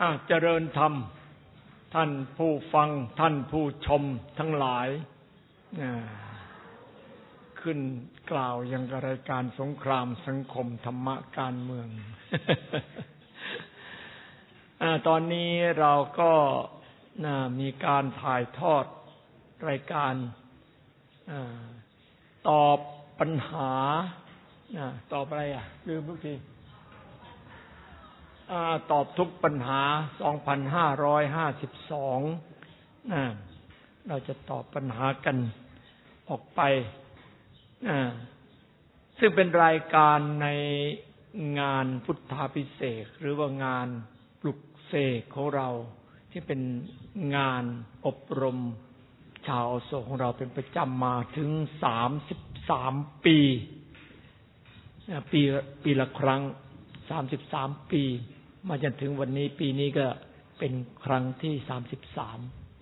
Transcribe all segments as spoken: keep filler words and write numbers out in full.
อ่ะเจริญธรรมท่านผู้ฟังท่านผู้ชมทั้งหลายขึ้นกล่าวยังกับรายการสงครามสังคมธรรมะการเมือง ตอนนี้เราก็มีการถ่ายทอดรายการตอบปัญหาตอบอะไรอ่ะลืมทุกทีตอบทุกปัญหา สองพันห้าร้อยห้าสิบสอง เราจะตอบปัญหากันออกไปซึ่งเป็นรายการในงานพุทธาภิเษกหรือว่างานปลุกเสกของเราที่เป็นงานอบรมชาวอโศกของเราเป็นประจำมาถึงสามสิบสามปีปีปีละครั้งสามสิบสามปีมาจนถึงวันนี้ปีนี้ก็เป็นครั้งที่สามสิบสาม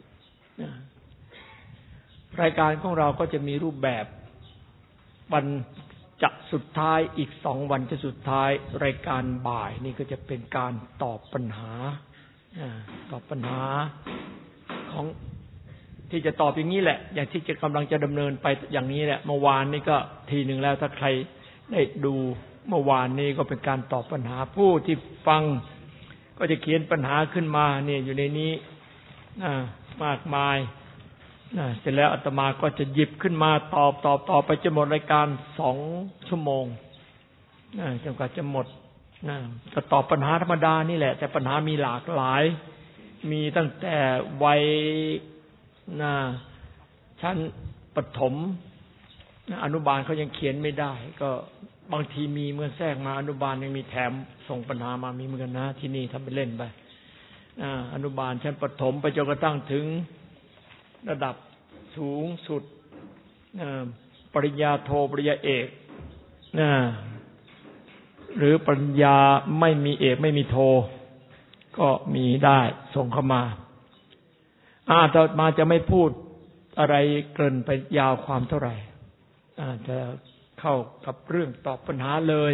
รายการของเราก็จะมีรูปแบบวันจะสุดท้ายอีกสองวันจะสุดท้ายรายการบ่ายนี่ก็จะเป็นการตอบปัญหาตอบปัญหาของที่จะตอบอย่างนี้แหละอย่างที่จะกำลังจะดำเนินไปอย่างนี้แหละเมื่อวานนี้ก็ทีหนึ่งแล้วถ้าใครได้ดูเมื่อวานนี้ก็เป็นการตอบปัญหาผู้ที่ฟังก็จะเขียนปัญหาขึ้นมาเนี่ยอยู่ในนี้มากมายเสร็จแล้วอาตมาก็จะหยิบขึ้นมาตอบตอบตอบไปจนหมดรายการสองชั่วโมงจนกว่าจะหมดก็ตอบปัญหาธรรมดานี่แหละแต่ปัญหามีหลากหลายมีตั้งแต่วัยชั้นประถมอนุบาลเขายังเขียนไม่ได้ก็บางทีมีเมื่อแทรกมาอนุบาลยังมีแถมส่งปัญหามามีเหมือนกันนะที่นี่ทำไปเล่นไปอนุบาลชั้นประถมไปจนกระทั่งถึงระดับสูงสุดปริญญาโทปริญญาเอกหรือปริญญาไม่มีเอกไม่มีโทก็มีได้ส่งเข้ามาอาตมาจะไม่พูดอะไรเกินไปยาวความเท่าไหร่อาจจะเข้ากับเรื่องตอบปัญหาเลย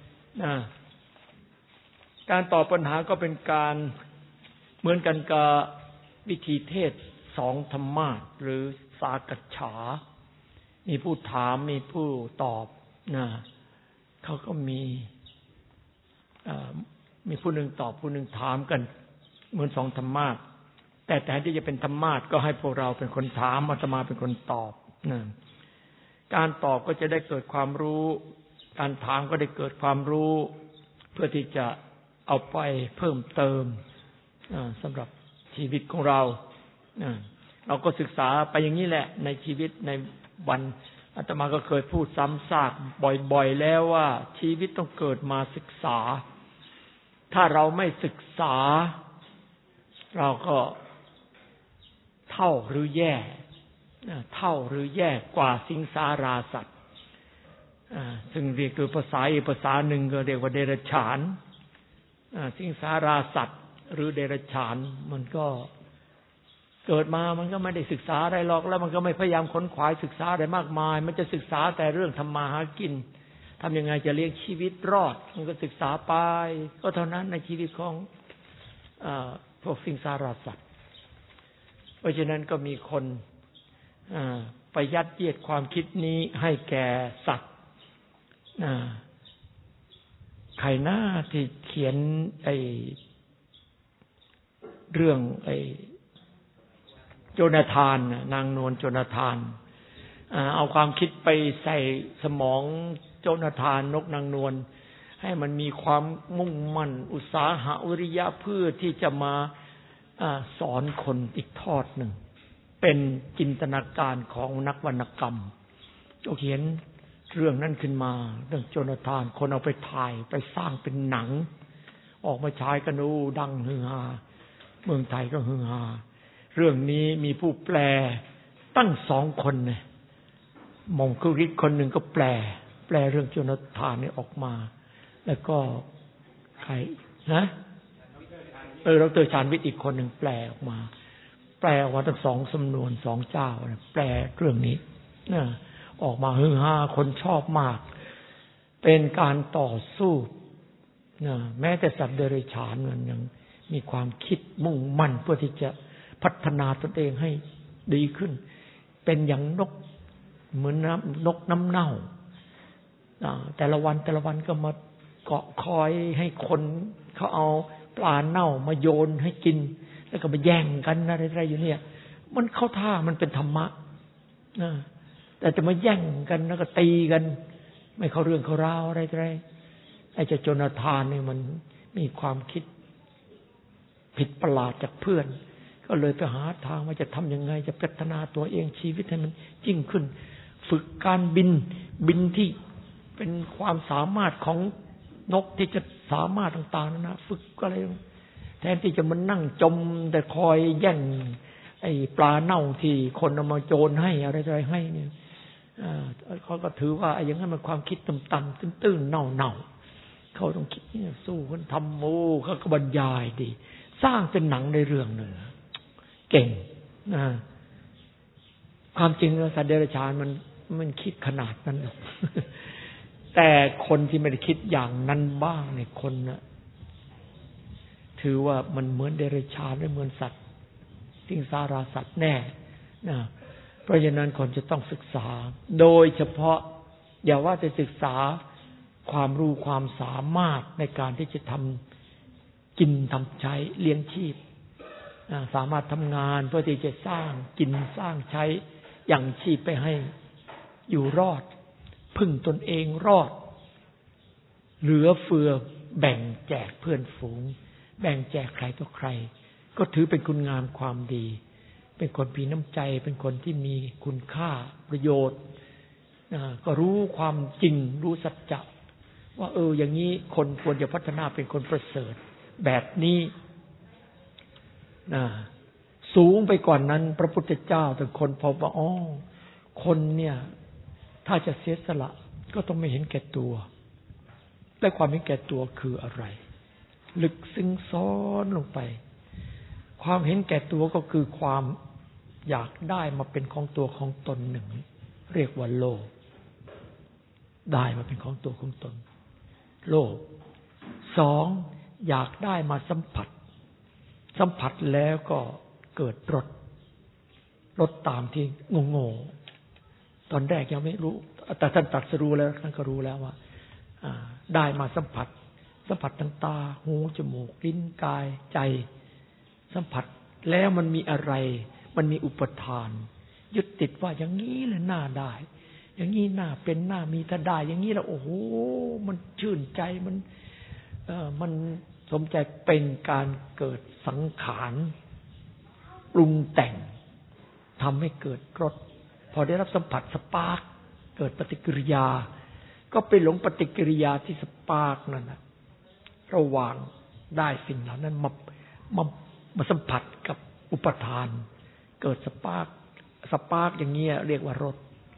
การตอบปัญหาก็เป็นการเหมือนกันกับวิธีเทศสองธรรมาสน์หรือสากัจฉามีผู้ถามมีผู้ตอบนะเขาก็มีมีผู้หนึ่งตอบผู้หนึ่งถามกันเหมือนสองธรรมาสน์แต่แทนที่จะเป็นธรรมาสน์ก็ให้พวกเราเป็นคนถามอาตมาเป็นคนตอบนะการตอบก็จะได้เกิดความรู้การถามก็ได้เกิดความรู้เพื่อที่จะเอาไปเพิ่มเติมสำหรับชีวิตของเราเราก็ศึกษาไปอย่างนี้แหละในชีวิตในวันอาตมาก็เคยพูดซ้ำซากบ่อยๆแล้วว่าชีวิตต้องเกิดมาศึกษาถ้าเราไม่ศึกษาเราก็เท่าหรือแย่เท่าหรือแย่กว่าสิงสาราสัตว์ซึ่งเรียกโดยภาษาอีกภาษาหนึ่งก็เรียกว่าเดรัจฉานสิงสาราสัตว์หรือเดรัจฉานมันก็เกิดมามันก็ไม่ได้ศึกษาอะไรหรอกแล้วมันก็ไม่พยายามค้นขวายศึกษาอะไรมากมายมันจะศึกษาแต่เรื่องทำมาหากินทำยังไงจะเลี้ยงชีวิตรอดมันก็ศึกษาไปก็เท่านั้นในชีวิตของพวกสิงสาราสัตว์เพราะฉะนั้นก็มีคนไปยัดเยียดความคิดนี้ให้แก่สัตว์ใครหน้าที่เขียนไอ้เรื่องไอ้โจนาธานนางนวลโจนาธานเอาความคิดไปใส่สมองโจนาธานนกนางนวลให้มันมีความมุ่งมั่นอุตสาหะวิริยะเพื่อที่จะมาสอนคนอีกทอดหนึ่งเป็นจินตนาการของนักวรรณกรรมเขาเขียนเรื่องนั้นขึ้นมาเรื่องโจนาธานคนเอาไปถ่ายไปสร้างเป็นหนังออกมาฉายกันโอ้ดังฮือฮาเมืองไทยก็ฮือฮาเรื่องนี้มีผู้แปลตั้งสองคนเนี่ยมงคุริศคนหนึ่งก็แปลแปลเรื่องโจนาธานนี่ออกมาแล้วก็ใครนะเออดร.ชาญวิทย์อีกคนหนึ่งแปลออกมาแปลออกมาทั้งสองสำนวนสองเจ้าแปลเรื่องนี้นะออกมาฮือฮาคนชอบมากเป็นการต่อสู้นะแม้แต่สัตว์เดรัจฉานมันยังมีความคิดมุ่งมั่นเพื่อที่จะพัฒนาตนเองให้ดีขึ้นเป็นอย่างนกเหมือนน้ำนกน้ำเน่าแต่ละวันแต่ละวันก็มาเกาะคอยให้คนเขาเอาปลาเน่ามาโยนให้กินแล้วก็มาแย่งกันอะไรๆอยู่เนี่ยมันเข้าท่ามันเป็นธรรมะนะแต่จะมาแย่งกันแล้วก็ตีกันไม่เข้าเรื่องเข้าราวอะไรๆไอ้เจ้าโจนาธานเนี่ยมันมีความคิดผิดประหลาดจากเพื่อนก็เลยไปหาทางว่าจะทำยังไงจะพัฒนาตัวเองชีวิตให้มันยิ่งขึ้นฝึกการบินบินที่เป็นความสามารถของนกที่จะสามารถต่างๆนะฝึกอะไรแทนที่จะมานั่งจมแต่คอยแย่งไอ้ปลาเน่าที่คนเอามาโจรให้อะไรๆให้เนี่ยเขาก็ถือว่าอย่างนั้นมันความคิดต่ำๆตื้นๆเน่าๆเขาต้องคิดเนี่ยสู้คนทำโอ้เขาก็บรรยายดีสร้างเป็นหนังในเรื่องหนึ่งเก่งนะความจริงแล้วสัตว์เดรัจฉานมันมันคิดขนาดนั้นหรอกแต่คนที่ไม่ได้คิดอย่างนั้นบ้างเนี่ยคนนะถือว่ามันเหมือนเดรัจฉานหรือเหมือนสัตว์สิงสาราสัตว์แน่นะเพราะฉะนั้นคนจะต้องศึกษาโดยเฉพาะอย่าว่าแต่ศึกษาความรู้ความสามารถในการที่จะทำกินทำใช้เลี้ยงชีพสามารถทำงานเพื่อที่จะสร้างกินสร้างใช้อย่างชีพไปให้อยู่รอดพึ่งตนเองรอดเหลือเฟือแบ่งแจกเพื่อนฝูงแบ่งแจกใครต่อใครก็ถือเป็นคุณงามความดีเป็นคนมีน้ำใจเป็นคนที่มีคุณค่าประโยชน์ก็รู้ความจริงรู้สัจจะว่าเอออย่างนี้คนควรจะพัฒนาเป็นคนประเสริฐแบบนี้นะสูงไปกว่านั้นพระพุทธเจ้าถึงคนพบว่าอ๋อคนเนี่ยถ้าจะเสียสละก็ต้องไม่เห็นแก่ตัวและความเห็นแก่ตัวคืออะไรลึกซึ้งซ้อนลงไปความเห็นแก่ตัวก็คือความอยากได้มาเป็นของตัวของตนหนึ่งเรียกว่าโลภได้มาเป็นของตัวของตนโลภสองอยากได้มาสัมผัสสัมผัสแล้วก็เกิดรสรสตามที่โง่ๆตอนแรกยังไม่รู้แต่ท่านตรัสรู้แล้วท่านก็รู้แล้วว่าได้มาสัมผัสสัมผัสทางตาหูจมูกลิ้นกายใจสัมผัสแล้วมันมีอะไรมันมีอุปทานยึดติดว่าอย่างนี้แหละน่าได้อย่างนี้น่าเป็นน่ามีถ้าได้อย่างนี้แล้วโอ้โหมันชื่นใจมันเอ่อมันสมใจเป็นการเกิดสังขารปรุงแต่งทำให้เกิดรสพอได้รับสัมผัสสปาร์กเกิดปฏิกิริยาก็ไปหลงปฏิกิริยาที่สปาร์กนั่นนะระหว่างได้สิ่งเหล่านั้นมามามาสัมผัสกับอุปทานเกิดสปาร์กสปาร์กอย่างเงี้ยเรียกว่ารส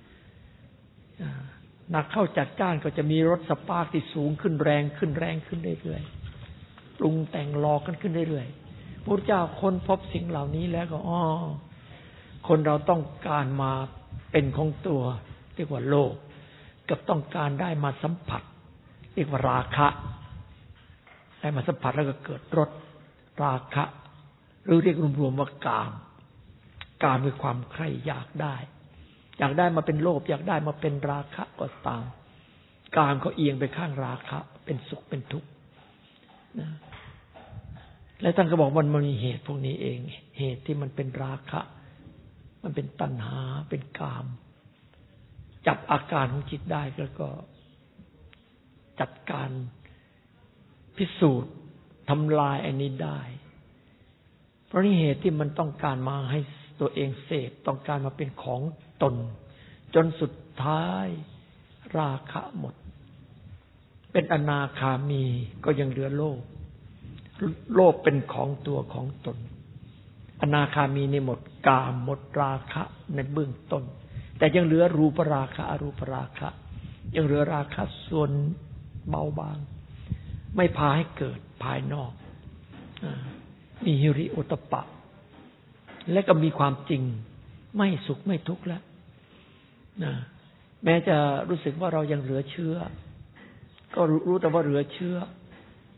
นักเข้าจัดจ้านก็จะมีรสสปาร์กที่สูงขึ้นแรงขึ้นแรงขึ้นเรื่อยๆปรุงแต่งหลอกกันขึ้นเรื่อยๆพระเจ้าค้นพบสิ่งเหล่านี้แล้วก็อ๋อคนเราต้องการมาเป็นของตัวเรียกว่าโลภกับต้องการได้มาสัมผัสเรียกว่าราคะได้มาสัมผัสแล้วก็เกิดรสราคะหรือเรียกรวมๆว่ากามกามคือความใคร่อยากได้อยากได้มาเป็นโลภอยากได้มาเป็นราคะก็ตามกามก็เอียงไปข้างราคะเป็นสุขเป็นทุกข์นะและท่านก็บอกมันมันมีเหตุพวกนี้เองเหตุที่มันเป็นราคะมันเป็นตัณหาเป็นกามจับอาการของจิตได้แล้วก็จัดการพิสูจน์ทำลายอันนี้ได้เพราะนี่เหตุที่มันต้องการมาให้ตัวเองเสพต้องการมาเป็นของตนจนสุดท้ายราคะหมดเป็นอนาคามีก็ยังเหลือโลภโลภเป็นของตัวของตนอนาคามีนี่หมดกามหมดราคะในเบื้องต้นแต่ยังเหลือรูปราคะอรูปราคะยังเหลือราคะส่วนเบาบางไม่พาให้เกิดภายนอกมีหิริโอตปะและก็มีความจริงไม่สุขไม่ทุกข์แล้วนะแม้จะรู้สึกว่าเรายังเหลือเชื้อก็รู้แต่ว่าเหลือเชื้อ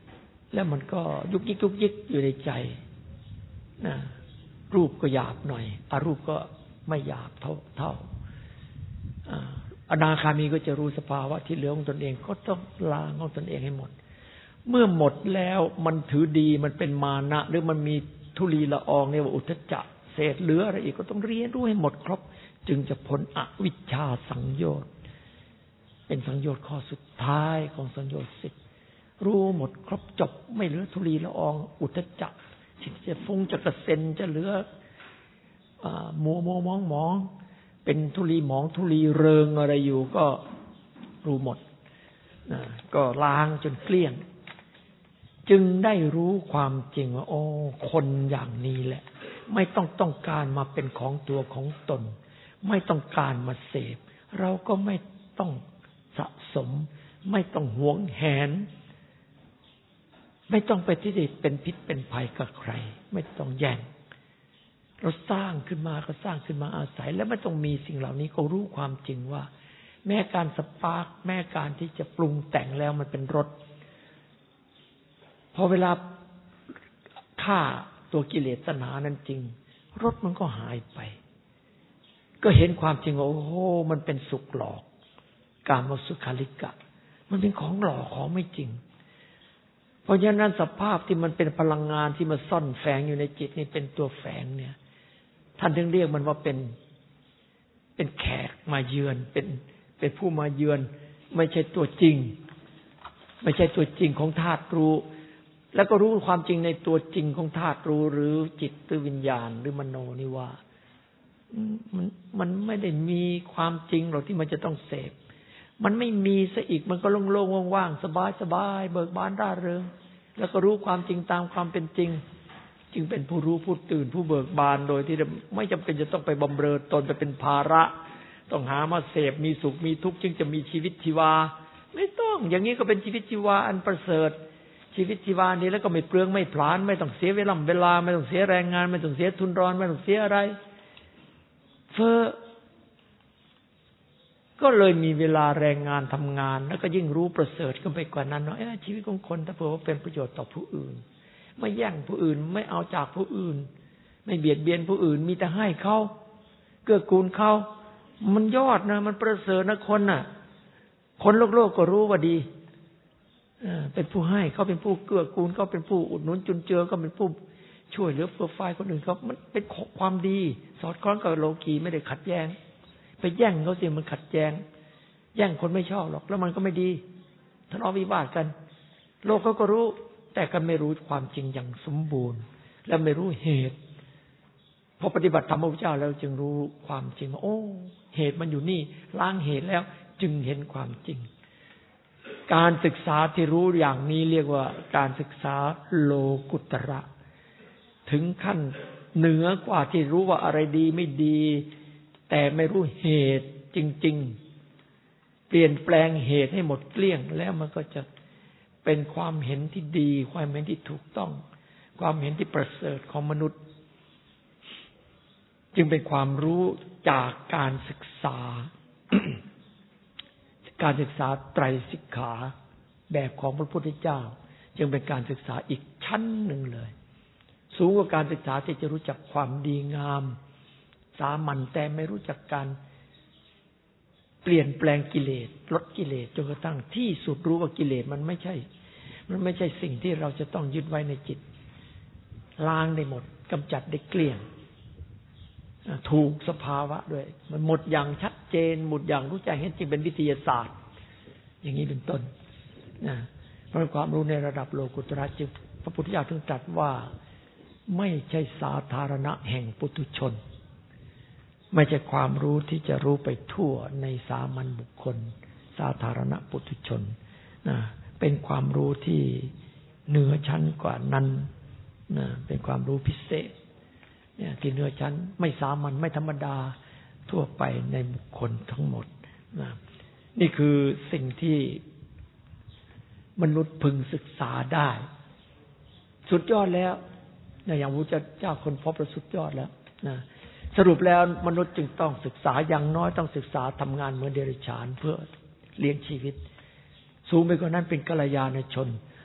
แล้วมันก็ยุกยิกยุกยิกอยู่ในใจนะรูปก็หยาบหน่อยอรูปก็ไม่หยาบเท่าเท่าอนาคามีก็จะรู้สภาวะที่เหลือของตนเองก็ต้องล้างของตนเองให้หมดเมื่อหมดแล้วมันถือดีมันเป็นมานะหรือมันมีทุลีละอองเนี่ยว่าอุทธัจจะเศษเหลืออะไรอีกก็ต้องเรียนรู้ให้หมดครบจึงจะพ้นอวิชชาสังโยชน์เป็นสังโยชน์ข้อสุดท้ายของสังโยชน์สิบรู้หมดครบจบไม่เหลือทุลีละอองอุทธัจจะที่จะฟุ้งจะกระเซ็นจะเหลือมัวมัวมองมองเป็นทุลีหมองทุลีเริงอะไรอยู่ก็รู้หมดนะก็ล้างจนเกลี้ยงจึงได้รู้ความจริงว่าโอ้คนอย่างนี้แหละไม่ต้องต้องการมาเป็นของตัวของตนไม่ต้องการมาเสพเราก็ไม่ต้องสะสมไม่ต้องหวงแหนไม่ต้องไปที่จะเป็นพิษเป็นภัยกับใครไม่ต้องแย่งเราสร้างขึ้นมาก็สร้างขึ้นมาอาศัยแล้วไม่ต้องมีสิ่งเหล่านี้ก็รู้ความจริงว่าแม้การสปาร์คแม้การที่จะปรุงแต่งแล้วมันเป็นรสพอเวลาฆ่าตัวกิเลสตัณหานั้นจริงรสมันก็หายไปก็เห็นความจริงว่าโอ้โหมันเป็นสุขหลอกกามสุขาริกะมันเป็นของหลอกของไม่จริงเพราะฉะนั้นสภาพที่มันเป็นพลังงานที่มาซ่อนแฝงอยู่ในจิตนี่เป็นตัวแฝงเนี่ยท่านถึงเรียกมันว่าเป็นเป็นแขกมาเยือนเป็นเป็นผู้มาเยือนไม่ใช่ตัวจริงไม่ใช่ตัวจริงของธาตุรู้แล้วก็รู้ความจริงในตัวจริงของธาตุรู้หรือจิตหรือวิญญาณหรือมโนนี่ว่ามันมันไม่ได้มีความจริงหรอกที่มันจะต้องเสพมันไม่มีซะอีกมันก็โล่งๆว่างๆสบายๆเบิกบานร่าเริงแล้วก็รู้ความจริงตามความเป็นจริงจึงเป็นผู้รู้ผู้ตื่นผู้เบิกบานโดยที่ไม่จำเป็นจะต้องไปบำเรอตนไปเป็นภาระต้องหามาเสพมีสุขมีทุกข์จึงจะมีชีวิตชีวาไม่ต้องอย่างนี้ก็เป็นชีวิตชีวาอันประเสริฐชีวิตชีวานี้แล้วก็ไม่เปลืองไม่พลานไม่ต้องเสียเวลาเวลาไม่ต้องเสียแรงงานไม่ต้องเสียทุนร้อนไม่ต้องเสียอะไรเฟ้อก็เลยมีเวลาแรงงานทำงานแล้วก็ยิ่งรู้ประเสริฐขึ้นไปกว่านั้นเนาะชีวิตของคนถ้าเผื่อว่าเป็นประโยชน์ต่อผู้อื่นไม่แย่งผู้อื่นไม่เอาจากผู้อื่นไม่เบียดเบียนผู้อื่นมีแต่ให้เขาเกื้อกูลเขามันยอดนะมันประเสริฐนะคนน่ะคนโลกโลกก็รู้ว่าดีเป็นผู้ให้เขาเป็นผู้เกื้อกูลเขาเป็นผู้อุดหนุนจุนเจือก็เป็นผู้ช่วยเหลือเฟื่อฟายคนอื่นเขามันเป็นความดีสอดคล้องกับโลกีไม่ได้ขัดแย้งไปแย่งเขาสิมันขัดแย้งแย่งคนไม่ชอบหรอกแล้วมันก็ไม่ดีทะเลาะวิวาทกันโลกเขาก็รู้แต่ก็ไม่รู้ความจริงอย่างสมบูรณ์และไม่รู้เหตุพอปฏิบัติธรรมพระพุทธเจ้าแล้วจึงรู้ความจริงว่าโอ้เหตุมันอยู่นี่ล้างเหตุแล้วจึงเห็นความจริงการศึกษาที่รู้อย่างนี้เรียกว่าการศึกษาโลกุตระถึงขั้นเหนือกว่าที่รู้ว่าอะไรดีไม่ดีแต่ไม่รู้เหตุจริงๆเปลี่ยนแปลงเหตุให้หมดเกลี้ยงแล้วมันก็จะเป็นความเห็นที่ดีความเห็นที่ถูกต้องความเห็นที่ประเสริฐของมนุษย์จึงเป็นความรู้จากการศึกษา การศึกษาไตรสิกขาแบบของพระพุทธเจ้าจึงเป็นการศึกษาอีกชั้นหนึ่งเลยสูงกว่าการศึกษาที่จะรู้จักความดีงามสามัญแต่ไม่รู้จักการเปลี่ยนแปลงกิเลสลดกิเลสจนกระทั่งที่สุดรู้ว่ากิเลสมันไม่ใช่มันไม่ใช่สิ่งที่เราจะต้องยึดไว้ในจิตล้างได้หมดกำจัดได้เกลี้ยงถูกสภาวะด้วยมันหมดอย่างชัดเจนหมดอย่างรู้แจ้งเห็นจริงเป็นวิทยาศาสตร์อย่างนี้เป็นต้นนะเพราะความรู้ในระดับโลกุตระจึงพระพุทธเจ้าถึงตรัสว่าไม่ใช่สาธารณะแห่งปุถุชนไม่ใช่ความรู้ที่จะรู้ไปทั่วในสามัญบุคคลสาธารณะปุถุชนนะเป็นความรู้ที่เหนือชั้นกว่านั้นนะเป็นความรู้พิเศษเนี่ยที่เหนือชั้นไม่สามัญไม่ธรรมดาทั่วไปในบุคคลทั้งหมดนะนี่คือสิ่งที่มนุษย์พึงศึกษาได้สุดยอดแล้วนะอย่างพระเจ้าคนพบประสุดยอดแล้วนะสรุปแล้วมนุษย์จึงต้องศึกษาอย่างน้อยต้องศึกษาทำงานเหมือนเดรัจฉานเพื่อเลี้ยงชีวิตสูงไปกว่านั้นเป็นกัลยาณชน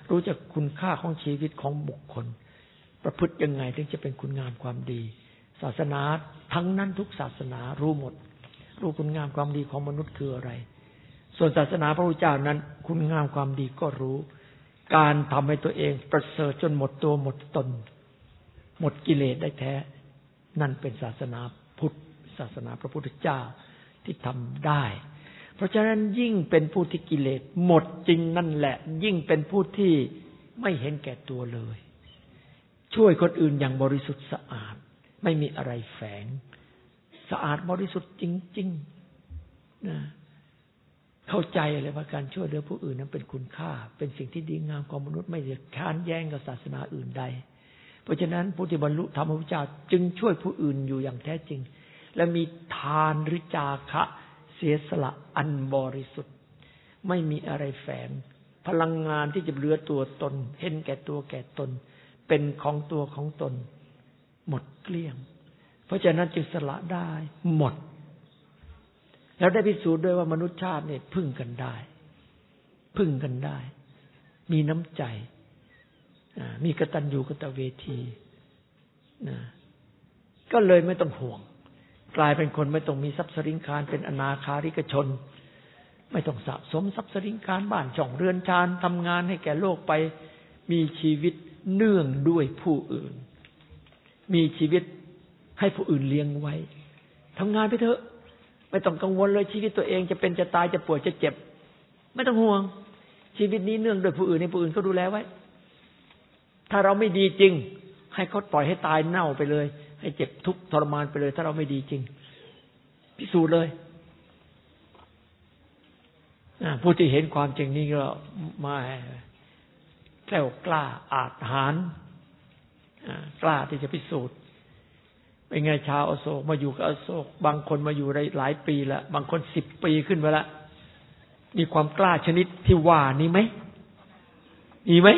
รู้จักคุณค่าของชีวิตของบุคคลประพฤติยังไงถึงจะเป็นคุณงามความดีศาสนาทั้งนั้นทุกศาสนารู้หมดรู้คุณงามความดีของมนุษย์คืออะไรส่วนศาสนาพระพุทธเจ้านั้นคุณงามความดีก็รู้การทำให้ตัวเองประเสริฐจนหมดตัวหมดตนหมดกิเลสได้แท้นั่นเป็นศาสนาพุทธศาสนาพระพุทธเจ้าที่ทำได้เพราะฉะนั้นยิ่งเป็นผู้ที่กิเลสหมดจริงนั่นแหละยิ่งเป็นผู้ที่ไม่เห็นแก่ตัวเลยช่วยคนอื่นอย่างบริสุทธิ์สะอาดไม่มีอะไรแฝงสะอาดบริสุทธิ์จริงๆนะเข้าใจเลยว่าการช่วยเหลือผู้อื่นนั้นเป็นคุณค่าเป็นสิ่งที่ดีงามของมนุษย์ไม่ได้ค้านแย้งกับศาสนาอื่นใดเพราะฉะนั้นผู้ที่บรรลุธรรมของพระเจ้าจึงช่วยผู้อื่นอยู่อย่างแท้จริงและมีทานหรือจาคะเสียสละอันบริสุทธิ์ไม่มีอะไรแฝงพลังงานที่จะเหลือตัวตนเห็นแก่ตัวแก่ตนเป็นของตัวของตนหมดเกลี้ยงเพราะฉะนั้นจึงสละได้หมดแล้วได้พิสูจน์ด้วยว่ามนุษยชาติเนี่ยพึ่งกันได้พึ่งกันได้มีน้ำใจมีกตัญญูกตเวทีนะก็เลยไม่ต้องห่วงกลายเป็นคนไม่ต้องมีทรัพย์สินคารเป็นอนาคาริกชนไม่ต้องสะสมทรัพย์สินคารบ้านช่องเรือนชานทำงานให้แก่โลกไปมีชีวิตเนื่องด้วยผู้อื่นมีชีวิตให้ผู้อื่นเลี้ยงไว้ทำงานไปเถอะไม่ต้องกังวลเลยชีวิตตัวเองจะเป็นจะตายจะป่วยจะเจ็บไม่ต้องห่วงชีวิตนี้เนื่องด้วยผู้อื่นให้ผู้อื่นเขาดูแลไว้ถ้าเราไม่ดีจริงให้เขาปล่อยให้ตายเน่าไปเลยให้เจ็บทุกข์ทรมานไปเลยถ้าเราไม่ดีจริงพิสูจน์เลยผู้ที่เห็นความจริงนี้ก็มาแกล้วกล้าอาจหาญกล้าที่จะพิสูจน์เป็นไงชาวอโศกมาอยู่กับอโศกบางคนมาอยู่หลายปีแล้วบางคนสิบปีขึ้นไปแล้วมีความกล้าชนิดที่ว่านี้ไหมมีไหม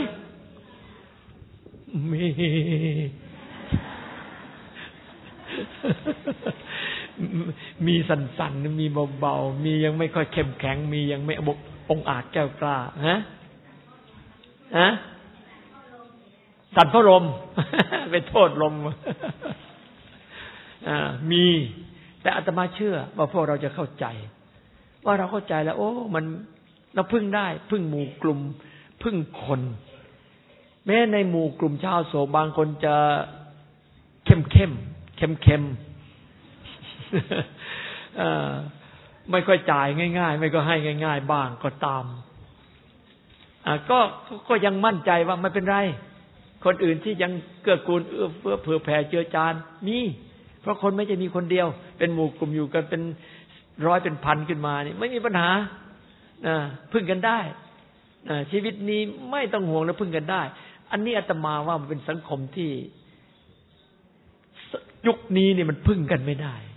มีมีสั่นๆมีเบาๆมียังไม่ค่อยเข้มแข็งมียังไม่องอาจแก้วกล้าฮะฮะสั่นเพราะลมไปโทษลมมีแต่อาตมาเชื่อว่าพวกเราจะเข้าใจว่าเราเข้าใจแล้วโอ้มันเราพึ่งได้พึ่งหมู่กลุ่มพึ่งคนแม้ในหมู่กลุ่มชาวโศกบางคนจะเข้มเข้มเข้มเข้มไม่ค่อยจ่ายง่ายๆไม่ก็ให้ง่ายๆบ้างก็ตามก็ก็ยังมั่นใจว่าไม่เป็นไรคนอื่นที่ยังเกื้อกูลเอื้อเฟื้อเผื่อแผ่เจือจานมีเพราะคนไม่ใช่มีคนเดียวเป็นหมู่กลุ่มอยู่กันเป็นร้อยเป็นพันขึ้นมานี่ไม่มีปัญหาพึ่งกันได้ชีวิตนี้ไม่ต้องห่วงแล้วพึ่งกันได้อันนี้อาตมาว่ามันเป็นสังคมที่ยุคนี้นี่มันพึ่งกันไม่ได้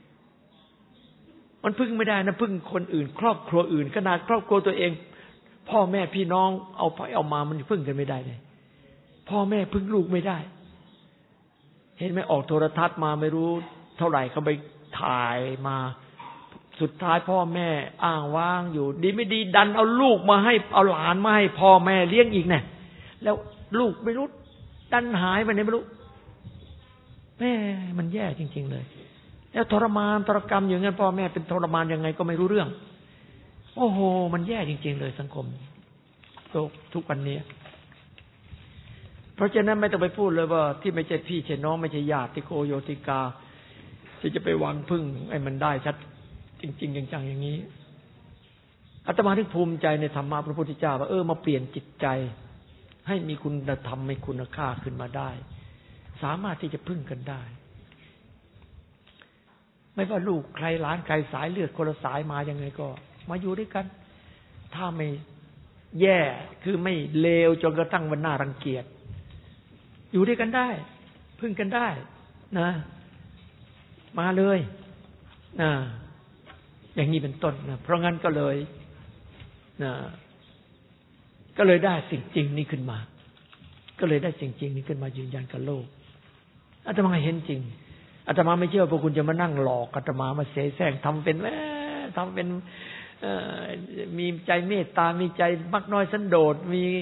มันพึ่งไม่ได้นะพึ่งคนอื่นครอบครัวอื่นขนาดครอบครัวตัวเองพ่อแม่พี่น้องเอาไปเอามามันพึ่งกันไม่ได้เลยพ่อแม่พึ่งลูกไม่ได้เห็นไหมออกโทรทัศน์มาไม่รู้เท่าไหร่เขาไปถ่ายมาสุดท้ายพ่อแม่อ้างว้างอยู่ดีไม่ดีดันเอาลูกมาให้เอาหลานมาให้พ่อแม่เลี้ยงอีกเนี่ยแล้วลูกไม่รู้ดันหายไปไหนไม่รู้แม่มันแย่จริงๆเลยแล้วทรมานทรกรรมอย่างนั้นพ่อแม่เป็นทรมานยังไงก็ไม่รู้เรื่องโอ้โหมันแย่จริงๆเลยสังคมโลกทุกวันนี้เพราะฉะนั้นไม่ต้องไปพูดเลยว่าที่ไม่ใช่พี่ใช่น้องไม่ใช่ญาติโกโยติกาที่จะไปหวังพึ่งไอ้มันได้ชัดจริงๆจังๆอย่างนี้อาตมาถึงภูมิใจในธรรมะพระพุทธเจ้าว่าเออมาเปลี่ยนจิตใจให้มีคุณธรรมมีคุณค่าขึ้นมาได้สามารถที่จะพึ่งกันได้ไม่ว่าลูกใครหลานใครสายเลือดคนละสายมายังไงก็มาอยู่ด้วยกันถ้าไม่แย่คือไม่เลวจนกระทั่งวันหน้ารังเกียจอยู่ด้วยกันได้พึ่งกันได้นะมาเลยนะอย่างนี้เป็นต้นนะเพราะงั้นก็เลยนะก็เลยได้สิ่งจริงนี้ขึ้นมาก็เลยได้สิ่งจริงนี้ขึ้นมายืนยันกับโลกอาตมาเห็นจริงอาตมาไม่เชื่อพวกคุณจะมานั่งหลอกอาตมามาเสแสร้งทำเป็นแหมทำเป็นมีใจเมตตามีใจมักน้อยสันโดษมี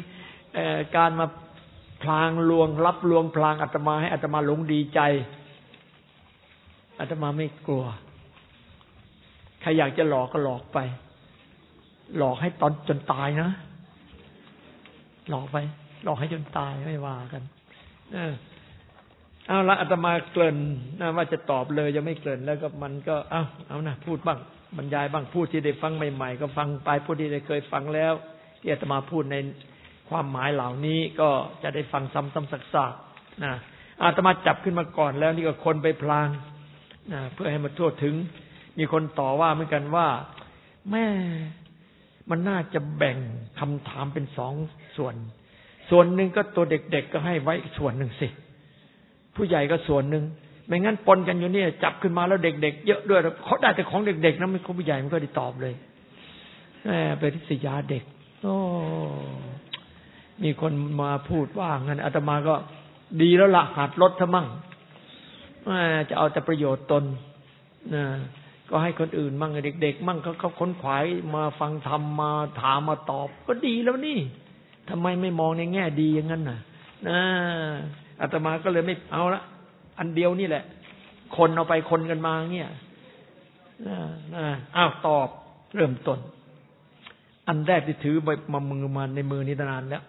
การมาพลางลวงรับลวงพลางอาตมาให้อาตมาหลงดีใจอาตมาไม่กลัวใครอยากจะหลอกก็หลอกไปหลอกให้ตอนจนตายนะหลอกไปหลอกให้จนตายไม่ว่ากันเออเอาละอาตมาเกริ่นนะว่าจะตอบเลยยังไม่เกริ่นแล้วก็มันก็เอาเอานะพูดบ้างบรรยายบ้างพูดที่ได้ฟังใหม่ๆก็ฟังไปพูดที่ได้เคยฟังแล้วที่อาตมาพูดในความหมายเหล่านี้ก็จะได้ฟังซ้ำๆซักๆนะอาตมาจับขึ้นมาก่อนแล้วนี่ก็คนไปพลางนะเพื่อให้มันทั่วถึงมีคนต่อว่าเหมือนกันว่าแม่มันน่าจะแบ่งคำถามเป็นสองส่วนส่วนหนึ่งก็ตัวเด็กๆก็ให้ไว้ส่วนหนึ่งสิผู้ใหญ่ก็ส่วนหนึ่งไม่งั้นปนกันอยู่เนี่ยจับขึ้นมาแล้วเด็กๆเยอะด้วยเขาได้แต่ของเด็กๆนะไม่ของผู้ใหญ่มันก็ได้ตอบเลยแหมเป็นทิศยาเด็กโอ้มีคนมาพูดว่างั้นอาตมาก็ดีแล้วละหัดลดซะมั่งจะเอาแต่ประโยชน์ตนนะก็ให้คนอื่นมั่งเด็กๆมั่งเขาเขาค้นขวายมาฟังธรรมมาถามมาตอบก็ดีแล้วนี่ทำไมไม่มองในแง่ดีอย่างนั้นน่ะนะอาตมาก็เลยไม่เอาละอันเดียวนี่แหละคนเอาไปคนกันมาเงี้ยนะนะอ้าวตอบเริ่มต้นอันแรกที่ถือมามือมาในมือนี้นานแล้ว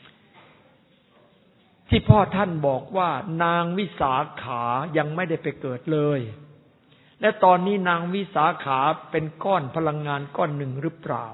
ที่พ่อท่านบอกว่านางวิสาขายังไม่ได้ไปเกิดเลยและตอนนี้นางวิสาขาเป็นก้อนพลังงานก้อนหนึ่งหรือเปล่า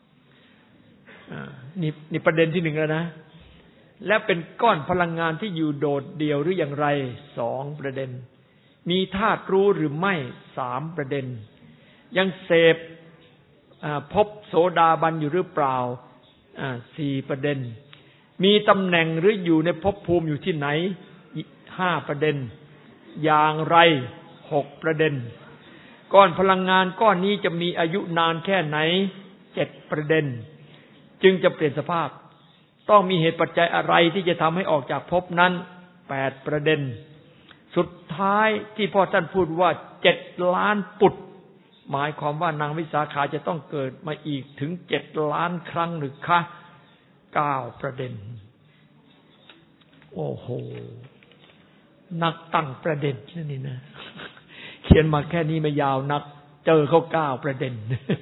นี่นี่ประเด็นที่หนึ่งแล้วนะและเป็นก้อนพลังงานที่อยู่โดดเดี่ยวหรืออย่างไรสองประเด็นมีธาตุรู้หรือไม่สามประเด็นยังเสพพบโสดาบันอยู่หรือเปล่าสี่ประเด็นมีตำแหน่งหรืออยู่ในภพภูมิอยู่ที่ไหนห้าประเด็นอย่างไรหกประเด็นก้อนพลังงานก้อนนี้จะมีอายุนานแค่ไหนเจ็ดประเด็นจึงจะเปลี่ยนสภาพต้องมีเหตุปัจจัยอะไรที่จะทำให้ออกจากภพนั้นแปดประเด็นสุดท้ายที่พ่อท่านพูดว่าเจ็ดล้านปุตหมายความว่านางวิสาขาจะต้องเกิดมาอีกถึงเจ็ดล้านครั้งหรือคะเก้าประเด็นโอ้โหนักตั้งประเด็นนี่นะเขียนมาแค่นี้ไม่ยาวนักเจอเขาเก้าประเด็น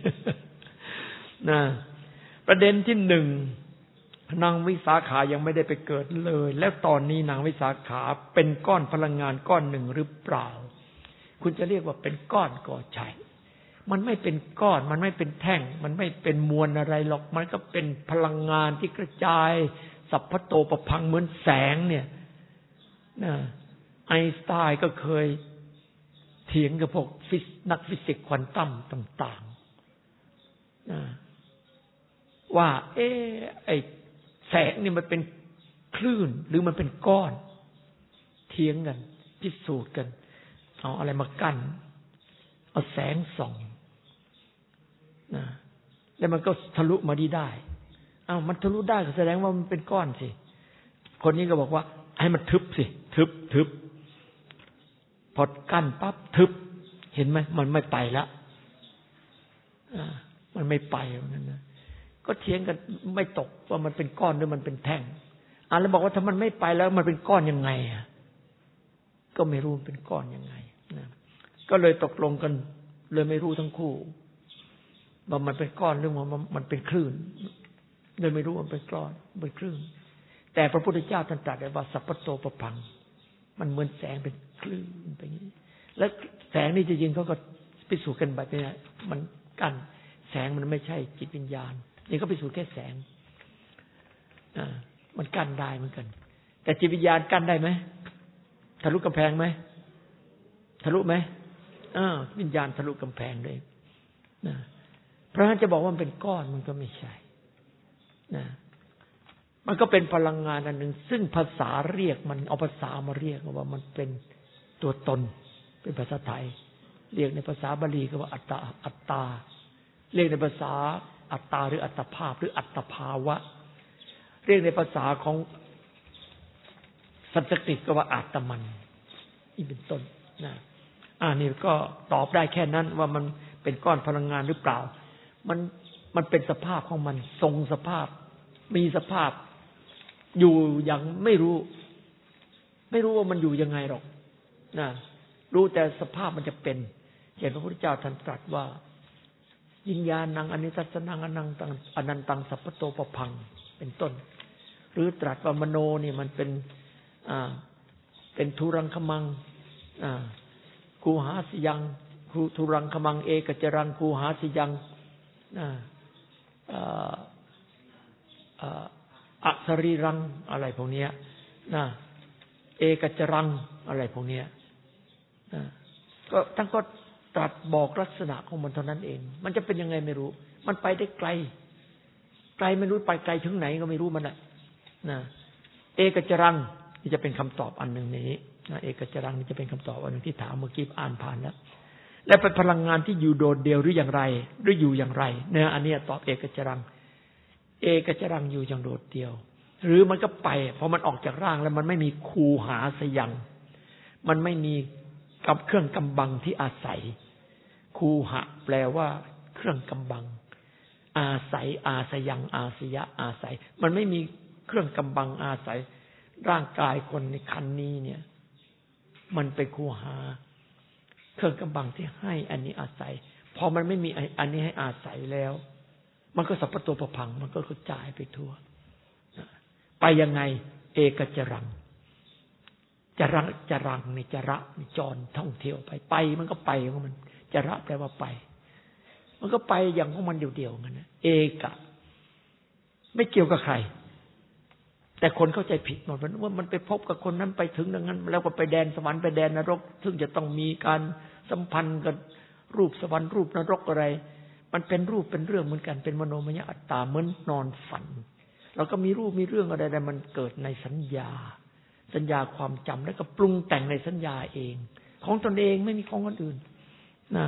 นะประเด็นที่หนึ่งนางวิสาขายังไม่ได้ไปเกิดเลยแล้วตอนนี้นางวิสาขาเป็นก้อนพลังงานก้อนหนึ่งหรือเปล่าคุณจะเรียกว่าเป็นก้อนก็ใช่มันไม่เป็นก้อนมันไม่เป็นแท่งมันไม่เป็นมวลอะไรหรอกมันก็เป็นพลังงานที่กระจายสัพพโตปพังเหมือนแสงเนี่ยนะไอน์สไตน์ก็เคยเถียงกับพวกนักฟิสิกส์ควอนตัมต่างๆนะว่าเอ๊ะไอแสงนี่มันเป็นคลื่นหรือมันเป็นก้อนเถียงกันพิสูจน์กันเอาอะไรมากั้นเอาแสงส่องนะแล้วมันก็ทะลุมาดีได้อ้าวมันทะลุได้ก็แสดงว่ามันเป็นก้อนสิคนนี้ก็บอกว่าให้มันทึบสิทึบทึบพอกั้นปั๊บทึบเห็นไหมมันไม่ไปแล้วอ่ามันไม่ไปนั่นนะก็เถียงกันไม่ตกว่ามันเป็นก้อนหรือมันเป็นแท่งอ่าแล้วบอกว่าถ้ามันไม่ไปแล้วมันเป็นก้อนยังไงอ่ะก็ไม่รู้มันเป็นก้อนยังไงนะก็เลยตกลงกันเลยไม่รู้ทั้งคู่ว่ามันเป็นก้อนหรือว่ามันเป็นคลื่นเลยไม่รู้ว่ามันเป็นก้อนเป็นคลื่นแต่พระพุทธเจ้าท่านตรัสว่าสัพพโตปพังมันเหมือนแสงเป็นคลื่นไปอย่างนี้แล้วแสงนี่จริงๆเขาก็พิสูจน์กันแบบนี้มันกั้นแสงมันไม่ใช่จิตวิญญาณนี่ก็พิสูจน์แค่แสงอ่ามันกั้นได้เหมือนกันแต่จิตวิญญาณกั้นได้ไหมทะลุกำแพงไหมทะลุไหมอ่าวิญญาณทะลุกำแพงเลยนะเพราะฉะนั้นจะบอกว่ามันเป็นก้อนมันก็ไม่ใช่นะมันก็เป็นพลังงานอันหนึ่งซึ่งภาษาเรียกมันเอาภาษามาเรียกว่ามันเป็นตัวตนเป็นภาษาไทยเรียกในภาษาบาลีก็ว่าอัตตาอัตตาเรียกในภาษาอัตตาหรืออัตภาพหรืออัตภาวะเรียกในภาษาของสันสกฤตก็ว่าอาตมันนี่เป็นต้นนะอ่านี่ก็ตอบได้แค่นั้นว่ามันเป็นก้อนพลังงานหรือเปล่ามันมันเป็นสภาพของมันทรงสภาพมีสภาพอยู่อย่างไม่รู้ไม่รู้ว่ามันอยู่ยังไงหรอกนะรู้แต่สภาพมันจะเป็นเห็นพระพุทธเจ้าท่านตรัสว่าวิญญาณังอนิสัสสนังอนังตังอนันตังสัพพโตปพังเป็นต้นหรือตรัสว่ามโนนี่มันเป็นอ่าเป็นทุรังคมังอ่าคูหาสิยังคูทุรังคมังเอกจรังคูหาสิยังอ่าอ่าอ่าอสรีรังอะไรพวกเนี้ยนะเอกจรังอะไรพวกเนี้ยนะก็ท่านก็ตรัสบอกลักษณะของมันเท่านั้นเองมันจะเป็นยังไงไม่รู้มันไปได้ไกลไกลไม่รู้ไปไกลถึงไหนก็ไม่รู้มันน่ะนะเอกจรังนี่จะเป็นคำตอบอันหนึ่งนี้นะเอกจรังนี่จะเป็นคำตอบอันหนึ่งที่ถามเมื่อกี้อ่านผ่านแล้วและเป็นพลังงานที่อยู่โดดเดี่ยวหรืออย่างไรหรืออยู่อย่างไรเนี่ยอันนี้ตอบเอกจรังเอกจรังอยู่อย่างโดดเดี่ยวหรือมันก็ไปพอมันออกจากร่างแล้วมันไม่มีคูหาสยังมันไม่มีกับเครื่องกำบังที่อาศัยคูหะแปลว่าเครื่องกำบังอาศัยอาสยังอาสยะอาศัยมันไม่มีเครื่องกำบังอาศัยร่างกายคนในคันนี้เนี่ยมันเป็นคูหาเครื่องกำบังที่ให้อันนี้อาศัยพอมันไม่มีอันนี้ให้อาศัยแล้วมันก็สัพพโตปพังมันก็กระจายไปทั่วไปยังไงเอกจรังจรังจรังนี่จระนี่จรท่องเที่ยวไปไปมันก็ไปของมันจระแปลว่าไปมันก็ไปอย่างของมันเดียวๆกันนะเอกะไม่เกี่ยวกับใครแต่คนเข้าใจผิดหมดว่ามันไปพบกับคนนั้นไปถึงดังนั้นแล้วก็ไปแดนสวรรค์ไปแดนนรกซึ่งจะต้องมีการสัมพันธ์กับรูปสวรรค์รูปนรกอะไรมันเป็นรูปเป็นเรื่องเหมือนกันเป็นมโนมยอัตตาเหมือนนอนฝันเราก็มีรูปมีเรื่องอะไรแต่มันเกิดในสัญญาสัญญาความจำแล้วก็ปรุงแต่งในสัญญาเองของตนเองไม่มีของคนอื่นนะ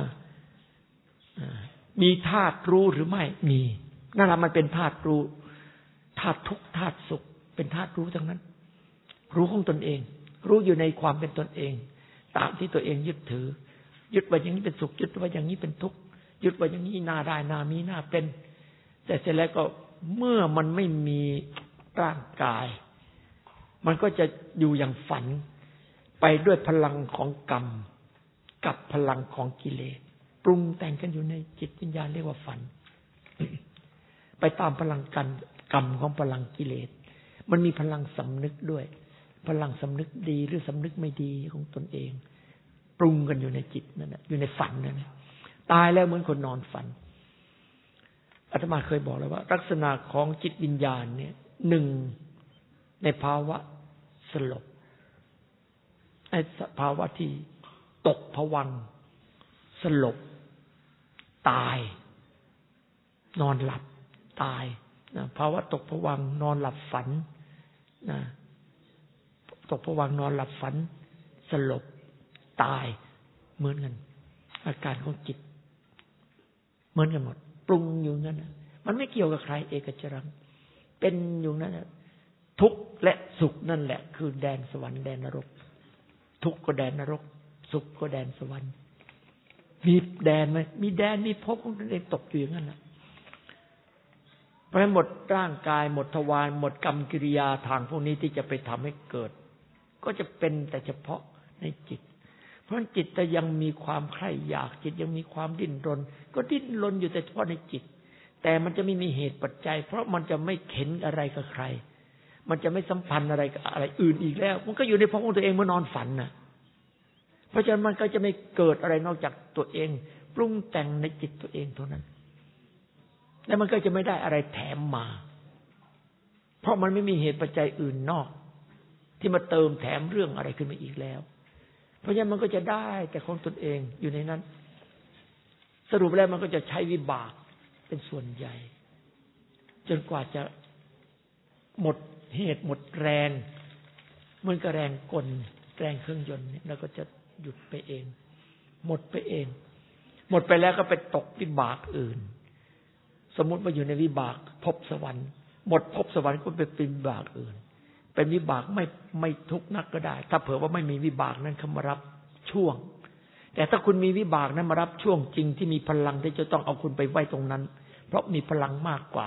มีธาตุรู้หรือไม่มีนั่นแหละมันเป็นธาตุรู้ธาตุทุกข์ธาตุสุขเป็นธาตุรู้ทั้งนั้นรู้ของตนเองรู้อยู่ในความเป็นตนเองตามที่ตัวเองยึดถือยึดว่าอย่างนี้เป็นสุขยึดว่าอย่างนี้เป็นทุกข์ยึดว่าอย่างนี้น่าได้น่ามีน่าเป็นแต่เสร็จแล้วก็เมื่อมันไม่มีร่างกายมันก็จะอยู่อย่างฝันไปด้วยพลังของกรรมกับพลังของกิเลสปรุงแต่งกันอยู่ในจิตวิญญาณเรียกว่าฝัน ไปตามพลังกันกรรมของพลังกิเลสมันมีพลังสำนึกด้วยพลังสำนึกดีหรือสำนึกไม่ดีของตนเองปรุงกันอยู่ในจิตนั่นแหละอยู่ในฝันนั่นแหละตายแล้วเหมือนคนนอนฝันอาตมาเคยบอกแล้วว่าลักษณะของจิตวิญญาณเนี่ยหนึ่งในภาวะสลบไอ้ภาวะที่ตกภวังค์สลบตายนอนหลับตายนะภาวะตกภวังค์นอนหลับฝันนะตกภวังค์นอนหลับฝันสลบตายเหมือนกันอาการของจิตเหมือนกันหมดปรุงอยู่งั้นนะมันไม่เกี่ยวกับใครเอกจรังเป็นอยู่นั้นนะทุกข์และสุขนั่นแหละคือแดนสวรรค์แดนนรกทุกข์ก็แดนนรกสุขก็แดนสวรรค์มีแดนไหมมีแดนมีภพของตนเองตกอยู่อย่างนั้นนะเพราะฉะนั้นหมดร่างกายหมดทวารหมดกรรมกิริยาทางพวกนี้ที่จะไปทำให้เกิดก็จะเป็นแต่เฉพาะในจิตเพราะฉะนั้นจิตจะยังมีความใคร่อยากจิตยังมีความดิ้นรนก็ดิ้นรนอยู่แต่เฉพาะในจิตแต่มันจะไม่มีเหตุปัจจัยเพราะมันจะไม่เข็นอะไรกับใครมันจะไม่สัมพันธ์อะไรกับอะไรอื่นอีกแล้วมันก็อยู่ในภพของตัวเองเมื่อนอนฝันน่ะเพราะฉะนั้นมันก็จะไม่เกิดอะไรนอกจากตัวเองปรุงแต่งในจิตตัวเองเท่านั้นแล้วมันก็จะไม่ได้อะไรแถมมาเพราะมันไม่มีเหตุปัจจัยอื่นนอกที่มาเติมแถมเรื่องอะไรขึ้นมาอีกแล้วเพราะฉะนั้นมันก็จะได้แต่ของตนเองอยู่ในนั้นสรุปแล้วมันก็จะใช้วิบากเป็นส่วนใหญ่จนกว่าจะหมดเหตุหมดแรงเหมือนกับแรงกลแรงเครื่องยนต์เนี่ยแล้วก็จะหยุดไปเองหมดไปเองหมดไปแล้วก็ไปตกวิบากอื่นสมมุติว่าอยู่ในวิบากภพสวรรค์หมดภพสวรรค์ก็ไปเป็นวิบากอื่นเป็นวิบากไม่ไม่ทุกข์นักก็ได้ถ้าเผื่อว่าไม่มีวิบากนั้นเข้ามารับช่วงแต่ถ้าคุณมีวิบากนั้นมารับช่วงจริงที่มีพลังที่จะต้องเอาคุณไปไว้ตรงนั้นเพราะมีพลังมากกว่า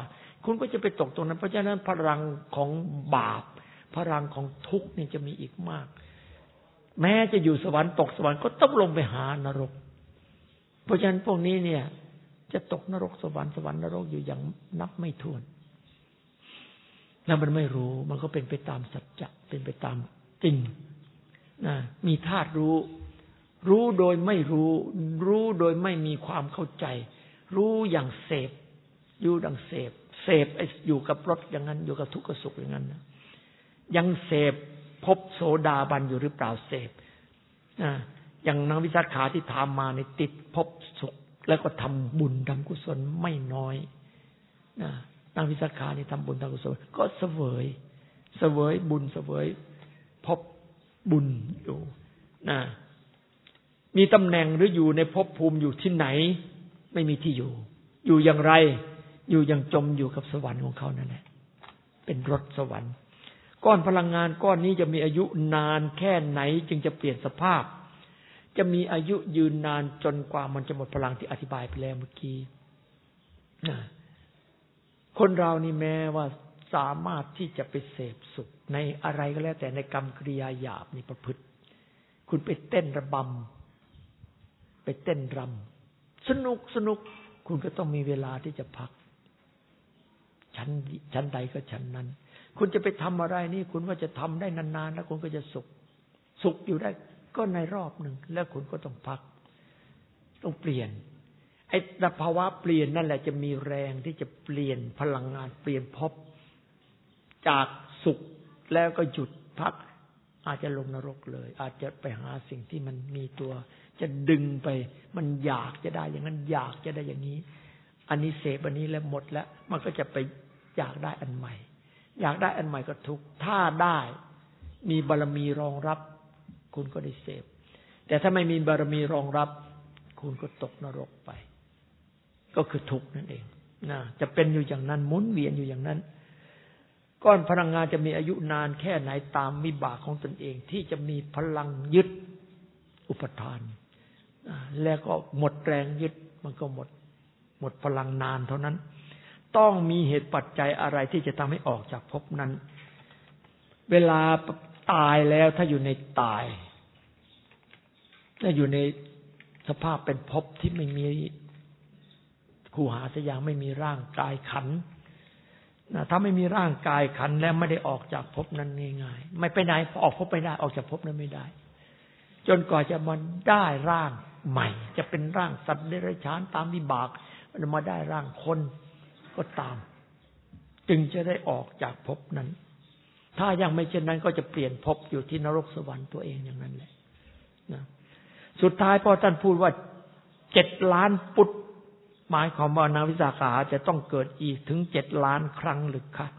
คุณก็จะไปตกตรงนั้นเพราะฉะนั้นพลังของบาปพลังของทุกข์นี่จะมีอีกมากแม้จะอยู่สวรรค์ตกสวรรค์ก็ต้องลงไปหานรกเพราะฉะนั้นพวกนี้เนี่ยจะตกนรกสวรรค์สวรรค์นรกอยู่อย่างนับไม่ถ้วนแล้วมันไม่รู้มันก็เป็นไปตามสัจจะเป็นไปตามจริงนะมีธาตุรู้รู้โดยไม่รู้รู้โดยไม่มีความเข้าใจรู้อย่างเสพอยู่ดังเสพเสพอยู่กับรสอย่างนั้นอยู่กับทุกข์กับสุขอย่างนั้นนะยังเสพพบโสดาบันอยู่หรือเปล่าเสพนะอย่างนางวิสาขาที่ทำมาในติดพบสุขแล้วก็ทำบุญทำกุศลไม่น้อยนะนางวิสาขานี่ทำบุญทำกุศลก็เสวยเสวยบุญเสวยพบบุญอยู่นะมีตำแหน่งหรืออยู่ในภพภูมิอยู่ที่ไหนไม่มีที่อยู่อยู่อย่างไรอยู่อย่างจมอยู่กับสวรรค์ของเขานั่นแหละเป็นรถสวรรค์ก้อนพลังงานก้อนนี้จะมีอายุนานแค่ไหนจึงจะเปลี่ยนสภาพจะมีอายุยืนนานจนกว่ามันจะหมดพลังที่อธิบายไปแล้วเมื่อกี้นะคนเรานี่แม้ว่าสามารถที่จะไปเสพสุขในอะไรก็แล้วแต่ในกรรมกริยาหยาบนี่ประพฤติคุณไปเต้นระบำไปเต้นรำสนุกสนุกคุณก็ต้องมีเวลาที่จะพักชั้นชั้นใดก็ชั้นนั้นคุณจะไปทำอะไรนี่คุณว่าจะทำได้นานๆแล้วคุณก็จะสุขสุขอยู่ได้ก็ในรอบหนึ่งแล้วคุณก็ต้องพักต้องเปลี่ยนไอ้ภาวะเปลี่ยนนั่นแหละจะมีแรงที่จะเปลี่ยนพลังงานเปลี่ยนภพจากสุขแล้วก็หยุดพักอาจจะลงนรกเลยอาจจะไปหาสิ่งที่มันมีตัวจะดึงไปมันอยากจะได้อย่างนั้นอยากจะได้อย่างนี้อันนี้เสพอันนี้แล้วหมดแล้วมันก็จะไปอยากได้อันใหม่อยากได้อันใหม่ก็ทุกข์ถ้าได้มีบารมีรองรับคุณก็ได้เสพแต่ถ้าไม่มีบารมีรองรับคุณก็ตกนรกไปก็คือทุกข์นั่นเองนะจะเป็นอยู่อย่างนั้นหมุนเวียนอยู่อย่างนั้นก้อนพลังงานจะมีอายุนานแค่ไหนตามวิบากของตนเองที่จะมีพลังยึดอุปทานแล้วก็หมดแรงยึดมันก็หมดหมดพลังนานเท่านั้นต้องมีเหตุปัจจัยอะไรที่จะทำให้ออกจากภพนั้นเวลาตายแล้วถ้าอยู่ในตายถ้าอยู่ในสภาพเป็นภพที่ไม่มีคูหาสยามไม่มีร่างกายขันธ์นะถ้าไม่มีร่างกายขันธ์แล้วไม่ได้ออกจากภพนั้นง่ายๆไม่ไปไหนออกภพไม่ได้ออกจากภพนั้นไม่ได้จนกว่าจะมาได้ร่างใหม่จะเป็นร่างสัตว์เดรัจฉานตามวิบากมันมาได้ร่างคนก็ตามจึงจะได้ออกจากภพนั้นถ้ายังไม่เช่นนั้นก็จะเปลี่ยนภพอยู่ที่นรกสวรรค์ตัวเองอย่างนั้นแหละนะสุดท้ายพอท่านพูดว่าเจ็ดล้านปุตหมายความว่านางวิสาขาจะต้องเกิดอีกถึงเจ็ดล้านครั้งหรือคะ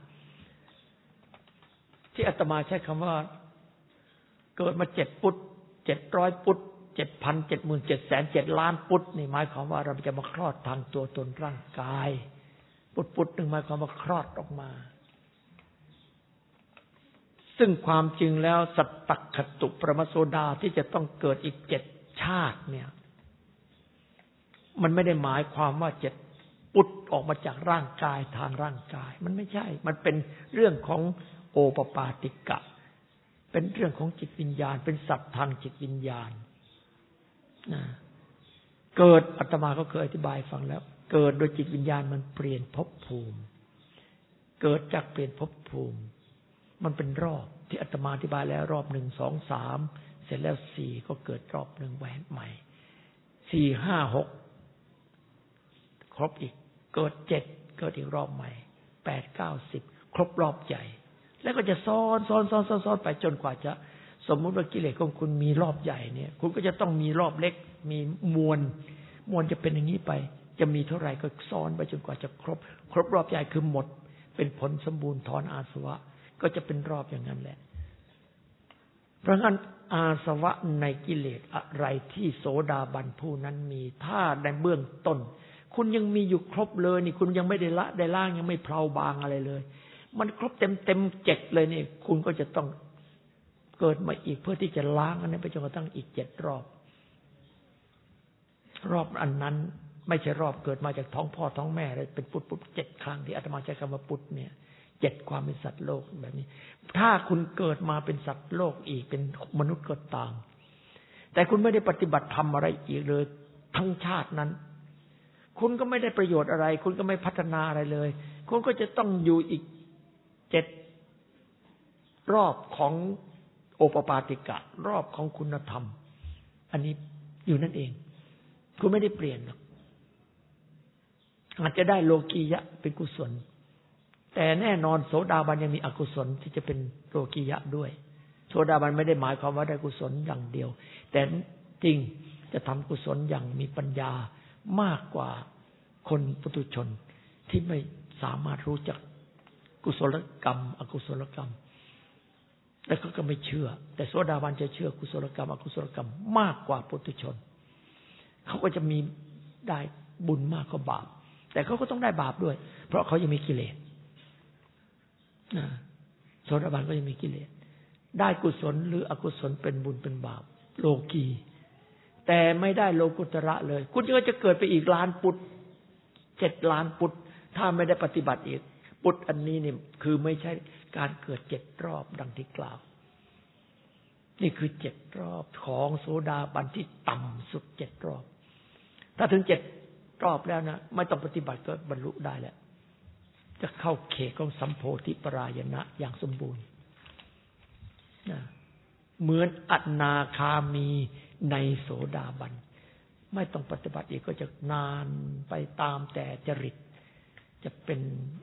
ที่อาตมาใช้คำว่าเกิดมาเจ็ดปุตเจ็ดร้อยปุตเจ็ดพันเจ็ดหมื่นเจ็ดแสนเจ็ดล้านปุตนี่หมายความว่าเราจะมาคลอดทางตัวตนร่างกายปุตปุตหนึ่งหมายความว่าคลอดออกมาซึ่งความจริงแล้วสัตตคตุปรมโสดาที่จะต้องเกิดอีกเจ็ดชาติเนี่ยมันไม่ได้หมายความว่าเจ็ดปุตออกมาจากร่างกายทางร่างกายมันไม่ใช่มันเป็นเรื่องของโอปปาติกะเป็นเรื่องของจิตวิญญาณเป็นสัตว์ทางจิตวิญญาณนะเกิดอาตมาก็เคยอธิบายฟังแล้วเกิดโดยจิตวิญญาณมันเปลี่ยนภพภูมิเกิดจากเปลี่ยนภพภูมิมันเป็นรอบที่อาตมาอธิบายแล้วรอบหนึ่งสองสามเสร็จแล้วสี่ก็เกิดรอบหนึ่งแหวนใหม่สี่ห้าหกครบอีกเกิดเจ็ดเกิดอีกรอบใหม่แปดเก้าสิบครบรอบใหญ่แล้วก็จะซ้อนซ้อนซ้อนซ้อนซ้อนไปจนกว่าจะสมมุติว่ากิเลสของคุณมีรอบใหญ่เนี่ยคุณก็จะต้องมีรอบเล็กมีมวลมวลจะเป็นอย่างนี้ไปจะมีเท่าไหร่ก็ซ้อนไปจนกว่าจะครบครบรอบใหญ่คือหมดเป็นผลสมบูรณ์ถอนอาสวะก็จะเป็นรอบอย่างนั้นแหละเพราะงั้นอาสวะในกิเลสอะไรที่โสดาบันผู้นั้นมีถ้าในเบื้องต้นคุณยังมีอยู่ครบเลยนี่คุณยังไม่ได้ละได้ล่างยังไม่เพลาบางอะไรเลยมันครบเต็มเต็มเจ็ดเลยนี่คุณก็จะต้องเกิดมาอีกเพื่อที่จะล้างอันนี้ไปจนกระทั่งอีกเจ็ดรอบรอบอันนั้นไม่ใช่รอบเกิดมาจากท้องพ่อท้องแม่เลยเป็นปุตปุตเจ็ดครั้งที่อาตมาใช้คำว่าปุตเนี่ยเจ็ดความเป็นสัตว์โลกแบบนี้ถ้าคุณเกิดมาเป็นสัตว์โลกอีกเป็นมนุษย์ก็ตามแต่คุณไม่ได้ปฏิบัติธรรมอะไรอีกเลยทั้งชาตินั้นคุณก็ไม่ได้ประโยชน์อะไรคุณก็ไม่พัฒนาอะไรเลยคุณก็จะต้องอยู่อีกเจ็ดรอบของโอปปาติกะรอบของคุณธรรมอันนี้อยู่นั่นเองคุณไม่ได้เปลี่ยนหรอกอาจจะได้โลกียะเป็นกุศลแต่แน่นอนโสดาบันยังมีอกุศลที่จะเป็นโลกียะด้วยโสดาบันไม่ได้หมายความว่าได้กุศลอย่างเดียวแต่จริงจะทำกุศลอย่างมีปัญญามากกว่าคนปุถุชนที่ไม่สามารถรู้จักกุศลกรรมอกุศลกรรมแล้วเขาก็ไม่เชื่อแต่โสดาบันจะเชื่อกุศลกรรมอกุศลกรรมมากกว่าปุถุชนเขาก็จะมีได้บุญมากกว่าบาปแต่เขาก็ต้องได้บาปด้วยเพราะเขายังมีกิเลสโสดาบันก็ยังมีกิเลสได้กุศลหรืออกุศลเป็นบุญเป็นบาปโลกีแต่ไม่ได้โลกุตระเลยคุณก็จะเกิดไปอีกล้านปุตเจ็ดล้านปุตถ้าไม่ได้ปฏิบัติอีกปุตอันนี้นี่คือไม่ใช่การเกิดเจ็ดรอบดังที่กล่าวนี่คือเจ็ดรอบของโสดาบันที่ต่ำสุดเจ็ดรอบถ้าถึงเจ็ดรอบแล้วนะไม่ต้องปฏิบัติก็บรรลุได้แล้วจะเข้าเขตของสัมโพธิปรายณะอย่างสมบูรณ์นะเหมือนอนาคามีในโสดาบันไม่ต้องปฏิบัติอีกก็จะนานไปตามแต่จริตจะเป็น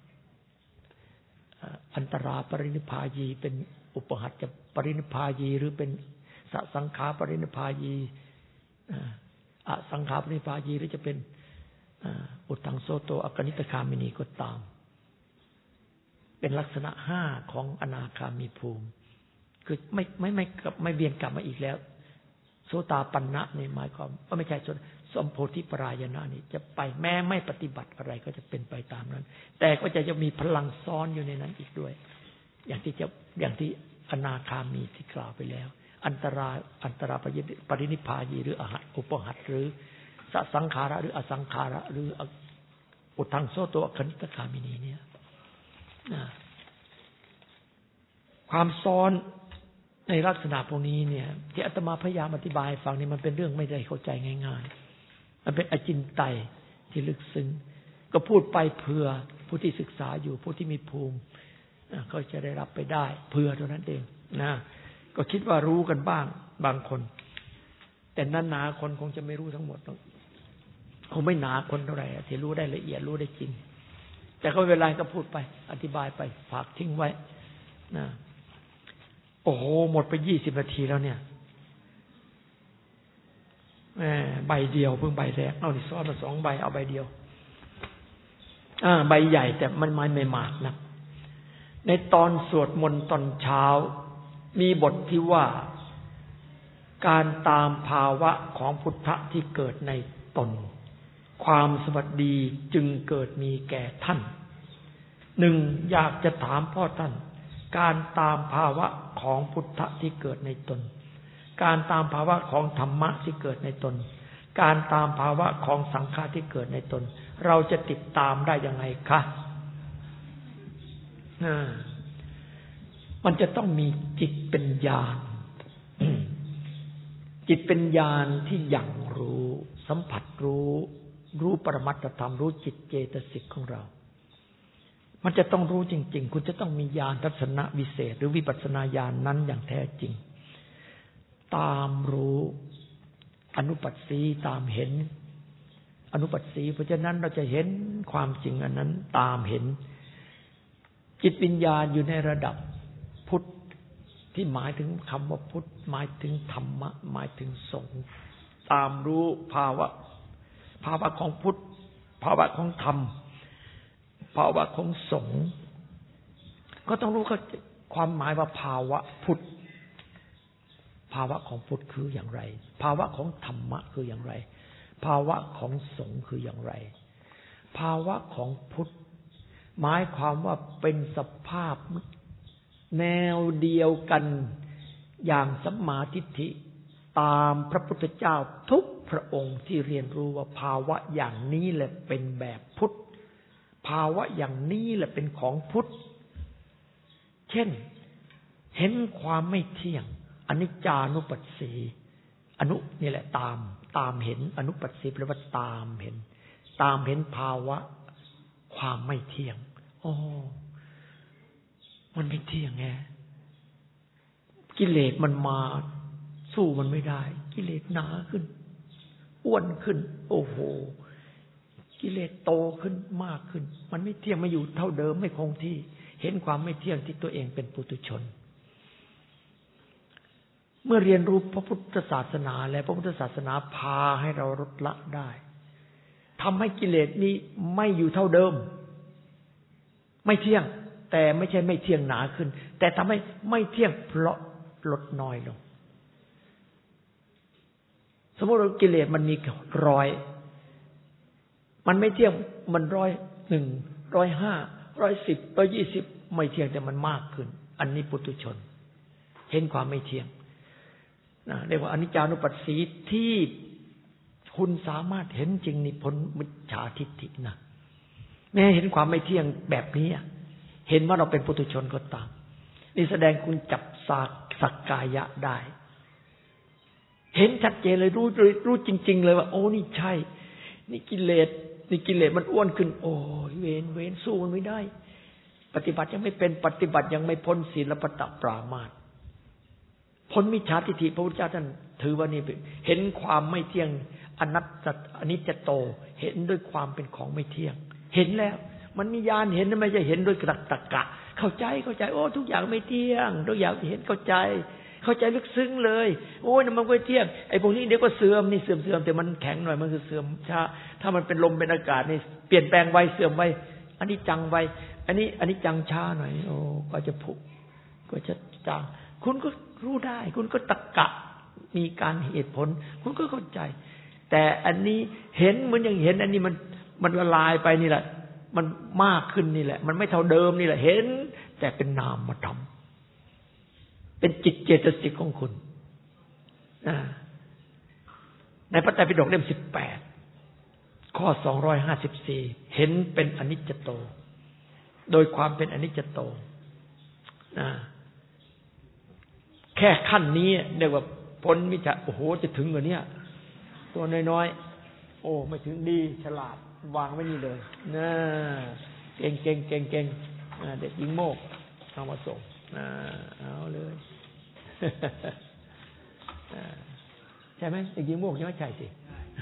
อันตราปรินิพพายีเป็นอุปหัตจะปรินิพพายีหรือเป็นสสังขาปรินิพพายีอสังขาปรินิพพายีหรือจะเป็นอุทังโสโตอกนิตคามินีก็ตามเป็นลักษณะห้าของอนาคามีภูมิคือไม่ไม่ไม่ไม่เวียนกลับมาอีกแล้วโสตาปันนะนี่หมายความว่าไม่ใช่สัมโพธิปรายณะนี่จะไปแม้ไม่ปฏิบัติอะไรก็จะเป็นไปตามนั้นแต่ก็จะจะมีพลังซ้อนอยู่ในนั้นอีกด้วยอย่างที่จะอย่างที่อนาคามีที่กล่าวไปแล้วอันตราอันตราปรินิพพายีหรืออหัตอุปหัตหรือสสังขาระหรืออสังขาระหรืออุทังโสโตอกนิตคามินีเนี่ยความซ้อนในลักษณะพวกนี้เนี่ยที่อาตมาพยายามอธิบายให้ฟังนี่มันเป็นเรื่องไม่ได้เข้าใจง่ายๆมันเป็นอจินไตยที่ลึกซึ้งก็พูดไปเพื่อผู้ที่ศึกษาอยู่ผู้ที่มีภูมิก็จะได้รับไปได้เพื่อเท่านั้นเองนะก็คิดว่ารู้กันบ้างบางคนแต่นั้นหนาคนคงจะไม่รู้ทั้งหมดคงไม่หนาคนเท่าไหร่ที่รู้ได้ละเอียดรู้ได้จริงแต่ก็เวลาก็พูดไปอธิบายไปฝากทิ้งไว้นะโอ้โหหมดไปยี่สิบนาทีแล้วเนี่ยแหมใบเดียวเพิ่งใบแรกเอาดิซ้อนมาสองใบเอาใบเดียวอ่าใบใหญ่แต่มันไม่ไม่มากนะในตอนสวดมนต์ตอนเช้ามีบทที่ว่าการตามภาวะของพุทธะที่เกิดในตนความสวัสดีจึงเกิดมีแก่ท่านหนึ่งอยากจะถามพ่อท่านการตามภาวะของพุทธะที่เกิดในตนการตามภาวะของธรรมะที่เกิดในตนการตามภาวะของสังขารที่เกิดในตนเราจะติดตามได้ยังไงคะมันจะต้องมีจิตเป็นญาณ จิตเป็นญาณที่ยังรู้สัมผัสรู้รู้ปรมัตถธรรมรู้จิตเจตสิกของเรามันจะต้องรู้จริงๆคุณจะต้องมีญาณทัศนะวิเศษหรือวิปัสสนาญาณนั้นอย่างแท้จริงตามรู้อนุปัสสีตามเห็นอนุปัสสีเพราะฉะนั้นเราจะเห็นความจริงอันนั้นตามเห็นจิตวิญญาณอยู่ในระดับพุทธที่หมายถึงคำว่าพุทธหมายถึงธรรมะหมายถึงสงฆ์ตามรู้ภาวะภาวะของพุทธภาวะของธรรมภาวะของสงฆ์ก็ต้องรู้ความหมายว่าภาวะพุทธภาวะของพุทธคืออย่างไรภาวะของธรรมะคืออย่างไรภาวะของสงฆ์คืออย่างไรภาวะของพุทธหมายความว่าเป็นสภาพแนวเดียวกันอย่างสัมมาทิฏฐิตามพระพุทธเจ้าทุกพระองค์ที่เรียนรู้ว่าภาวะอย่างนี้แหละเป็นแบบพุทธภาวะอย่างนี้แหละเป็นของพุทธเช่นเห็นความไม่เที่ยงอนิจจานุปัสสีอนุนี่แหละตามตามเห็นอนุปัสสีแปลว่าตามเห็นตามเห็นภาวะความไม่เที่ยงโอ้มันไม่เที่ยงไงกิเลสมันมาสู้มันไม่ได้กิเลสหนาขึ้นอ้วนขึ้นโอ้โหกิเลสโตขึ้นมากขึ้นมันไม่เที่ยงไม่อยู่เท่าเดิมไม่คงที่เห็นความไม่เที่ยงที่ตัวเองเป็นปุถุชนเมื่อเรียนรู้พระพุทธศาสนาแล้วพระพุทธศาสนาพาให้เราลดละได้ทำให้กิเลสนี้ไม่อยู่เท่าเดิมไม่เที่ยงแต่ไม่ใช่ไม่เที่ยงหนาขึ้นแต่ทำให้ไม่เที่ยงเพราะลดน้อยลงสมมติว่ากิเลสมันมีร้อยมันไม่เที่ยงมันร้อยหนึ่งร้อยห้าร้อยสิบร้อยยี่สิบไม่เที่ยงแต่มันมากขึ้นอันนี้ปุถุชนเห็นความไม่เที่ยงนะเรียกว่าอนิจจานุปัสสีที่คุณสามารถเห็นจริงนี่พ้นมิจฉาทิฏฐินะแม้เห็นความไม่เที่ยงแบบนี้เห็นว่าเราเป็นปุถุชนก็ตามนี่แสดงคุณจับสักกายะได้เห็นชัดเจนเลยรู้รู้จริงๆเลยว่าโอ้นี่ใช่นี่กิเลสนี่กิเลสมันอ้วนขึ้นโอ้เวรเวรสู้มันไม่ได้ปฏิบัติยังไม่เป็นปฏิบัติยังไม่พ้นศีลปตปรามาสพ้นมิจฉาทิฏฐิพระพุทธเจ้าท่านถือว่านี่เห็นความไม่เที่ยงอนัตตอนิจจโตเห็นด้วยความเป็นของไม่เที่ยงเห็นแล้วมันมีญาณเห็นไม่ใช่เห็นด้วยตรรกะเข้าใจเข้าใจโอ้ทุกอย่างไม่เที่ยงทุกอย่างเห็นเข้าใจเข้าใจลึกซึ้งเลยโอ้ยมันไม่เที่ยงไอ้พวกนี้เดี๋ยวก็เสื่อมนี่เสื่อมเสื่อมแต่มันแข็งหน่อยมันคือเสื่อมช้าถ้ามันเป็นลมเป็นอากาศนี่เปลี่ยนแปลงไวเสื่อมไวอันนี้จังไวอันนี้อันนี้จังช้าหน่อยโอ้ก็จะผุก็จะจางคุณก็รู้ได้คุณก็ตรรกะมีการเหตุผลคุณก็เข้าใจแต่อันนี้เห็นเหมือนอย่างเห็นอันนี้มันมันละลายไปนี่แหละมันมากขึ้นนี่แหละมันไม่เท่าเดิมนี่แหละเห็นแต่เป็นนามธรรมเป็นจิตเจตสิกของคุณในพระไตรปิฎกเล่มสิบแปดข้อสองร้อยห้าสิบสี่เห็นเป็นอนิจจโตโดยความเป็นอนิจจโตแค่ขั้นนี้เรียกว่าพ้นมิจฉาโอ้โหจะถึงกว่านี้ตัวน้อยๆโอ้ไม่ถึงดีฉลาดวางไว้นี่เลยนะเก่งเก่งเก่งเก่งเด็กหญิงโมกเอามาส่งเอาเลยใช่ไหมเด็กหญิงโมกยังไม่ใช่สิ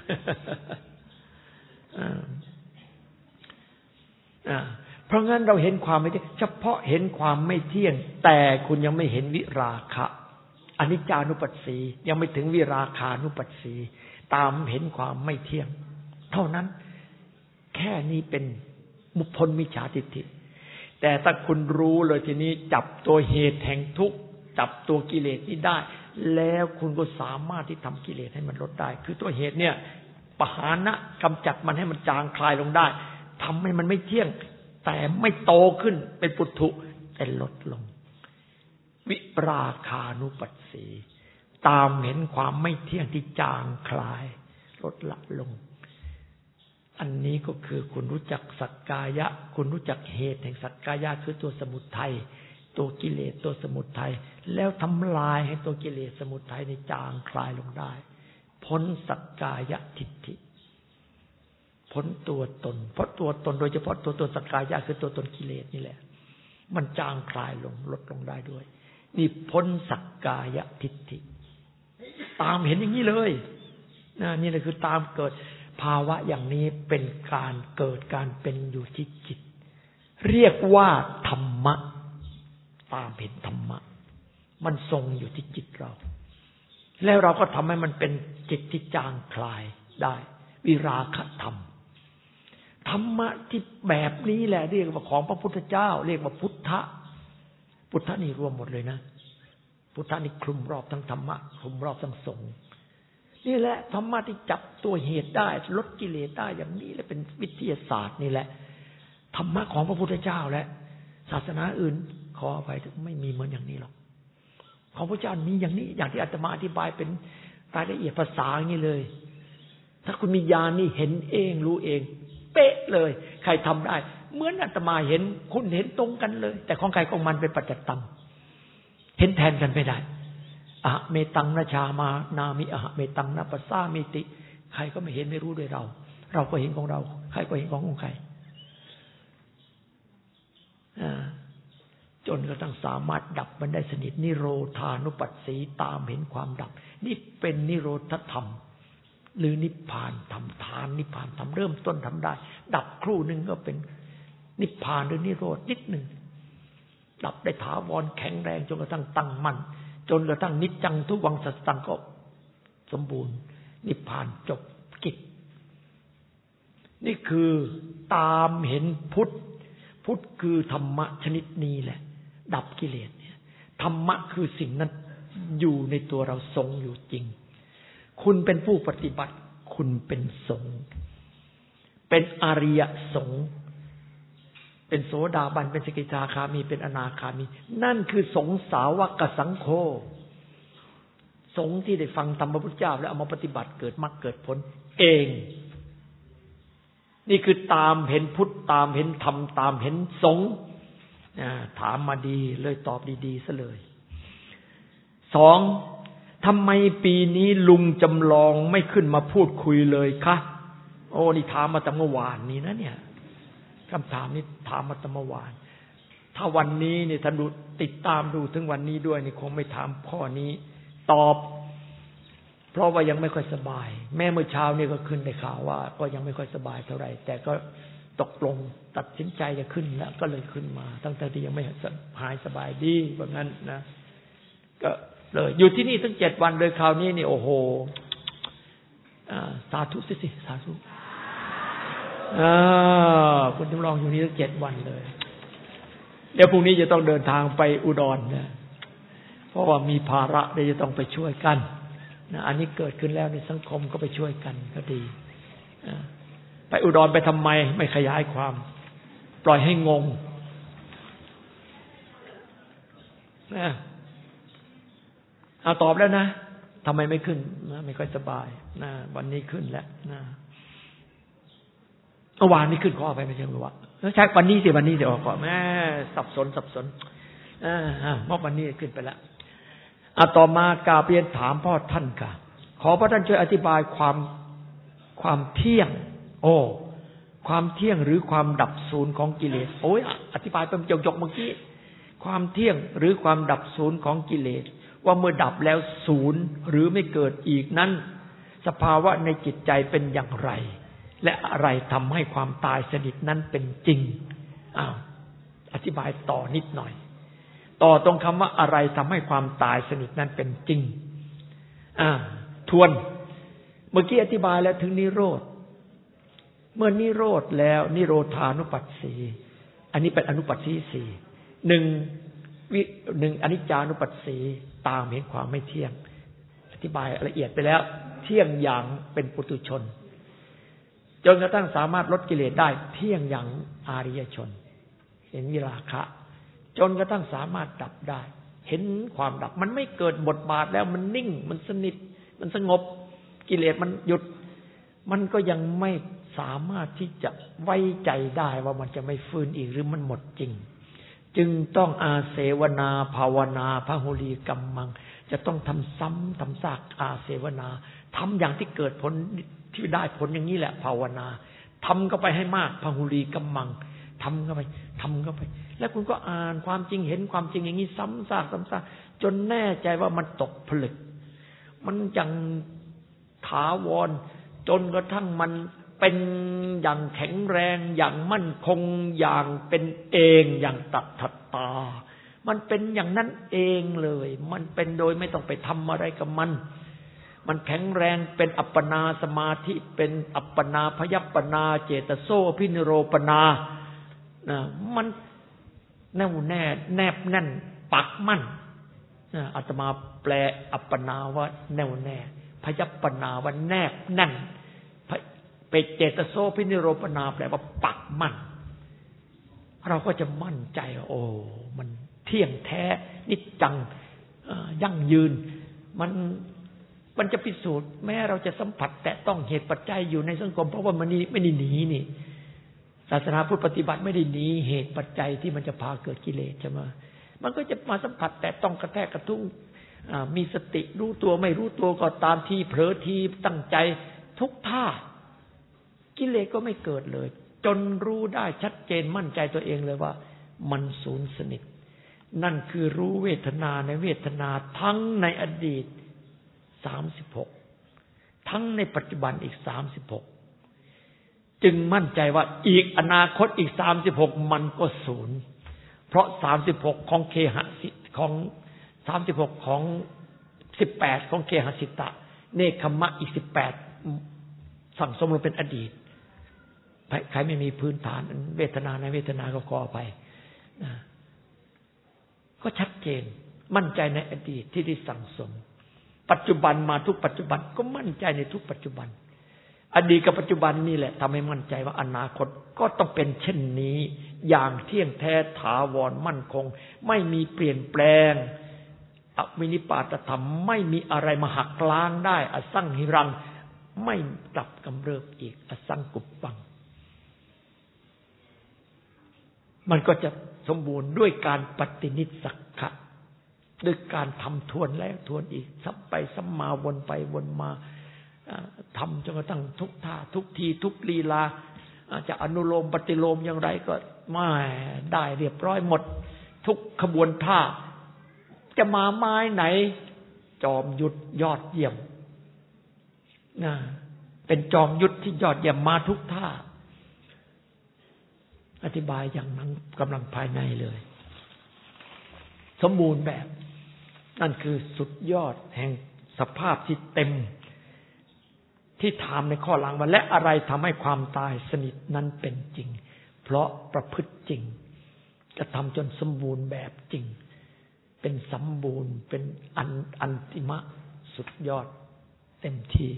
เพราะงั้นเราเห็นความไม่เที่ยงเฉพาะเห็นความไม่เที่ยงแต่คุณยังไม่เห็นวิราคะอนิจจานุปัสสียังไม่ถึงวิราคานุปัสสีตามเห็นความไม่เที่ยงเท่านั้นแค่นี้เป็นมุพลมิจฉาทิฏฐิแต่ถ้าคุณรู้เลยทีนี้จับตัวเหตุแห่งทุกข์จับตัวกิเลสนี้ได้แล้วคุณก็สามารถที่ทำกิเลสให้มันลดได้คือตัวเหตุเนี่ยปหานะกำจัดมันให้มันจางคลายลงได้ทำให้มันไม่เที่ยงแต่ไม่โตขึ้นเป็นปุถุแต่ลดลงวิราคานุปัสสีตามเห็นความไม่เที่ยงที่จางคลายลดละลงอันนี้ก็คือคุณรู้จักสักกายะคุณรู้จักเหตุแห่งสักกายะคือตัวสมุทัยตัวกิเลสตัวสมุทัยแล้วทำลายให้ตัวกิเลสสมุทัยในจางคลายลงได้พ้นสักกายะทิฏฐิพ้นตัวตนเพราะตัวตนโดยเฉพาะตัวตนสักกายะคือตัวตนกิเลสนี่แหละมันจางคลายลงลดลงได้ด้วยนี่พ้นสักกายะทิฏฐิตามเห็นอย่างนี้เลยนะนี่แหละคือตามเกิดภาวะอย่างนี้เป็นการเกิดการเป็นอยู่ที่จิตเรียกว่าธรรมะตามเห็นธรรมะมันทรงอยู่ที่จิตเราแล้วเราก็ทำให้มันเป็นจิตที่จางคลายได้วิราคะธรรมธรรมะที่แบบนี้แหละเรียกว่าของพระพุทธเจ้าเรียกว่าพุทธะพุทธะนี่รวมหมดเลยนะพุทธะนี่คลุมรอบทั้งธรรมะคลุมรอบทั้งสงฆ์นี่แหละธรรมะที่จับตัวเหตุได้ลดกิเลสได้อย่างนี้แหละเป็นวิทยาศาสตร์นี่แหละธรรมะของพระพุทธเจ้าและศาสนาอื่นขออภัยไม่มีเหมือนอย่างนี้หรอกของพระเจ้ามีอย่างนี้อย่างที่อาตมาอธิบายเป็นรายละเอียดภาษาอย่างนี้เลยถ้าคุณมีญาณนี่เห็นเองรู้เองเป๊ะเลยใครทำได้เหมือนอาตมาเห็นคุณเห็นตรงกันเลยแต่ของใครของมันเป็นปัจจตังเห็นแทนกันไม่ได้อะเมตังนชามานามิอะเมตังนะปัสสามิติใครก็ไม่เห็นไม่รู้ด้วยเราเราก็เห็นของเราใครก็เห็นของของใครจนกระทั่งสามารถดับมันได้สนิทนิโรธานุปัสสีตามเห็นความดับนี่เป็นนิโรธธรรมหรือนิพพานธรรมทานนิพพานธรรมเริ่มต้นทำได้ดับครู่หนึ่งก็เป็นนิพพานหรือนิโรธนิดหนึ่งดับได้ถาวรแข็งแรงจนกระทั่งตั้งมั่นจนกระทั่งนิจจังทุกวังสัจตังก็สมบูรณ์นิพพานจบกิจนี่คือตามเห็นพุทธพุทธคือธรรมะชนิดนี้แหละดับกิเลสเนี่ยธรรมะคือสิ่งนั้นอยู่ในตัวเราทรงอยู่จริงคุณเป็นผู้ปฏิบัติคุณเป็นสงฆ์เป็นอริยสงฆ์เป็นโสดาบันเป็นสกิทาคามีเป็นอนาคามีนั่นคือสงฆ์สาวกสังโฆสงฆ์ที่ได้ฟังธรรมพระพุทธเจ้าแล้วเอามาปฏิบัติเกิดมรรคเกิดผลเองนี่คือตามเห็นพุทธตามเห็นธรรมตามเห็นสงฆ์ถามมาดีเลยตอบดีๆซะเลยสองทำไมปีนี้ลุงจำลองไม่ขึ้นมาพูดคุยเลยคะโอ้นี่ถามมาตั้งเมื่อวานนี้นะเนี่ยคำถามนี้ถามมาตั้งเมื่อวานถ้าวันนี้เนี่ยท่านดูติดตามดูถึงวันนี้ด้วยนี่คงไม่ถามข้อนี้ตอบเพราะว่ายังไม่ค่อยสบายแม่เมื่อเช้านี่ก็ขึ้นในข่าวว่าก็ยังไม่ค่อยสบายเท่าไหร่แต่ก็ตกลงตัดสินใจจะขึ้นแล้วก็เลยขึ้นมาตั้งแต่ที่ยังไม่หายสบายดีว่างั้นนะก็เลยอยู่ที่นี่ตั้งเจ็ดวันเลยคราวนี้นี่โอ้โหสาธุสิสิสาธุคุณจำลองอยู่นี่ตั้งเจ็ดวันเลยเดี๋ยวพรุ่งนี้จะต้องเดินทางไปอุดรนะเพราะว่ามีภาระที่จะต้องไปช่วยกันนะอันนี้เกิดขึ้นแล้วในสังคมก็ไปช่วยกันก็ดีไปอุดรไปทำไมไม่ขยายความปล่อยให้งงนะเอาตอบแล้วนะทำไมไม่ขึ้นนะไม่ค่อยสบายนะวันนี้ขึ้นแล้วนะเมื่อวานนี้ขึ้นขอไปไม่ใช่เมื่อวานใช่วันนี้สิวันนี้เดี๋ยวขอแม่สับสนสับสนอ่าเมื่อวันนี้ขึ้นไปแล้วอ่ะต่อมากราบเรียนถามพ่อท่านค่ะขอพระท่านช่วยอธิบายความความเที่ยงโอ้ความเที่ยงหรือความดับศูนย์ของกิเลสโอ้ยอธิบายเป็นยกๆเมื่อกี้ความเที่ยงหรือความดับศูนย์ของกิเลสว่าเมื่อดับแล้วศูนย์หรือไม่เกิดอีกนั้นสภาวะในจิตใจเป็นอย่างไรและอะไรทำให้ความตายสนิทนั้นเป็นจริงอ้าวอธิบายต่อนิดหน่อยต่อตรงคำว่าอะไรทำให้ความตายสนิทนั้นเป็นจริงอ่าทวนเมื่อกี้อธิบายแล้วถึงนิโรธเมื่อนิโรธแล้วนิโรธานุปัสสีอันนี้เป็นอนุปัสสีสี่หนึ่งวิหนึ่งอนิจจานุปัสสีตามเห็นความไม่เที่ยงอธิบายละเอียดไปแล้วเที่ยงอย่างเป็นปุถุชนจนกระทั่งสามารถลดกิเลสได้เที่ยงอย่างอาริยชนเห็นวิราคะจนกระทั่งสามารถดับได้เห็นความดับมันไม่เกิดบทบาทแล้วมันนิ่งมันสนิทมันสงบกิเลสมันหยุดมันก็ยังไม่สามารถที่จะไว้ใจได้ว่ามันจะไม่ฟื้นอีกหรือมันหมดจริงจึงต้องอาเสวนาภาวนาพหุลีกัมมังจะต้องทำซ้ำทำซากอาเสวนาทำอย่างที่เกิดผลที่ได้ผลอย่างนี้แหละภาวนาทำเข้าไปให้มากพหุลีกัมมังทำเข้าไปทำเข้าไปแล้วคุณก็อ่านความจริงเห็นความจริงอย่างนี้ซ้ำซากซ้ำซากจนแน่ใจว่ามันตกผลึกมันยังถาวรจนกระทั่งมันเป็นอย่างแข็งแรงอย่างมั่นคงอย่างเป็นเองอย่างตัดถัดตามันเป็นอย่างนั้นเองเลยมันเป็นโดยไม่ต้องไปทำอะไรกับมันมันแข็งแรงเป็นอัปปนาสมาธิเป็นอัปปนาพยัปปนาเจตโสพินิโรปนานะมันแน่วแน่แนบแน่นปักมั่นนะอาตมาแปลอัปปนาว่าแน่วแน่พยัปปนาว่าแนบแน่นเปเจตโสพินิโรปนาแปลว่าปักมั่นเราก็จะมั่นใจโอ้มันเที่ยงแท้นิจจังยั่งยืนมันมันจะพิสูจน์แม้เราจะสัมผัสแต่ต้องเหตุปัจจัยอยู่ในสังคมเพราะว่ามันนี่ไม่ได้หนีนี่ศาสนาพุทธปฏิบัติไม่ได้หนีเหตุปัจจัยที่มันจะพาเกิดกิเลสใช่ไหมมันก็จะมาสัมผัสแต่ต้องกระแทกกระทุ้งมีสติรู้ตัวไม่รู้ตัวก็ตามทีเผลอทีตั้งใจทุกท่ากิเลสก็ไม่เกิดเลยจนรู้ได้ชัดเจนมั่นใจตัวเองเลยว่ามันสูญสนิทนั่นคือรู้เวทนาในเวทนาทั้งในอดีตสามสิบหกทั้งในปัจจุบันอีกสามสิบหกจึงมั่นใจว่าอีกอนาคตอีกสามสิบหกมันก็ศูนย์เพราะสามสิบหกของเคหะของสามสิบหกของสิบแปดของเคหสิตะเนคขมะอีกสิบแปดสั่งสมลงเป็นอดีตใครไม่มีพื้นฐานเวทนาในเวทนาก็ขอไปก็ชัดเจนมั่นใจในอดีตที่ได้สั่งสมปัจจุบันมาทุกปัจจุบันก็มั่นใจในทุกปัจจุบันอดีตกับปัจจุบันนี่แหละทำให้มั่นใจว่าอนาคตก็ต้องเป็นเช่นนี้อย่างเที่ยงแท้ถาวรมั่นคงไม่มีเปลี่ยนแปลงอวินิปาตธรรมไม่มีอะไรมาหักล้างได้อสังหิรังไม่กลับกำเริบอีกอสังกุปปังมันก็จะสมบูรณ์ด้วยการปฏินิสสักขะด้วยการทำทวนแล้วทวนอีกซ้ำไปซ้ำมาวนไปวนมาทำจนกระทั่งทุกท่าทุกทีทุกลีลาจะอนุโลมปฏิโลมอย่างไรก็ไม่ได้เรียบร้อยหมดทุกขบวนท่าจะมาไม้ไหนจอมยุทธยอดเยี่ยมนะเป็นจอมยุทธที่ยอดเยี่ยมมาทุกท่าอธิบายอย่างนั้นกำลังภายในเลยสมบูรณ์แบบนั่นคือสุดยอดแห่งสภาพที่เต็มที่ถามในข้อหลังว่าและอะไรทำให้ความตายสนิทนั้นเป็นจริงเพราะประพฤติจริงกระทำจนสมบูรณ์แบบจริงเป็นสมบูรณ์เป็นอันอันติมะสุดยอดเต็มที่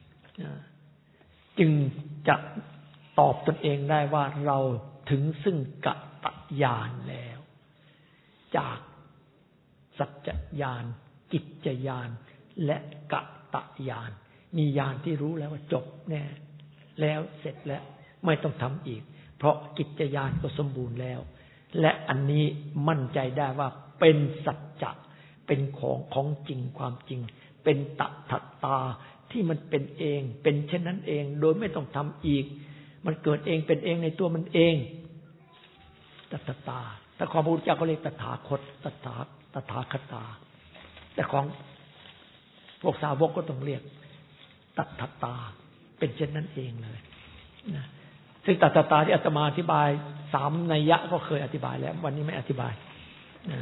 จึงจะตอบตนเองได้ว่าเราถึงซึ่งกตญาณแล้วจากสัจจญาณกิจจญาณและกตญาณมีญาณที่รู้แล้วว่าจบแน่แล้วเสร็จแล้วไม่ต้องทำอีกเพราะกิจญาณก็สมบูรณ์แล้วและอันนี้มั่นใจได้ว่าเป็นสัจจะเป็นของของจริงความจริงเป็นตถตตาที่มันเป็นเองเป็นเช่นนั้นเองโดยไม่ต้องทำอีกมันเกิดเองเป็นเองในตัวมันเองตถตาแต่ของพระพุทธเจ้าก็เรียกตถาคตตถาตถาคตาแต่ของพวกสาวกก็ต้องเรียกตถตาเป็นเช่นนั้นเองเลยนะซึ่งตถตาที่อาตมาอธิบายสามนัยยะก็เคยอธิบายแล้ววันนี้ไม่อธิบายนะ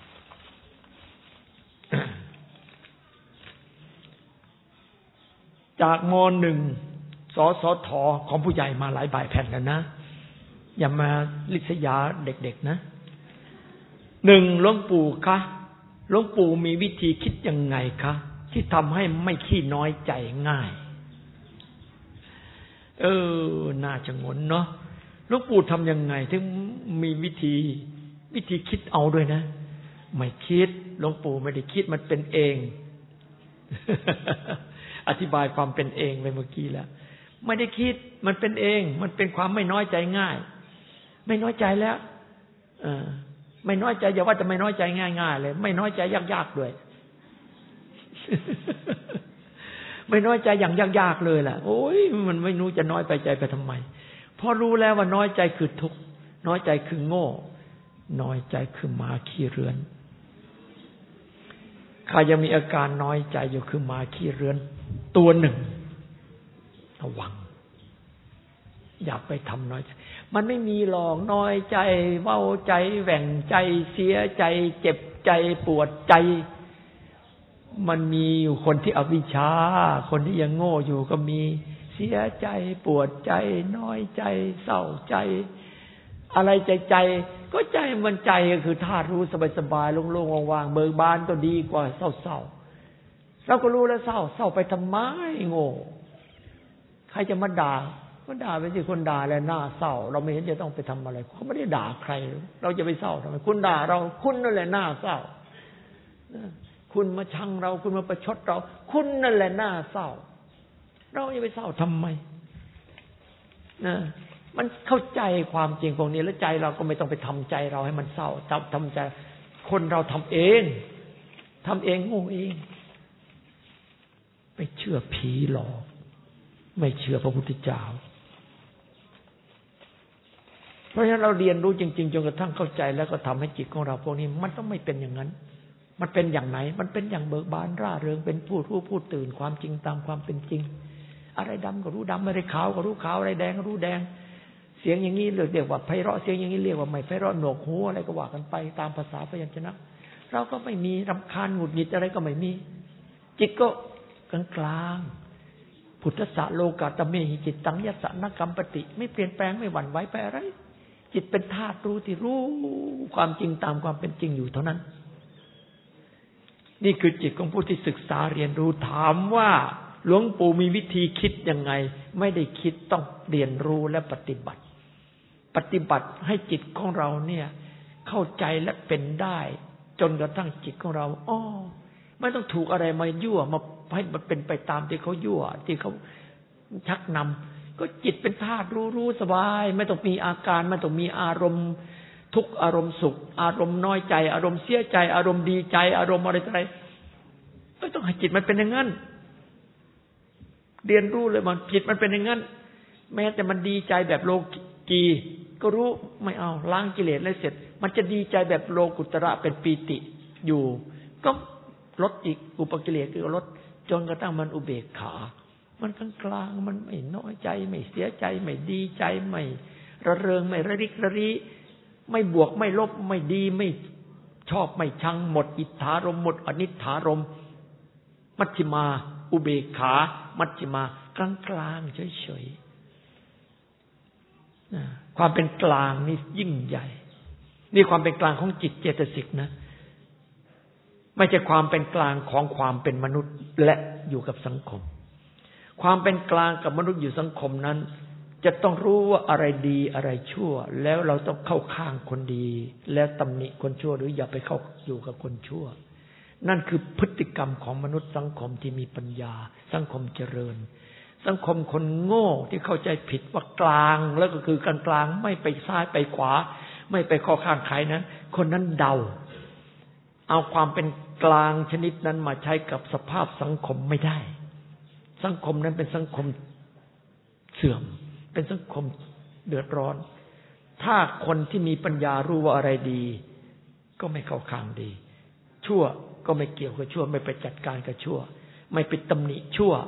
จากมหนึ่งสสทของผู้ใหญ่มาหลายใบแผ่นกันนะอย่ามาลิษยาเด็กๆนะหนึ่งหลวงปู่คะหลวงปู่มีวิธีคิดยังไงคะที่ทำให้ไม่ขี้น้อยใจง่ายเออน่าชงนเนาะหลวงปู่ทำยังไงถึงมีวิธีวิธีคิดเอาด้วยนะไม่คิดหลวงปู่ไม่ได้คิดมันเป็นเอง อธิบายความเป็นเองไปเมื่อกี้แล้วไม่ได้คิดมันเป็นเองมันเป็นความไม่น้อยใจง่ายไม่น้อยใจแล้วเออไม่น้อยใจอย่าว่าจะไม่น้อยใจง่ายๆเลยไม่น้อยใจยากๆด้วย ไม่น้อยใจอย่างยากๆเลยล่ะโอ้ยมันไม่รู้จะน้อยไปใจไปทำไมเพราะรู้แล้วว่าน้อยใจคือทุกข์น้อยใจคือโง่น้อยใจคือหมาขี้เรือนใครยังมีอาการน้อยใจอยู่คือหมาขี้เรือนตัวหนึ่งระวังอย่าไปทำน้อยใจมันไม่มีหรอกน้อยใจเว้าใจแหว่งใจเสียใจเจ็บใจปวดใจมันมีอยู่คนที่อวิชชาคนที่ยังโง่อยู่ก็มีเสียใจปวดใจน้อยใจเศร้าใจอะไรใจใจก็ใจมันใจก็คือธาตุรู้สบายๆโล่งๆว่างๆเบิกบานก็ดีกว่าเศร้าๆเราก็รู้แล้วเศร้าเศร้าไปทำไมโง่ใครจะมาด่าก็ด่าไปสิคนด่าแล้วหน้าเศร้าเราไม่เห็นจะต้องไปทำอะไรเขาไม่ได้ด่าใครเราจะไปเศร้าทำไมคุณด่าเราคุณนั่นแหละหน้าเศร้าคุณมาชังเราคุณมาประชดเราคุณนั่นแหละน่าเศร้าเราจะไปเศร้าทำไมนะมันเข้าใจความจริงพวกนี้แล้วใจเราก็ไม่ต้องไปทำใจเราให้มันเศร้าทำใจคนเราทำเองทำเองโง่เองไปเชื่อผีหลอกไม่เชื่อพระพุทธเจ้าเพราะฉะนั้นเราเรียนรู้จริงๆจนกระทั่งเข้าใจแล้วก็ทำให้จิตของเราพวกนี้มันต้องไม่เป็นอย่างนั้นมันเป็นอย่างไหนมันเป็นอย่างเบิกบานร่าเริงเป็นผู้รู้ผู้ตื่นความจริงตามความเป็นจริงอะไรดำก็รู้ดำอะไรขาวก็รู้ขาวอะไรแดงก็รู้แดงเสียงอย่างนี้เรียกว่าไพเราะเสียงอย่างนี้เรียกว่าไม่ไพเราะหนวกหูอะไรก็ว่ากันไปตามภาษาพยัญชนะเราก็ไม่มีรำคาญหงุดหงิดอะไรก็ไม่มีจิตก็กลางกลางพุทธะโลกาตเมหิจิตตังยัสสะนกัมปติไม่เปลี่ยนแปลงไม่หวั่นไหวไปอะไรจิตเป็นธาตุรู้ที่รู้ความจริงตามความเป็นจริงอยู่เท่านั้นนี่คือจิตของผู้ที่ศึกษาเรียนรู้ถามว่าหลวงปู่มีวิธีคิดยังไงไม่ได้คิดต้องเรียนรู้และปฏิบัติปฏิบัติให้จิตของเราเนี่ยเข้าใจและเป็นได้จนกระทั่งจิตของเราอ้อไม่ต้องถูกอะไรมายั่วมาให้มันเป็นไปตามที่เขายั่วที่เขาชักนำก็จิตเป็นธาตุรู้รู้สบายไม่ต้องมีอาการไม่ต้องมีอารมณ์ทุกอารมณ์สุขอารมณ์น้อยใจอารมณ์เสียใจอารมณ์ดีใจอารมณ์อะไรอะไรไม่ต้องให้จิตมันเป็นอย่างนั้นเรียนรู้เลยมันจิตมันเป็นอย่างนั้นแม้แต่มันดีใจแบบโลกีก็รู้ไม่เอาล้างกิเลสแล้วเสร็จมันจะดีใจแบบโลกุตระเป็นปีติอยู่ก็ลดอีกอุปกิเลสคือลดจนกระทั่งมันอุเบกขามันกลางกลางมันไม่น้อยใจไม่เสียใจไม่ดีใจไม่ระเริงไม่ระริกระรีไม่บวกไม่ลบไม่ดีไม่ชอบไม่ชังหมดอิทธารมหมดอนิทธารมมัชฌิมาอุเบกขามัชฌิมากลางกลางเฉยๆความเป็นกลางนี่ยิ่งใหญ่นี่ความเป็นกลางของจิตเจตสิกนะไม่ใช่ความเป็นกลางของความเป็นมนุษย์และอยู่กับสังคมความเป็นกลางกับมนุษย์อยู่สังคมนั้นจะต้องรู้ว่าอะไรดีอะไรชั่วแล้วเราต้องเข้าข้างคนดีแล้วตำหนิคนชั่วหรืออย่าไปเข้าอยู่กับคนชั่วนั่นคือพฤติกรรมของมนุษย์สังคมที่มีปัญญาสังคมเจริญสังคมคนโง่ที่เข้าใจผิดว่ากลางแล้วก็คือกลางกลางไม่ไปซ้ายไปขวาไม่ไปเข้าข้างใครนั้นคนนั้นเดาเอาความเป็นกลางชนิดนั้นมาใช้กับสภาพสังคมไม่ได้สังคมนั้นเป็นสังคมเสื่อมเป็นสังคมเดือดร้อนถ้าคนที่มีปัญญารู้ว่าอะไรดีก็ไม่เข้าข้างดีชั่วก็ไม่เกี่ยวกับชั่วไม่ไปจัดการกับชั่วไม่ไปตำหนิชั่ว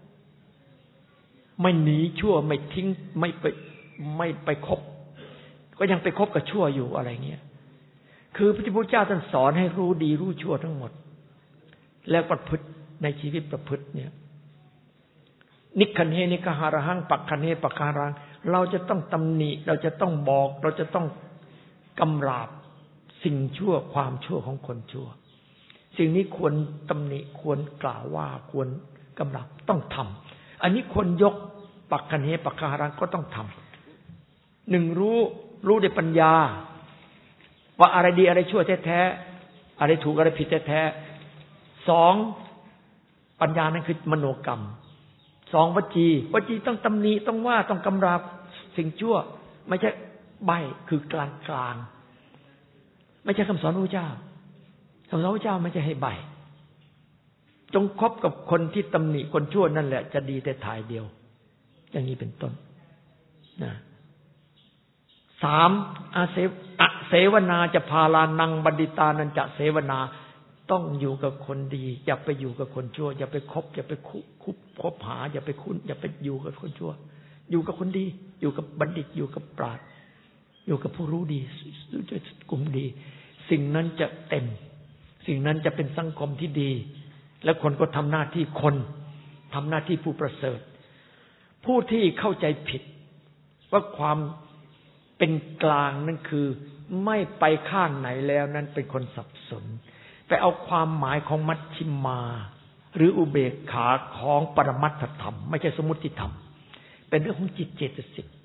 ไม่หนีชั่วไม่ทิ้งไม่ไปไม่ไปคบก็ยังไปคบกับชั่วอยู่อะไรเงี้ยคือพระพุทธเจ้าท่านสอนให้รู้ดีรู้ชั่วทั้งหมดแล้วประพฤติในชีวิตประพฤติเนี่ยนิคันเฮนิคหารหังปักคันเฮปักคารังเราจะต้องตำหนิเราจะต้องบอกเราจะต้องกำราบสิ่งชั่วความชั่วของคนชั่วสิ่งนี้ควรตำหนิควรกล่าวว่าควรกำราบต้องทำอันนี้ควรยกปักคันเฮปักคารังก็ต้องทำหนึ่งรู้รู้ด้วยปัญญาว่าอะไรดีอะไรชั่วแท้ๆอะไรถูกอะไรผิดแท้ๆสองปัญญานั้นคือมโนกรรมสองวจีวจีต้องตำหนิต้องว่าต้องกำราบสิ่งชั่วไม่ใช่ใบคือกลางกลางไม่ใช่คำสอนพระเจ้าคำสอนพระเจ้าไม่ใช่ให้ใบจงคบกับคนที่ตำหนิคนชั่วนั่นแหละจะดีแต่ถ่ายเดียวอย่างนี้เป็นต้นนะสามอาเสวอะเสวนาจะพาลานังบัณฑิตานันจะเสวนาต้องอยู่กับคนดีอย่าไปอยู่กับคนชั่วอย่าไปคบอย่าไปคุบคบหาอย่าไปคุ้นอย่าไปอยู่กับคนชั่วอยู่กับคนดีอยู่กับบัณฑิตอยู่กับปราชญ์อยู่กับผู้รู้ดีกลุ่มดีสิ่งนั้นจะเต็มสิ่งนั้นจะเป็นสังคมที่ดีและคนก็ทำหน้าที่คนทำหน้าที่ผู้ประเสริฐผู้ที่เข้าใจผิดว่าความเป็นกลางนั่นคือไม่ไปข้างไหนแล้วนั้นเป็นคนสับสนไปเอาความหมายของมัชฌิมาหรืออุเบกขาของปรมัตถธรรมไม่ใช่สมมุติธรรมเป็นเรื่องของจิตเจตสิก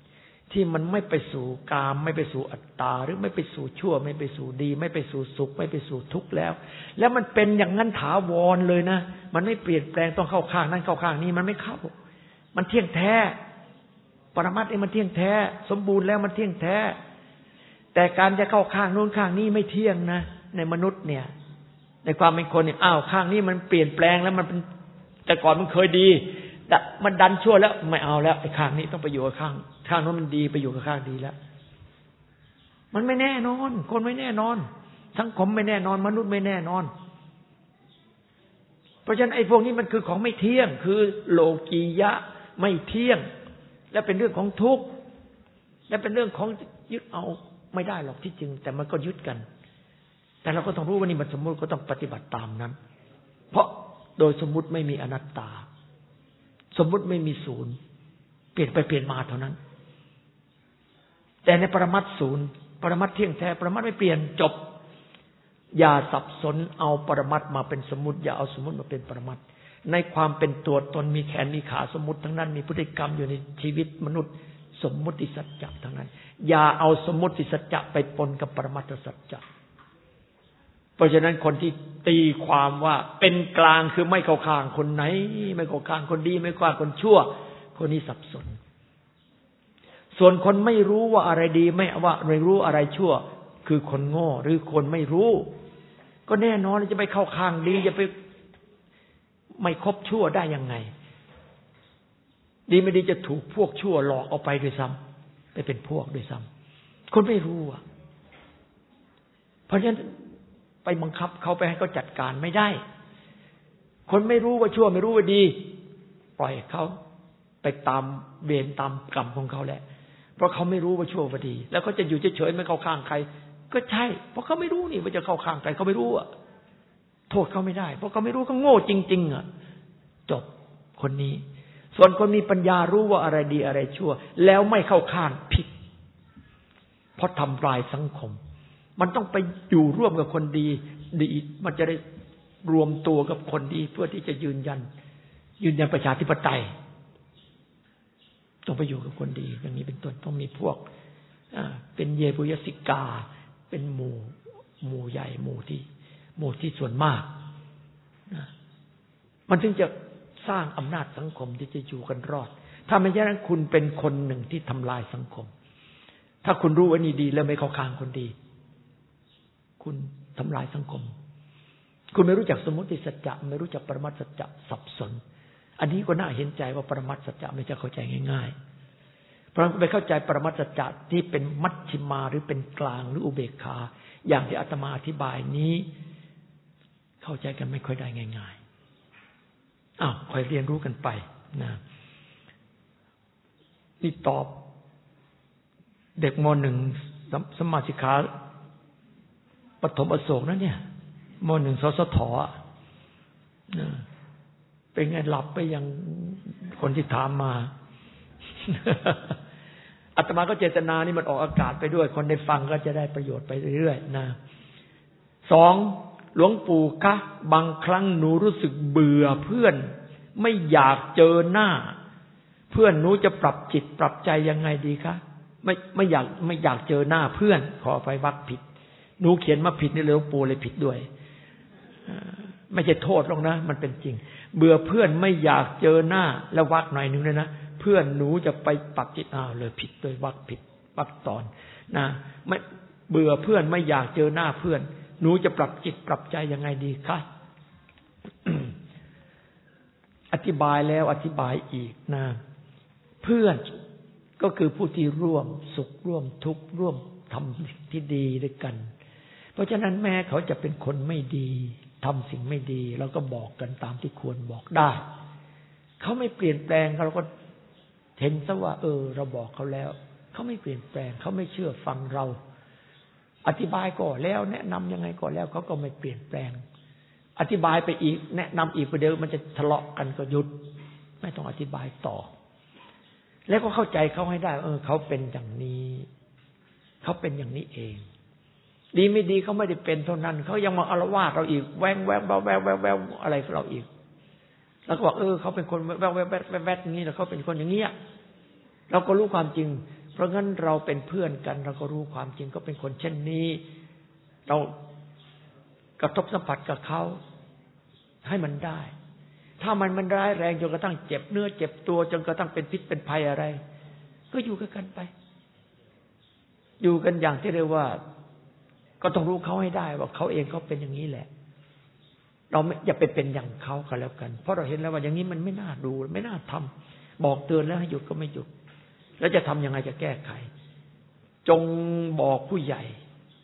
ที่มันไม่ไปสู่กามไม่ไปสู่อัตตาหรือไม่ไปสู่ชั่วไม่ไปสู่ดีไม่ไปสู่สุขไม่ไปสู่ทุกข์แล้วแล้วมันเป็นอย่างนั้นถาวรเลยนะมันไม่เปลี่ยนแปลงต้องเข้าข้างนั้นเข้าข้างนี้มันไม่เข้ามันเที่ยงแท้ปรมัตถ์นี่มันเที่ยงแท้สมบูรณ์แล้วมันเที่ยงแท้แต่การจะเข้าข้างโน้นข้างนี้ไม่เที่ยงนะในมนุษย์เนี่ยในความเป็นคนเนี่ยอ้าวข้างนี้มันเปลี่ยนแปลงแล้วมันเป็นแต่ก่อนมันเคยดีมันดันชั่วแล้วไม่เอาแล้วไอ้ข้างนี้ต้องไปอยู่กับข้างข้างโน้นมันดีไปอยู่กับข้างดีแล้วมันไม่แน่นอนคนไม่แน่นอนสังคมไม่แน่นอนมนุษย์ไม่แน่นอนเพราะฉะนั้นไอ้พวกนี้มันคือของไม่เที่ยงคือโลกียะไม่เที่ยงและเป็นเรื่องของทุกข์และเป็นเรื่องของยึดเอาไม่ได้หรอกที่จริงแต่มันก็ยึดกันแต่เราก็ต้องรู้ว่านี่มันสมมุติก็ต้องปฏิบัติตามนั้นเพราะโดยสมมุติไม่มีอนัตตาสมมุติไม่มีศูนย์เปลี่ยนไปเปลี่ยนมาเท่านั้นแต่ในปรมัตถ์ศูนย์ปรมัตถ์เที่ยงแท้ปรมัตถ์ไม่เปลี่ยนจบอย่าสับสนเอาปรมัตถ์มาเป็นสมมุติอย่าเอาสมมุติมาเป็นปรมัตถ์ในความเป็นตัวตนมีแขนมีขาสมมุติทั้งนั้นมีพฤติกรรมอยู่ในชีวิตมนุษย์สมมุติสัจจะทั้งนั้นอย่าเอาสมมุติสัจจะไปปนกับปรมัตถสัจจะเพราะฉะนั้นคนที่ตีความว่าเป็นกลางคือไม่เข้าข้างคนไหนไม่เข้าข้างคนดีไม่เข้าข้างคนชั่วคนนี้สับสนส่วนคนไม่รู้ว่าอะไรดีไม่ว่าไม่รู้อะไรชั่วคือคนโง่หรือคนไม่รู้ก็แน่นอนจะไปเข้าข้างดีจะไปไม่คบชั่วได้ยังไงดีไม่ดีจะถูกพวกชั่วหลอกเอาไปด้วยซ้ำไปเป็นพวกด้วยซ้ำคนไม่รู้อ่ะเพราะฉะนั้นไปบังคับเขาไปให้เขาจัดการไม่ได้คนไม่รู้ว่าชั่วไม่รู้ว่าดีปล่อยเขาไปตามเวรตามกรรมของเขาแหละเพราะเขาไม่รู้ว่าชั่วว่าดีแล้วเขาจะอยู่เฉยๆไม่เข้าข้างใครก็ใช่เพราะเขาไม่รู้นี่ว่าจะเข้าข้างใครเขาไม่รู้อ่ะโทษเขาไม่ได้เพราะเขาไม่รู้เขาโง่จริงๆอ่ะจบคนนี้ส่วนคนมีปัญญารู้ว่าอะไรดีอะไรชั่วแล้วไม่เข้าข้างผิดเพราะทำลายสังคมมันต้องไปอยู่ร่วมกับคนดีดีมันจะได้รวมตัวกับคนดีเพื่อที่จะยืนยันยืนยันประชาธิปไตยต้องไปอยู่กับคนดีอย่างนี้เป็นต้นต้องมีพวกเป็นเยบุยสิกาเป็นหมู่หมู่ใหญ่หมู่ที่หมู่ที่ส่วนมากมันถึงจะสร้างอำนาจสังคมที่จะอยู่กันรอดถ้าไม่ใช่นั้นคุณเป็นคนหนึ่งที่ทำลายสังคมถ้าคุณรู้ว่านี่ดีแล้วไม่เข้าข้างคนดีคุณทำลายสังคมคุณไม่รู้จักสมมติสัจจะไม่รู้จักปรมัตถสัจจะสับสนอันนี้ก็น่าเห็นใจว่าปรมัตถสัจจะไม่จะเข้าใจง่ายๆเพราะไปเข้าใจปรมัตถสัจจะที่เป็นมัชฌิมาหรือเป็นกลางหรืออุเบกขาอย่างที่อาตมาอธิบายนี้เข้าใจกันไม่ค่อยได้ง่ายๆอ้าวค่อยเรียนรู้กันไปนะนี่ตอบเด็กม.หนึ่งสมาชิกาปฐมอโศกนะเนี่ยม.หนึ่งสสถเป็นไงหลับไปอย่างคนที่ถามมาอาตมาก็เจตนานี่มันออกอากาศไปด้วยคนได้ฟังก็จะได้ประโยชน์ไปเรื่อยๆนะสองหลวงปู่คะบางครั้งหนูรู้สึกเบื่อเพื่อนไม่อยากเจอหน้าเพื่อนหนูจะปรับจิตปรับใจยังไงดีคะไม่ไม่อยากไม่อยากเจอหน้าเพื่อนขอไฟวักผิดหนูเขียนมาผิดนี่หลวงปู่เลยผิดด้วยไม่ใช่โทษหรอกนะมันเป็นจริงเบื่อเพื่อนไม่อยากเจอหน้าแล้ววักหน่อยนึงเลยนะเพื่อนหนูจะไปปรับจิตอ้าวเลยผิดโดยวักผิดวักตอนนะไม่เบื่อเพื่อนไม่อยากเจอหน้าเพื่อนหนูจะปรับจิตปรับใจยังไงดีคะ อธิบายแล้วอธิบายอีกนะเพื่อนก็คือผู้ที่ร่วมสุขร่วมทุกข์ร่วมทำที่ดีด้วยกันเพราะฉะนั้นแม้เขาจะเป็นคนไม่ดีทำสิ่งไม่ดีเราก็บอกกันตามที่ควรบอกได้เขาไม่เปลี่ยนแปลงเราก็เห็นซะว่าเออเราบอกเขาแล้วเขาไม่เปลี่ยนแปลงเขาไม่เชื่อฟังเราอธิบายก่อนแล้วแนะนำยังไงก่อนแล้วเขาก็ไม่เปลี่ยนแปลงอธิบายไปอีกแนะนำอีกประเดี๋ยวมันจะทะเลาะกันก็หยุดไม่ต้องอธิบายต่อแล้วก็เข้าใจเขาให้ได้เออเขาเป็นอย่างนี้เขาเป็นอย่างนี้เองดีไม่ดีเขาไม่ได้เป็นเท่านั้นเขายังมาอาละวาดเราอีกแวงแววแววแววแววแววอะไรกับเราอีกแล้วก็บอกเออเขาเป็นคนแววแววแววแววอย่างนี้แล้วเขาเป็นคนอย่างเงี้ยเราก็รู้ความจริงเพราะงั้นเราเป็นเพื่อนกันเราก็รู้ความจริงก็เป็นคนเช่นนี้เรากระทบสัมผัสกับเขาให้มันได้ถ้ามันมันร้ายแรงจนกระทั่งเจ็บเนื้อเจ็บตัวจนกระทั่งเป็นพิษเป็นภัยอะไรก็อยู่กันไปอยู่กันอย่างที่เรียกว่าก็ต้องรู้เขาให้ได้ว่าเขาเองเขาเป็นอย่างนี้แหละเราไม่อย่าไปเป็นอย่างเขาก็แล้วกันเพราะเราเห็นแล้วว่าอย่างนี้มันไม่น่าดูไม่น่าทำบอกเตือนแล้วให้หยุดก็ไม่หยุดแล้วจะทำยังไงจะแก้ไขจงบอกผู้ใหญ่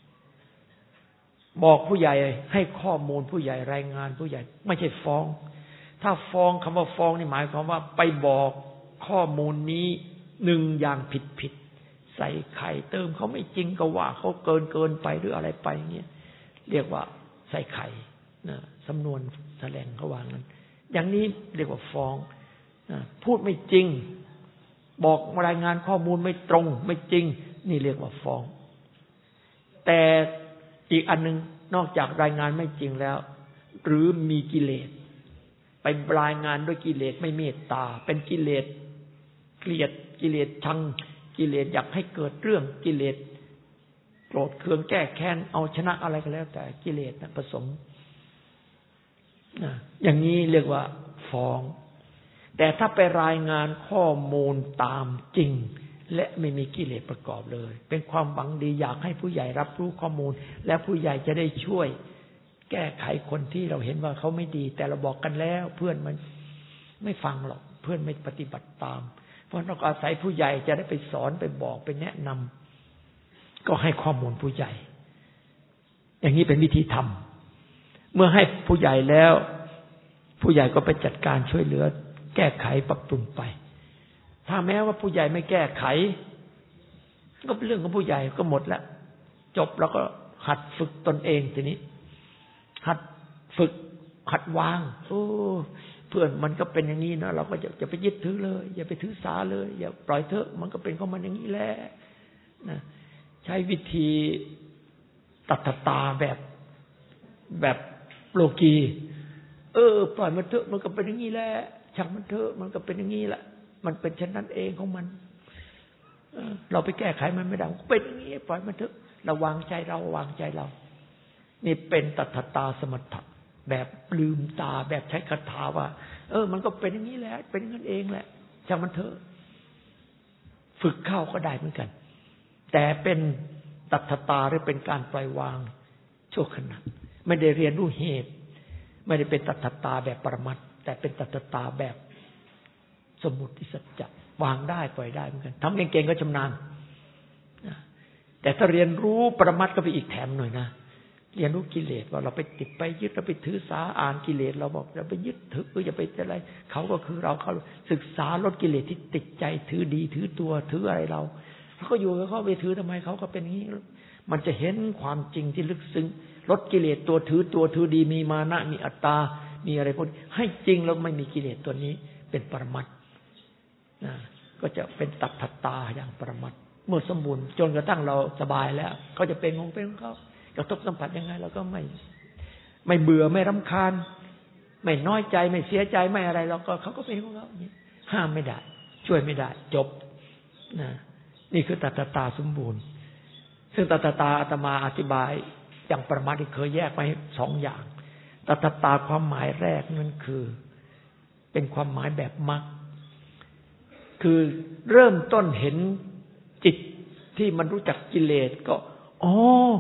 บอกผู้ใหญ่ให้ข้อมูลผู้ใหญ่รายงานผู้ใหญ่ไม่ใช่ฟ้องถ้าฟ้องคำว่าฟ้องนี่หมายความว่าไปบอกข้อมูลนี้หนึ่งอย่างผิดผิดใส่ไข่เติมเขาไม่จริงก็ว่าเขาเกินเกินไปหรืออะไรไปเงี้ยเรียกว่าใส่ไข่นะสำนวนแถลงเขาว่างั้นอย่างนี้เรียกว่าฟ้องนะพูดไม่จริงบอกรายงานข้อมูลไม่ตรงไม่จริงนี่เรียกว่าฟ้องแต่อีกอันนึงนอกจากรายงานไม่จริงแล้วหรือมีกิเลสไปรายงานด้วยกิเลสไม่เมตตาเป็นกิเลสเกลียดกิเลสชังกิเลสอยากให้เกิดเรื่องกิเลสโกรธเคืองแก้แค้นเอาชนะอะไรก็แล้วแต่กิเลสนะผสมนะอย่างนี้เรียกว่าฟ้องแต่ถ้าไปรายงานข้อมูลตามจริงและไม่มีกิเลสประกอบเลยเป็นความหวังดีอยากให้ผู้ใหญ่รับรู้ข้อมูลและผู้ใหญ่จะได้ช่วยแก้ไขคนที่เราเห็นว่าเขาไม่ดีแต่เราบอกกันแล้วเพื่อนมันไม่ฟังหรอกเพื่อนไม่ปฏิบัติตามเพราะเราก็อาศัยผู้ใหญ่จะได้ไปสอนไปบอกไปแนะนำก็ให้ข้อมูลผู้ใหญ่อย่างนี้เป็นวิธีทำเมื่อให้ผู้ใหญ่แล้วผู้ใหญ่ก็ไปจัดการช่วยเหลือแก้ไขปรับปรุงไปถ้าแม้ว่าผู้ใหญ่ไม่แก้ไขก็เป็นเรื่องของผู้ใหญ่ก็หมดแล้วจบแล้วก็หัดฝึกตนเองทีนี้หัดฝึกหัดวางโอ้เพื่อนมันก็เป็นอย่างนี้นะเราก็จะจะไปยึดถือเลยอย่าไปถือสาเลยอย่าปล่อยเถอะมันก็เป็นของมันอย่างนี้แหละนะใช้วิธีตัทตาแบบแบบโลกีเออปล่อยมันเถอะมันก็เป็นอย่างนี้แหละช่างมันเถอะมันก็เป็นอย่างนี้แหละมันเป็นเช่นนั้นเองของมันเราไปแก้ไขมันไม่ได้เป็นอย่างนี้ปล่อยมันเถอะเราวางใจเราวางใจเรานี่เป็นตัทตาสมถะแบบลืมตาแบบใช้คาถาว่าเออมันก็เป็นอย่างนี้แหละเป็นอย่างนั้นเองแหละช่างมันเถอะฝึกเข้าก็ได้เหมือนกันแต่เป็นตัทตาหรือเป็นการปล่อยวางชั่วขณะไม่ได้เรียนรู้เหตุไม่ได้เป็นตัทตาแบบปรมัตถ์แต่เป็นตัทตาแบบสมมุติสัจจะวางได้ปล่อยได้เหมือนกันทำเก่งๆก็ชำนาญแต่ถ้าเรียนรู้ปรมัตถ์ก็ไปอีกแถมหน่อยนะเรียนรู้กิเลสว่าเราไปติดไปยึดเราไปถือสาอ่านกิเลสเราบอกเราไปยึดถืออย่าไปอะไรเขาก็คือเราเขาศึกษาลดกิเลสที่ติดใจถือดีถือตัวถืออะไรเราเขาก็อยู่กับเขาไปถือทำไมเขาก็เป็นอย่างนี้มันจะเห็นความจริงที่ลึกซึ้งลดกิเลสตัวถือตัวถือดีมีมานะมีอัตตามีอะไรพวกนี้ให้จริงแล้วไม่มีกิเลสตัวนี้เป็นปรมัตถ์นะก็จะเป็นตัทตาอย่างปรมัตถ์เมื่อสมบูรณ์จนกระทั่งเราสบายแล้วเขาจะเป็นของเป็นของเขากระทบสัมผัสยังไงเราก็ไม่ไม่เบื่อไม่รำคาญไม่น้อยใจไม่เสียใจไม่อะไรเราก็เขาก็เป็นของเขาห้ามไม่ได้ช่วยไม่ได้จบนะนี่คือตัทตาสมบูรณ์ซึ่งตัทตาอาตมาอธิบายอย่างปรมัตถ์ที่เคยแยกไปสองอย่างตัทตาความหมายแรกนั่นคือเป็นความหมายแบบมรรคคือเริ่มต้นเห็นจิตที่มันรู้จักกิเลสก็อ๋อ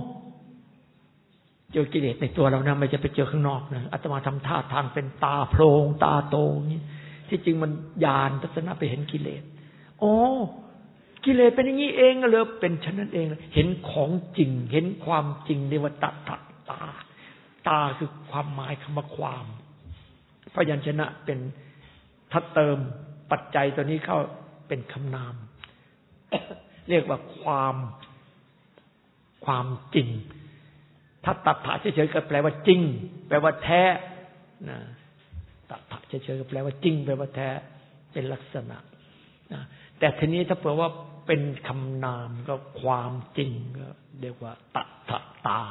เจอกิเลสในตัวเรานะไม่จะไปเจอข้างนอกนะอาตมาทำท่าทางเป็นตาโพลงตาโตนี่ที่จริงมันญาณทัศนะไปเห็นกิเลสอ๋อกิเลสเป็นอย่างนี้เองเหรอเป็นฉะนั้นเองเห็นของจริงเห็นความจริงในวัฏฏะตาตาคือความหมายคำว่าความพยัญชนะเป็นถ้าเติมปัจจัยตัวนี้เข้าเป็นคำนาม เรียกว่าความความจริงถ้าตัทธะเฉยๆก็แปลว่าจริงแปลว่าแท้นะตัทธะเฉยๆก็แปลว่าจริงแปลว่าแท้เป็นลักษณะนะแต่ทีนี้ถ้าเผื่อว่าเป็นคำนามก็ความจริงก็เรียกว่าตัทธตา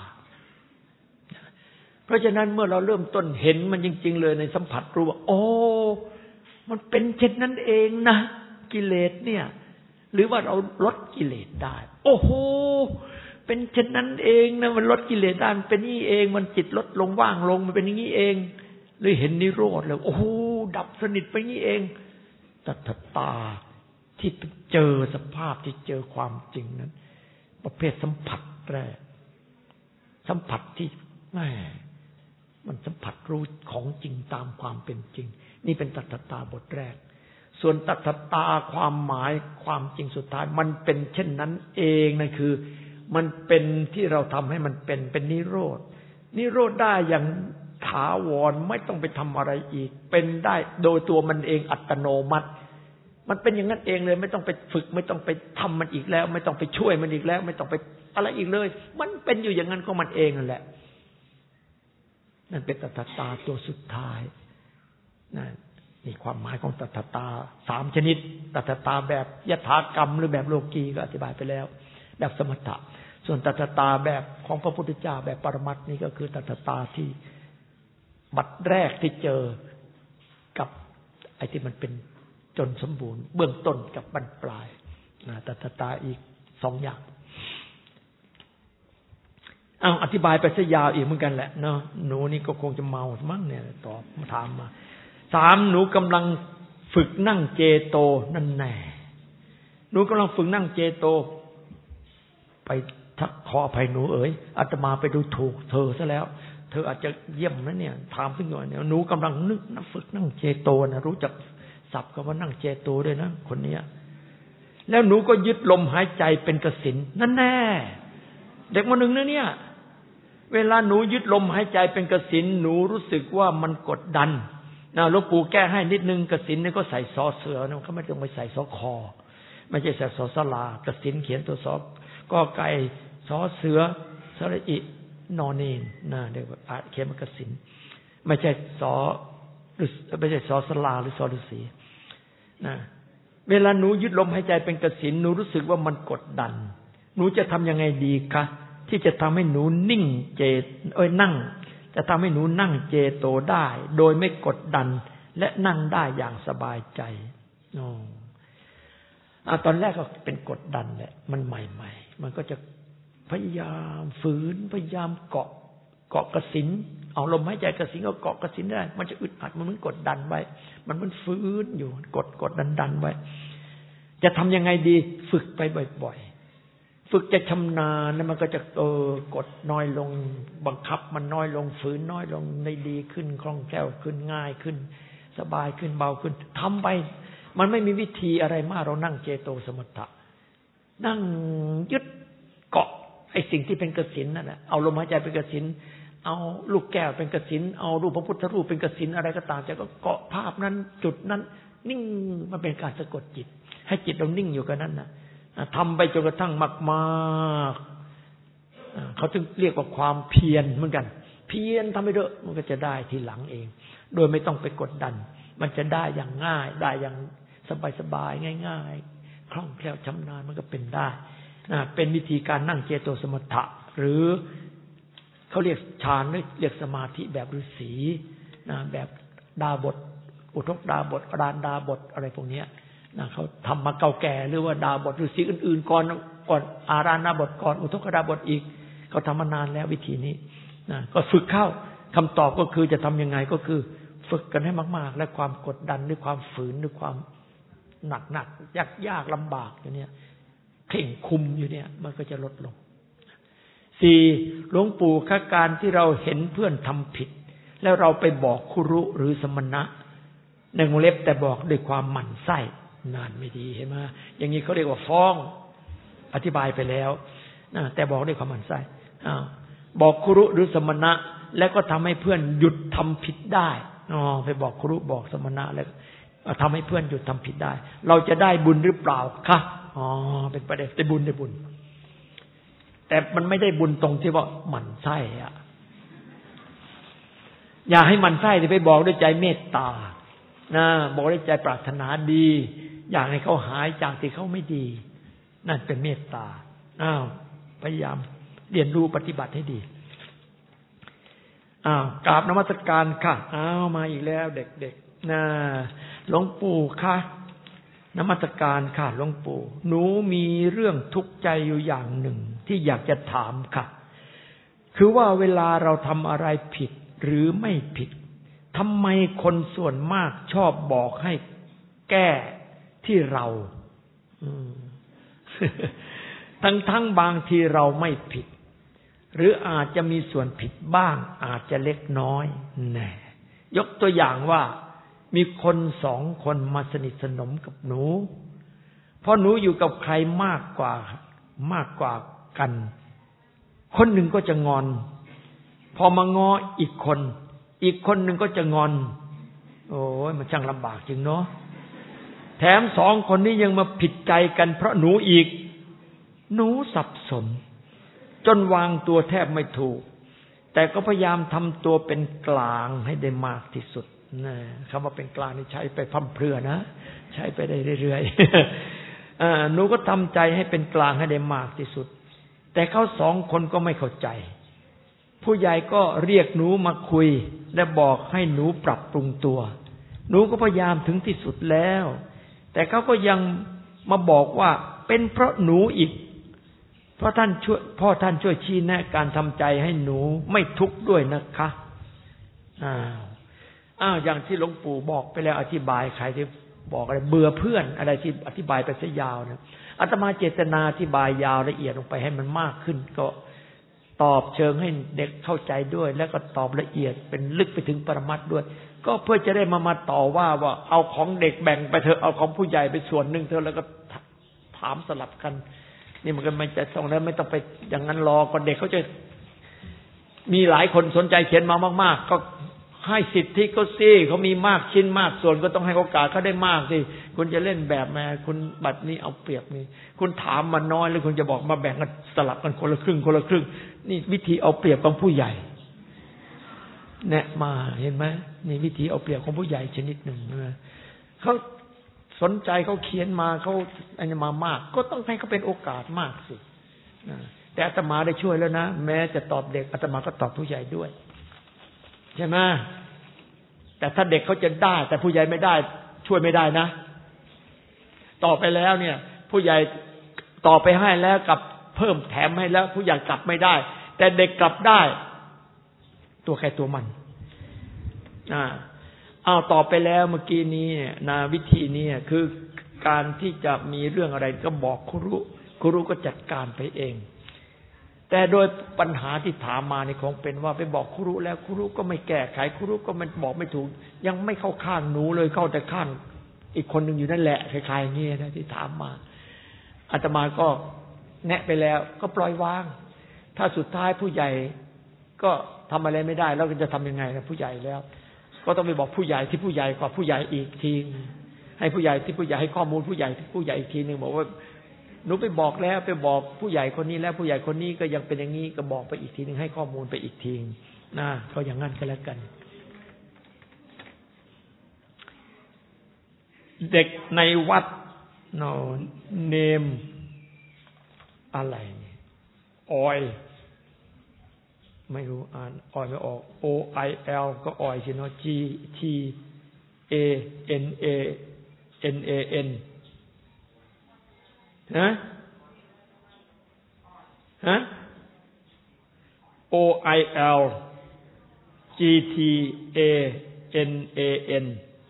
เพราะฉะนั้นเมื่อเราเริ่มต้นเห็นมันจริงๆเลยในสัมผัสรู้ว่าโอ้มันเป็นเช่นนั้นเองนะกิเลสเนี่ยหรือว่าเราลดกิเลสได้โอ้โหเป็นเช่นนั้นเองนะมันลดกิเลสได้มันเป็นนี่เองมันจิตลดลงว่างลงมันเป็นอย่างนี้เองหรือเห็นนิโรธแล้วโอ้โหดับสนิทไปนี่เองตัทตาที่เจอสภาพที่เจอความจริงนั้นประเภทสัมผัสแรกสัมผัสที่แหมมันสัมผัสรู้ของจริงตามความเป็นจริงนี่เป็นตัทตาบทแรกส่วนตัทตาความหมายความจริงสุดท้ายมันเป็นเช่นนั้นเองนั่นคือมันเป็นที่เราทำให้มันเป็นเป็นนิโรธนิโรธได้อย่างถาวรไม่ต้องไปทำอะไรอีกเป็นได้โดยตัวมันเองอัตโนมัติมันเป็นอย่างนั้นเองเลยไม่ต้องไปฝึกไม่ต้องไปทำมันอีกแล้วไม่ต้องไปช่วยมันอีกแล้วไม่ต้องไปอะไรอีกเลยมันเป็นอยู่อย่างนั้นของมันเองนั่นแหละนั่นเป็นตัทตาตัวสุดท้ายนั่นนี่ความหมายของตัทตาสามชนิดตัทตาแบบยถากรรมหรือแบบโลกีก็อธิบายไปแล้วแบบสมถะส่วนตัทตาแบบของพระพุทธเจ้าแบบปรมัตถ์นี่ก็คือตัทตาที่บัดแรกที่เจอกับไอ้ที่มันเป็นจนสมบูรณ์เบื้องต้นกับบั้นปลายนะตัทตาอีกสองอย่างเอาอธิบายไปซะยาวอีกเหมือนกันแหละเนาะหนูนี่ก็คงจะเมามั้งเนี่ยตอบมาถามมาสามหนูกำลังฝึกนั่งเจโตนั่นแน่หนูกำลังฝึกนั่งเจโตไปทักขออภัยหนูเอ๋ยอาตมาไปดูถูกเธอซะแล้วเธออาจจะเยี่ยมนะเนี่ยถามขึ้นหน่อยเนี่ยหนูกำลังนึกนะฝึกนั่งเจโตนะรู้จักศัพท์คำว่านั่งเจโตด้วยนะคนนี้แล้วหนูก็ยึดลมหายใจเป็นกสิณนั่นแน่เด็กมาหนึ่งนะเนี่ยเวลาหนูยึดลมหายใจเป็นกสิณหนูรู้สึกว่ามันกดดันนะหลวงปู่แก้ให้นิดนึงกสิณนี่ก็ใส่ซอเสือนะเขาไม่ต้องไปใส่ซอคอไม่ใช่ใส่ซอสลากสิณเขียนตัวซอกอไก่ซอเสือสระอินอเนนนะเดี๋ยวเขียนมันกสิณไม่ใช่ซอหรือไม่ใช่ซอสลาหรือซอฤาษีนะเวลาหนูยึดลมหายใจเป็นกสิณหนูรู้สึกว่ามันกดดันหนูจะทำยังไงดีคะที่จะทำให้หนูนิ่งเจเอ้ยนั่งจะทำให้หนูนั่งเจโตได้โดยไม่กดดันและนั่งได้อย่างสบายใจอ๋ออ่ะตอนแรกก็เป็นกดดันแหละมันใหม่ๆมันก็จะพยายามฝืนพยายามเกาะเกาะกสิณเอาลมหายใจกสิณก็เกาะกสิณได้มันจะอึดอัดมันเหมือนกดดันไว้มันเหมือนฝืนอยู่กดกดดันดันไว้จะทำยังไงดีฝึกไปบ่อยๆฝึกจะชำนาญแล้วมันก็จะเออกดน้อยลงบังคับมันน้อยลงฝืนน้อยลงในดีขึ้นคล่องแคล่วขึ้นง่ายขึ้นสบายขึ้นเบาขึ้นทำไปมันไม่มีวิธีอะไรมากเรานั่งเจโตสมถะนั่งยึดเกาะไอ้สิ่งที่เป็นกสิณนั่นแหละเอาลมหายใจเป็นกสิณเอาลูกแก้วเป็นกสิณเอารูปพระพุทธรูปเป็นกสิณอะไรก็ตามแต่ก็เกาะภาพนั้นจุดนั้นนิ่งมันเป็นการสะกดจิตให้จิตเรานิ่งอยู่กับนั้นนะทำไปจนกระทั่งมากๆเขาถึงเรียกว่าความเพียรเหมือนกันเพียรทำไปเถอะมันก็จะได้ทีหลังเองโดยไม่ต้องไปกดดันมันจะได้อย่างง่ายได้อย่างสบายๆง่ายๆคล่องแคล่วชำนาญมันก็เป็นได้นะเป็นวิธีการนั่งเจโตสมถะหรือเขาเรียกฌานหรือเรียกสมาธิแบบฤาษีนะแบบดาบทอุทกดาบทอรานดาบทอะไรพวกนี้นะเขาทำมาเก่าแก่หรือว่าดาบทฤาษีอื่นๆก่อนก่อนอารานดาบทก่อนอุทกดาบทอีกเขาทำมานานแล้ววิธีนี้นะก็ฝึกเข้าคำตอบก็คือจะทำยังไงก็คือฝึกกันให้มากๆและความกดดันหรือความฝืนหรือความหนักหนักยากยากลำบากอยู่เนี่ยเข่งคุมอยู่เนี่ยมันก็จะลดลงสี่หลวงปู่ข้าการที่เราเห็นเพื่อนทำผิดแล้วเราไปบอกครุหรือสมณะในวงเล็บแต่บอกด้วยความหมั่นไส้นานไม่ดีเห็นไหมอย่างนี้เขาเรียกว่าฟ้องอธิบายไปแล้วนะแต่บอกด้วยความหมั่นไส้บอกครุหรือสมณะแล้วก็ทำให้เพื่อนหยุดทำผิดได้อ๋อไปบอกครุบอกสมณะแล้วทำให้เพื่อนหยุดทำผิดได้เราจะได้บุญหรือเปล่าคะอ๋อเป็นประเด็นได้บุญได้บุญแต่มันไม่ได้บุญตรงที่ว่าหมั่นไส้อะอย่าให้หมั่นไส้ไปบอกด้วยใจเมตตานะบอกด้วยใจปรารถนาดีอยากให้เขาหายจากที่เขาไม่ดีนั่นเป็นเมตตาอ้าวพยายามเรียนรู้ปฏิบัติให้ดีอ้าวกราบนมัสการค่ะอ้าวมาอีกแล้วเด็กๆนะหลวงปู่ค่ะนมัสการค่ะหลวงปู่หนูมีเรื่องทุกข์ใจอยู่อย่างหนึ่งที่อยากจะถามค่ะคือว่าเวลาเราทำอะไรผิดหรือไม่ผิดทำไมคนส่วนมากชอบบอกให้แก้ที่เราทั้งทั้งบางทีเราไม่ผิดหรืออาจจะมีส่วนผิดบ้างอาจจะเล็กน้อยแน่ยกตัวอย่างว่ามีคนสองคนมาสนิทสนมกับหนูเพราะหนูอยู่กับใครมากกว่ามากกว่ากันคนหนึ่งก็จะงอนพอมาง้ออีกคนอีกคนหนึ่งก็จะงอนโอ้ยมันช่างลำบากจริงเนาะแถมสองคนนี้ยังมาผิดใจกันเพราะหนูอีกหนูสับสนจนวางตัวแทบไม่ถูกแต่ก็พยายามทำตัวเป็นกลางให้ได้มากที่สุดนะคำว่าเป็นกลางนี่ใช้ไปพั่มเพรื่อนะใช้ไปได้เรื่อยๆหนูก็ทำใจให้เป็นกลางให้ได้มากที่สุดแต่เขาสองคนก็ไม่เข้าใจผู้ใหญ่ก็เรียกหนูมาคุยและบอกให้หนูปรับปรุงตัวหนูก็พยายามถึงที่สุดแล้วแต่เขาก็ยังมาบอกว่าเป็นเพราะหนูอีกเพราะท่านช่วยพ่อท่านช่วยชี้แนะการทำใจให้หนูไม่ทุกข์ด้วยนะคะอ้าวอ้าวอย่างที่หลวงปู่บอกไปแล้วอธิบายใครที่บอกอะไรเบื่อเพื่อนอะไรที่อธิบายไปซะยาวนะอาตมาเจตนาอธิบายยาวละเอียดลงไปให้มันมากขึ้นก็ตอบเชิงให้เด็กเข้าใจด้วยแล้วก็ตอบละเอียดเป็นลึกไปถึงปรมัตถ์ด้วยก็เพื่อจะได้มามาต่อว่าว่าเอาของเด็กแบ่งไปเถอะเอาของผู้ใหญ่ไปส่วนหนึ่งเถอะแล้วก็ถามสลับกันนี่มันก็ไม่จะส่งแล้วไม่ต้องไปอย่างนั้นรอก่อนเด็กเขาจะมีหลายคนสนใจเขียนมามากๆก็ให้สิทธิเขาสิเขามีมากชิ้นมากส่วนก็ต้องให้โอกาสเขาได้มากสิคุณจะเล่นแบบแม่คุณบัดนี้เอาเปรียบนี่คุณถามมาน้อยแล้วคุณจะบอกมาแบ่งกันสลับกันคนละครึ่งคนละครึ่งนี่วิธีเอาเปรียบของผู้ใหญ่แนะมาเห็นไหมนี่วิธีเอาเปรียบของผู้ใหญ่ชนิดหนึ่งนะเขาสนใจเขาเขียนมาเขาอันนี้มามากก็ต้องให้เขาเป็นโอกาสมากสิแต่อาตมาได้ช่วยแล้วนะแม้จะตอบเด็กอาตมาก็ตอบผู้ใหญ่ด้วยใช่ไหมแต่ถ้าเด็กเขาจะได้แต่ผู้ใหญ่ไม่ได้ช่วยไม่ได้นะต่อไปแล้วเนี่ยผู้ใหญ่ต่อไปให้แล้วกับเพิ่มแถมให้แล้วผู้ใหญ่กลับไม่ได้แต่เด็กกลับได้ตัวใครตัวมันอ่าอ้าวต่อไปแล้วเมื่อกี้นี้นะวิธีนี้คือการที่จะมีเรื่องอะไรก็บอกครูครูก็จัดการไปเองแต่โดยปัญหาที่ถามมาในของเป็นว่าไปบอกครูแล้วครูก็ไม่แก้ไขครูก็มันบอกไม่ถูกยังไม่เข้าข้างหนูเลยเข้าแต่ข้างอีกคนหนึ่งอยู่นั่นแหละคล้ายๆอย่างนี้นะที่ถามมาอาตมาก็แนะไปแล้วก็ปล่อยวางถ้าสุดท้ายผู้ใหญ่ก็ทำอะไรไม่ได้แล้วจะทำยังไงนะผู้ใหญ่แล้วก็ต้องไปบอกผู้ใหญ่ที่ผู้ใหญ่กว่าผู้ใหญ่อีกทีให้ผู้ใหญ่ที่ผู้ใหญ่ให้ข้อมูลผู้ใหญ่ที่ผู้ใหญ่อีกทีนึงบอกว่าหนูไปบอกแล้วไปบอกผู้ใหญ่คนนี้แล้วผู้ใหญ่คนนี้ก็ยังเป็นอย่างนี้ก็บอกไปอีกทีนึงให้ข้อมูลไปอีกทีนะก็อย่างนั้นก็แล้วกันเด็กในวัดโนเนมอะไรออยไม่รู้อ่านออยไม่ออก O I L ก็ออยสิเนาะ G T A N A N A N ฮะฮะ O I L G T A N A N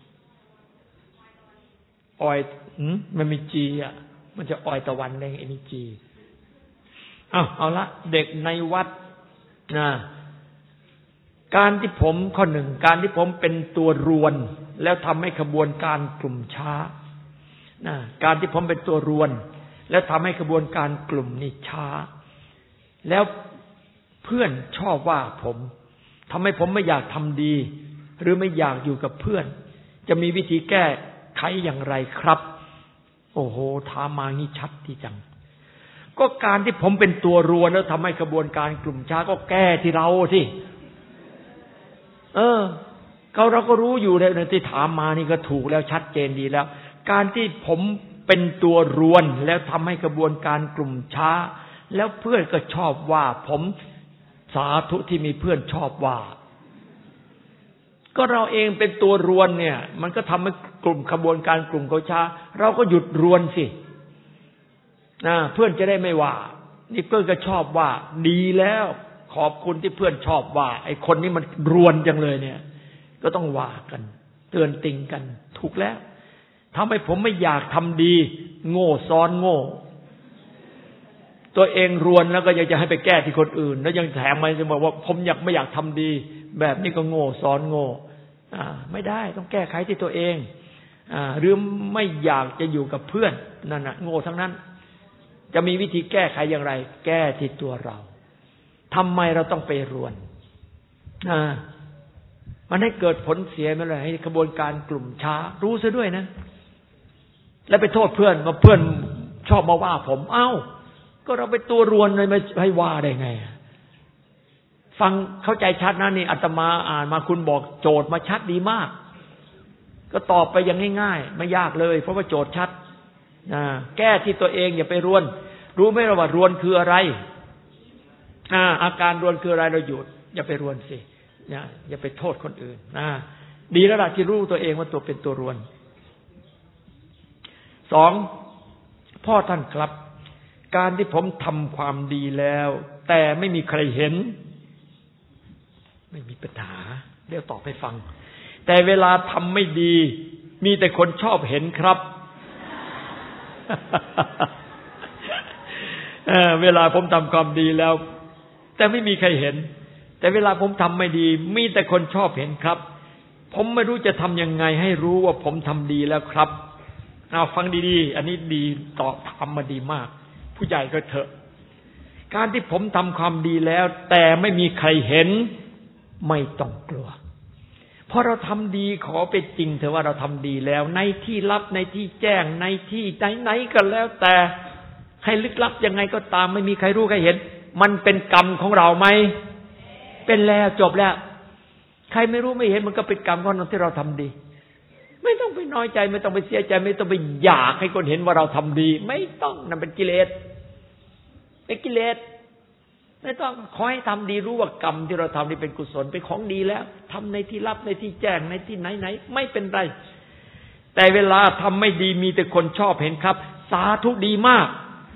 ออยหืมมันมี G อ่ะมันจะออยตะวันได้ไงมี G อ้าวเอาละเด็กในวัดนะการที่ผมข้อหนึ่งการที่ผมเป็นตัวรวนแล้วทำให้ขบวนการกลุ่มช้านะการที่ผมเป็นตัวรวนแล้วทำให้ขบวนการกลุ่มนี่ช้าแล้วเพื่อนชอบว่าผมทำให้ผมไม่อยากทำดีหรือไม่อยากอยู่กับเพื่อนจะมีวิธีแก้ไขอย่างไรครับโอ้โหถามมางี้ชัดที่จังก็การที่ผมเป็นตัวรวนแล้วทำให้กระบวนการกลุ่มช้าก็แก้ที่เราสิเออเขาเราก็รู้อยู่ในที่ถามมานี่ก็ถูกแล้วชัดเจนดีแล้วการที่ผมเป็นตัวรวนแล้วทำให้กระบวนการกลุ่มช้าแล้วเพื่อนก็ชอบว่าผมสาธุที่มีเพื่อนชอบว่าก็เราเองเป็นตัวรวนเนี่ยมันก็ทำให้กลุ่มขบวนการกลุ่มเขาช้าเราก็หยุดรวนสินะเพื่อนจะได้ไม่ว่านี่เพื่อนก็ชอบว่าดีแล้วขอบคุณที่เพื่อนชอบว่าไอ้คนนี้มันรวนจังเลยเนี่ยก็ต้องว่ากันเตือนติงกันถูกแล้วทำให้ผมไม่อยากทำดีโง่ซ้อนโง่ตัวเองรวนแล้วก็อยากจะให้ไปแก้ที่คนอื่นแล้วยังแถมมาจะบอกว่าผมอยากไม่อยากทำดีแบบนี้ก็โง่ซ้อนโง่อ่าไม่ได้ต้องแก้ไขที่ตัวเองอ่าหรือไม่อยากจะอยู่กับเพื่อนนั่นน่ะโง่ทั้งนั้นจะมีวิธีแก้ไขอย่างไรแก้ที่ตัวเราทำไมเราต้องไปรวนอ่ามันให้เกิดผลเสียไม่เลยให้กระบวนการกลุ่มช้ารู้ซะด้วยนะแล้วไปโทษเพื่อนว่าเพื่อนชอบมาว่าผมเอ้าก็เราไปตัวรวนเลยไม่ให้ว่าได้ไงฟังเข้าใจชัดนะนี่อาตมาอ่านมาคุณบอกโจทย์มาชัดดีมากก็ตอบไปอย่างง่ายๆไม่ยากเลยเพราะว่าโจทย์ชัดนะแก้ที่ตัวเองอย่าไปรวนรู้ไหมว่ารวนคืออะไรอ่าอาการรวนคืออะไรเราหยุดอย่าไปรวนสิอย่าอย่าไปโทษคนอื่นนะดีแล้วล่ะที่รู้ตัวเองว่าตัวเป็นตัวรวนสองพ่อท่านครับการที่ผมทำความดีแล้วแต่ไม่มีใครเห็นไม่มีปัญหาเดี๋ยวตอบให้ฟังแต่เวลาทำไม่ดีมีแต่คนชอบเห็นครับ เ, เวลาผมทำความดีแล้วแต่ไม่มีใครเห็นแต่เวลาผมทำไม่ดีมีแต่คนชอบเห็นครับผมไม่รู้จะทำยังไงให้รู้ว่าผมทำดีแล้วครับเอาฟังดีๆอันนี้ดีตอบทำมาดีมากผู้ใหญ่ก็เถอะการที่ผมทำความดีแล้วแต่ไม่มีใครเห็นไม่ต้องกลัวเพราะเราทำดีขอเป็นจริงเถอะว่าเราทำดีแล้วในที่ลับในที่แจ้งในที่ไหนๆก็แล้วแต่ให้ลึกลับยังไงก็ตามไม่มีใครรู้ใครเห็นมันเป็นกรรมของเราไหมเป็นแล้วจบแล้วใครไม่รู้ไม่เห็นมันก็เป็นกรรมของเราที่เราทำดีไม่ต้องไปน้อยใจไม่ต้องไปเสียใจไม่ต้องไปอยากให้คนเห็นว่าเราทำดีไม่ต้องนั่นเป็นกิเลสเป็นกิเลสไม่ต้องขอให้ทำดีรู้ว่ากรรมที่เราทำนี่เป็นกุศลเป็นของดีแล้วทำในที่ลับในที่แจ้งในที่ไหนๆไม่เป็นไรแต่เวลาทำไม่ดีมีแต่คนชอบเห็นครับสาธุดีมาก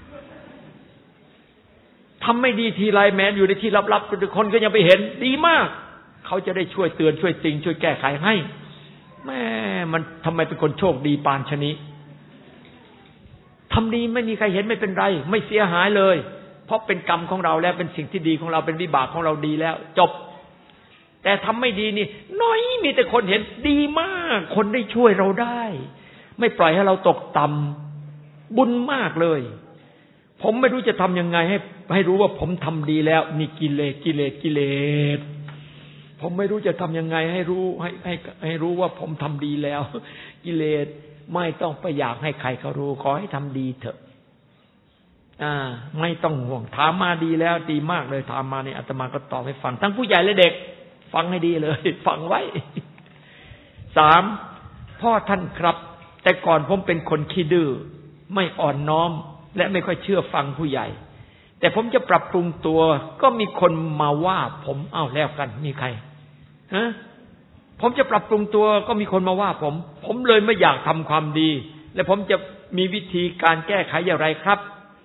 ทำไม่ดีทีไรแม้อยู่ในที่ลับๆคนก็ยังไปเห็นดีมากเขาจะได้ช่วยเตือนช่วยติงช่วยแก้ไขให้แม่มันทำไมเป็นคนโชคดีปานชนิดทำดีไม่มีใครเห็นไม่เป็นไรไม่เสียหายเลยเพราะเป็นกรรมของเราแล้วเป็นสิ่งที่ดีของเราเป็นวิบากของเราดีแล้วจบแต่ทำไม่ดีนี่น้อยมีแต่คนเห็นดีมากคนได้ช่วยเราได้ไม่ปล่อยให้เราตกต่ำบุญมากเลยผมไม่รู้จะทำยังไงให้ให้รู้ว่าผมทำดีแล้วนี่กิเลสกิเลสกิเลสผมไม่รู้จะทำยังไงให้รู้ให้ให้ให้รู้ว่าผมทำดีแล้วกิเลสไม่ต้องไปอยากให้ใครเขารู้ขอให้ทำดีเถอะอ่าไม่ต้องห่วงถามมาดีแล้วดีมากเลยถามมาเนี่ยอาตมาก็ตอบให้ฟังทั้งผู้ใหญ่และเด็กฟังให้ดีเลยฟังไว้สามพ่อท่านครับแต่ก่อนผมเป็นคนขี้ดื้อไม่อ่อนน้อมและไม่ค่อยเชื่อฟังผู้ใหญ่แต่ผมจะปรับปรุงตัวก็มีคนมาว่าผมเอ้าแล้วกันมีใครฮะผมจะปรับปรุงตัวก็มีคนมาว่าผมผมเลยไม่อยากทำความดีและผมจะมีวิธีการแก้ไขอย่างไรครับ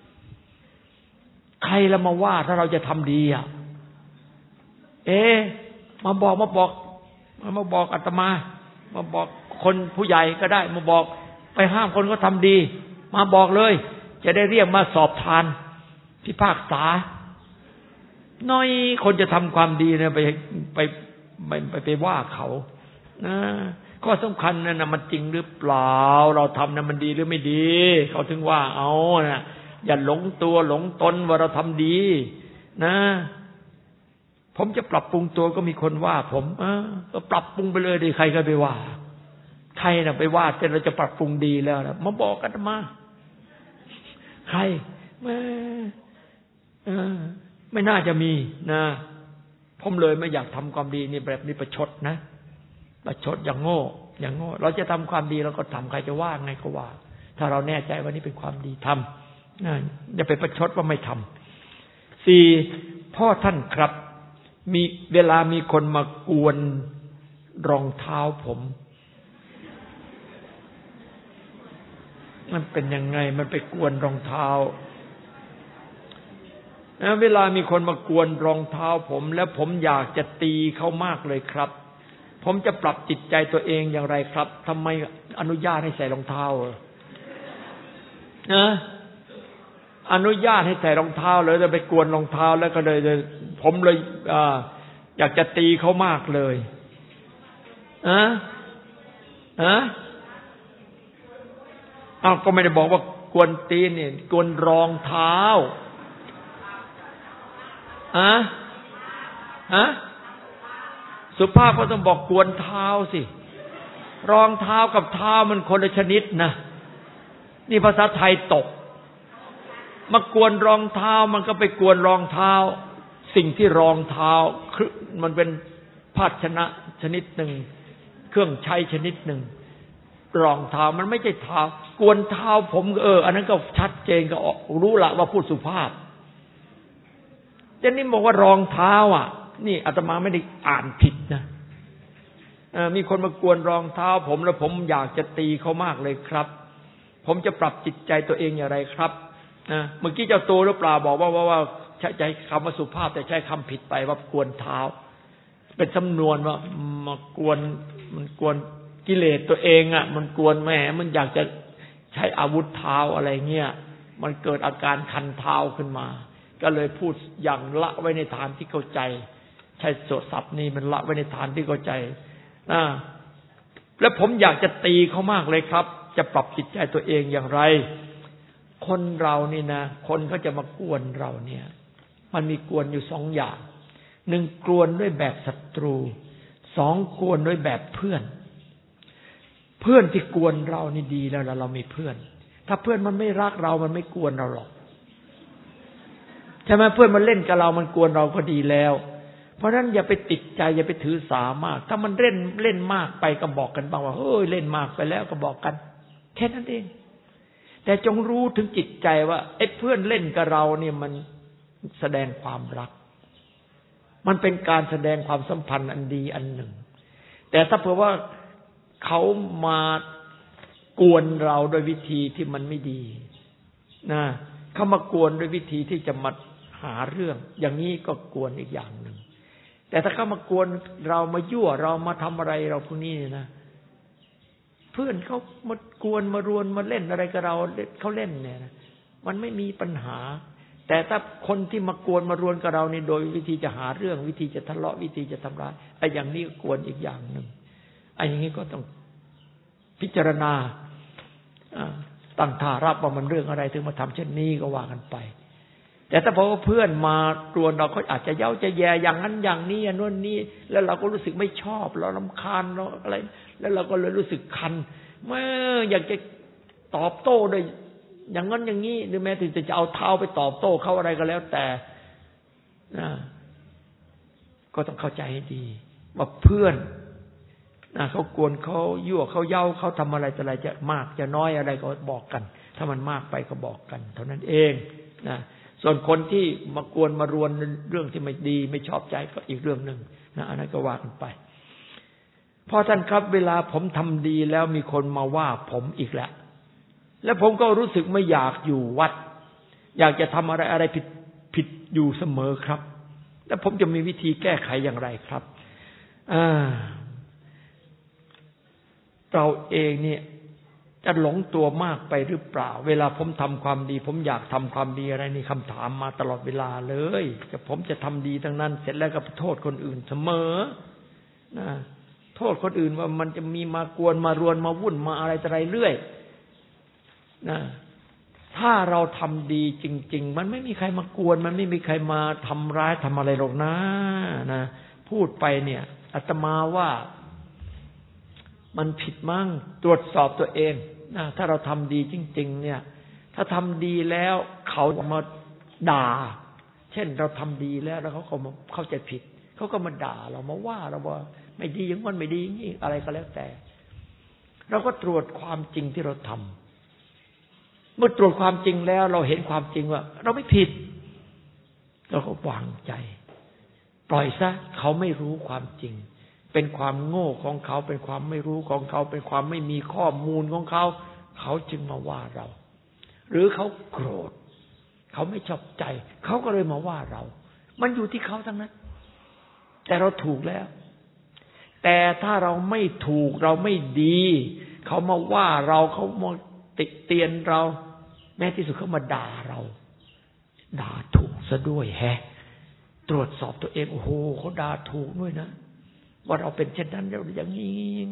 ใครละมาว่าถ้าเราจะทำดีอ่ะเอ๊ะมาบอกมาบอกมาบอกอาตมามาบอกคนผู้ใหญ่ก็ได้มาบอกไปห้ามคนก็ทำดีมาบอกเลยจะได้เรียกมาสอบทานพิพากษาน้อยคนจะทำความดีเนี่ยไปไปไปไปไปว่าเขานะข้อสำคัญนั่นนะมันจริงหรือเปล่าเราทำนั้นมันดีหรือไม่ดีเขาถึงว่าเอานะอย่าหลงตัวหลงตนว่าเราทำดีนะผมจะปรับปรุงตัวก็มีคนว่าผมเออก็ปรับปรุงไปเลยดิใครก็ไปว่าใครน่ะไปว่าแต่เราจะปรับปรุงดีแล้วนะมาบอกกันมาใครไม่เออไม่น่าจะมีนะผมเลยไม่อยากทำความดีนี่แบบนี้ประชดนะประชดอย่างโง่อย่างโง่เราจะทำความดีเราก็ทำใครจะว่าไงก็ว่าถ้าเราแน่ใจว่านี่เป็นความดีทำนะอย่าไปประชดว่าไม่ทำสี่พ่อท่านครับมีเวลามีคนมากวนรองเท้าผมมันเป็นยังไงมันไปกวนรองเท้านะเวลามีคนมากวนรองเท้าผมแล้วผมอยากจะตีเขามากเลยครับผมจะปรับจิตใจตัวเองอย่างไรครับทำไมอนุญาตให้ใส่รองเท้านะอนุญาตให้ใส่รองเท้าเลยจะไปกวนรองเท้าแล้วก็เลยผมเลยอ่าอยากจะตีเขามากเลยอะอะอ้าวก็ไม่ได้บอกว่ากวนตีนนี่กวนรองเท้าอะฮะสุภาพก็ต้องบอกกวนเท้าสิรองเท้ากับเท้ามันคนละชนิดนะนี่ภาษาไทยตกมากวนรองเท้ามันก็ไปกวนรองเท้าสิ่งที่รองเท้าคือมันเป็นภาชนะชนิดหนึ่งเครื่องใช้ชนิดหนึ่งรองเท้ามันไม่ใช่เท้ากวนเท้าผมเอออันนั้นก็ชัดเจนก็รู้ละว่าพูดสุภาพแต่นี่บอกว่ารองเท้าอ่ะนี่อาตมาไม่ได้อ่านผิดนะมีคนมากวนรองเท้าผมแล้วผมอยากจะตีเขามากเลยครับผมจะปรับจิตใจตัวเองอย่างไรครับนะเมื่อกี้เจ้าตัวหรือเปล่าบอกว่าว่าว่าใช้ใช้คำว่าสุภาพแต่ใช้คำผิดไปว่ากวนเท้าเป็นสำนวนว่ามากวนมันกวนกิเลสตัวเองอ่ะมันกวนแหมมันอยากจะใช้อาวุธเท้าอะไรเงี้ยมันเกิดอาการคันเท้าขึ้นมาก็เลยพูดอย่างละไว้ในฐานที่เข้าใจใช้โสศัพท์นี่มันละไว้ในฐานที่เข้าใจนะแล้วผมอยากจะตีเขามากเลยครับจะปรับจิตใจตัวเองอย่างไรคนเรานี่นะคนเขาจะมากวนเราเนี่ยมันมีกวนอยู่สองอย่างหนึ่งกวนด้วยแบบศัตรูสองกวนด้วยแบบเพื่อนเพื่อนที่กวนเรานี่ดีแล้วเรามีเพื่อนถ้าเพื่อนมันไม่รักเรามันไม่กวนเราหรอกใช่ไหมเพื่อนมันเล่นกับเรามันกวนเราก็ดีแล้วเพราะฉะนั้นอย่าไปติดใจอย่าไปถือสามากถ้ามันเล่นเล่นมากไปก็บอกกันบ้างว่าเฮ้ยเล่นมากไปแล้วก็บอกกันแค่นั้นเองแต่จงรู้ถึงจิตใจว่าไอ้เพื่อนเล่นกับเราเนี่ยมันแสดงความรักมันเป็นการแสดงความสัมพันธ์อันดีอันหนึ่งแต่ถ้าเผื่อว่าเขามากวนเราโดยวิธีที่มันไม่ดีนะเขามากวนด้วยวิธีที่จะมาหาเรื่องอย่างนี้ก็กวนอีกอย่างหนึ่งแต่ถ้าเขามากวนเรามายั่วเรามาทำอะไรเราพวกนี้นะเพื่อนเขามากวนมารวนมาเล่นอะไรกับเราเขาเล่นเนี่ยนะมันไม่มีปัญหาแต่ถ้าคนที่มากวนมารวนกับเรานี่โดยวิธีจะหาเรื่องวิธีจะทะเลาะวิธีจะทำร้ายไอ้อย่างนี้ก็กวนอีกอย่างหนึ่งไอ้อย่างนี้ก็ต้องพิจารณาตั้งท่ารับว่ามันเรื่องอะไรถึงมาทำเช่นนี้ก็ว่ากันไปแต่ถ้าพอเพื่อนมากวนเราเขาอาจจะเย้าจะแย่อย่างนั้นอย่างนี้อย่างโน้นนี้แล้วเราก็รู้สึกไม่ชอบเรารำคาญเราอะไรแล้วเราก็เลยรู้สึกคันเมื่ออยากจะตอบโต้ด้วยอย่างนั้นอย่างนี้หรือแม้แต่จะเอาเท้าไปตอบโต้เขาอะไรก็แล้วแต่นะก็ต้องเข้าใจให้ดีว่าเพื่อนนะเขากวนเขายั่วเขาเย้าเขาทำอะไรแต่อะไรจะมากจะน้อยอะไรก็บอกกันถ้ามันมากไปก็บอกกันเท่านั้นเองนะส่วนคนที่มากวนมารวนเรื่องที่ไม่ดีไม่ชอบใจก็อีกเรื่องหนึ่งนะอันนั้นก็ว่ากันไปพ่อท่านครับเวลาผมทำดีแล้วมีคนมาว่าผมอีกแล้วแล้วผมก็รู้สึกไม่อยากอยู่วัดอยากจะทำอะไรอะไรผิดผิดอยู่เสมอครับแล้วผมจะมีวิธีแก้ไขอย่างไรครับอ่าเราเองเนี่ยจะหลงตัวมากไปหรือเปล่าเวลาผมทำความดีผมอยากทำความดีอะไรนี่คำถามมาตลอดเวลาเลยจะผมจะทำดีทั้งนั้นเสร็จแล้วก็โทษคนอื่นเสมอนะโทษคนอื่นว่ามันจะมีมากวนมารวนมาวุ่นมาอะไรต่ออะไรเรื่อยนะถ้าเราทำดีจริงๆมันไม่มีใครมากวนมันไม่มีใครมาทำร้ายทำอะไรหรอกนะนะพูดไปเนี่ยอาตมาว่ามันผิดมั่งตรวจสอบตัวเองนะถ้าเราทำดีจริงๆเนี่ยถ้าทำดีแล้วเขามาด่าเช่นเราทำดีแล้วแล้วเขาก็มาเข้าใจผิดเขาก็มาด่าเรามาว่าเราว่าไม่ดีอย่างนั้นไม่ดีอย่างนี้อะไรก็แล้วแต่เราก็ตรวจความจริงที่เราทำเมื่อตรวจความจริงแล้วเราเห็นความจริงว่าเราไม่ผิดเราก็วางใจปล่อยซะเขาไม่รู้ความจริงเป็นความโง่ของเขาเป็นความไม่รู้ของเขาเป็นความไม่มีข้อมูลของเขาเขาจึงมาว่าเราหรือเขาโกรธเขาไม่ชอบใจเขาก็เลยมาว่าเรามันอยู่ที่เขาทั้งนั้นแต่เราถูกแล้วแต่ถ้าเราไม่ถูกเราไม่ดีเขามาว่าเราเขามาติเตียนเราแม้ที่สุดเขามาด่าเราด่าถูกซะด้วยแฮะตรวจสอบตัวเองโอ้โหเขาด่าถูกด้วยนะว่าเราเป็นเช่นนั้นเราอย่างนี้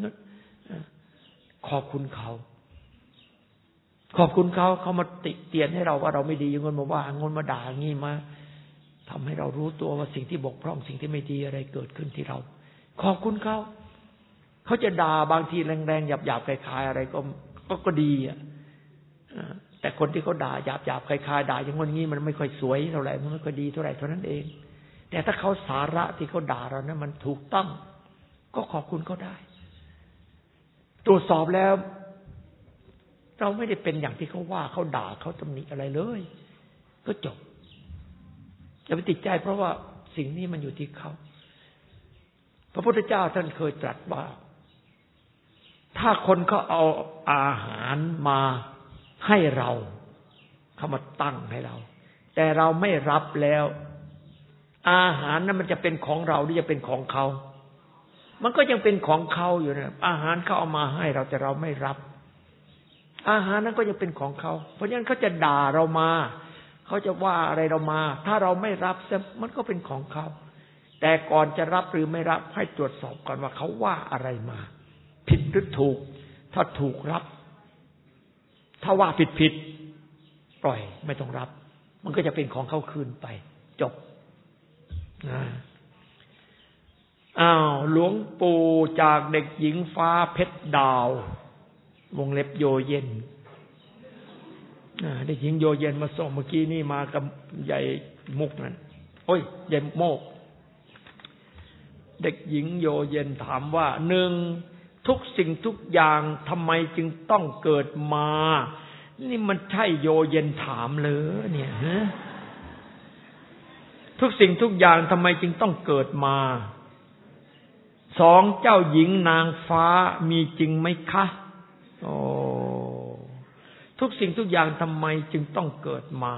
ขอบคุณเขาขอบคุณเขาเขามาติเตียนให้เราว่าเราไม่ดีอย่างนั้นมาว่างนมาด่างี้มาทำให้เรารู้ตัวว่าสิ่งที่บกพร่องสิ่งที่ไม่ดีอะไรเกิดขึ้นที่เราขอบคุณเขาเขาจะด่าบางทีแรงๆหยาบๆคล้ายๆอะไรก็ก็ก็ดีอ่ะแต่คนที่เขาด่าหยาบๆคล้ายๆด่าอย่างงี้มันไม่ค่อยสวยเท่าไหร่มันไม่ค่อยดีเท่าไหร่เท่านั้นเองแต่ถ้าเขาสาระที่เขาด่าเรานั้นมันถูกต้องก็ขอบคุณเขาได้ตรวจสอบแล้วเราไม่ได้เป็นอย่างที่เขาว่าเขาด่าเขาตำหนิอะไรเลยก็จบอย่าไปติดใจเพราะว่าสิ่งนี้มันอยู่ที่เขาพระพุทธเจ้าท่านเคยตรัสว่าถ้าคนเขาเอาอาหารมาให้เราเขามาตั้งให้เราแต่เราไม่รับแล้วอาหารนั้นมันจะเป็นของเราหรือจะเป็นของเขามันก็ยังเป็นของเขาอยู่นะอาหารเขาเอามาให้เราแต่เราไม่รับอาหารนั้นก็ยังเป็นของเขาเพราะฉะนั้นเขาจะด่าเรามาเขาจะว่าอะไรเรามาถ้าเราไม่รับมันก็เป็นของเขาแต่ก่อนจะรับหรือไม่รับให้ตรวจสอบก่อนว่าเขาว่าอะไรมาผิดหรือถูกถ้าถูกรับถ้าว่าผิดผิดปล่อยไม่ต้องรับมันก็จะเป็นของเขาคืนไปจบนะอ้าวหลวงปู่จากเด็กหญิงฟ้าเพชรดาววงเล็บโยเย็นเด็กหญิงโยเย็นมาส่งเมื่อกี้นี่มากับใหญ่มุกนั่นโอ้ยใหญ่โมกเด็กหญิงโยเย็นถามว่าหนึ่งทุกสิ่งทุกอย่างทำไมจึงต้องเกิดมานี่มันใช่โยเย็นถามเลยเนี่ยฮะทุกสิ่งทุกอย่างทำไมจึงต้องเกิดมาสองเจ้าหญิงนางฟ้ามีจริงไหมคะโอ้ทุกสิ่งทุกอย่างทำไมจึงต้องเกิดมา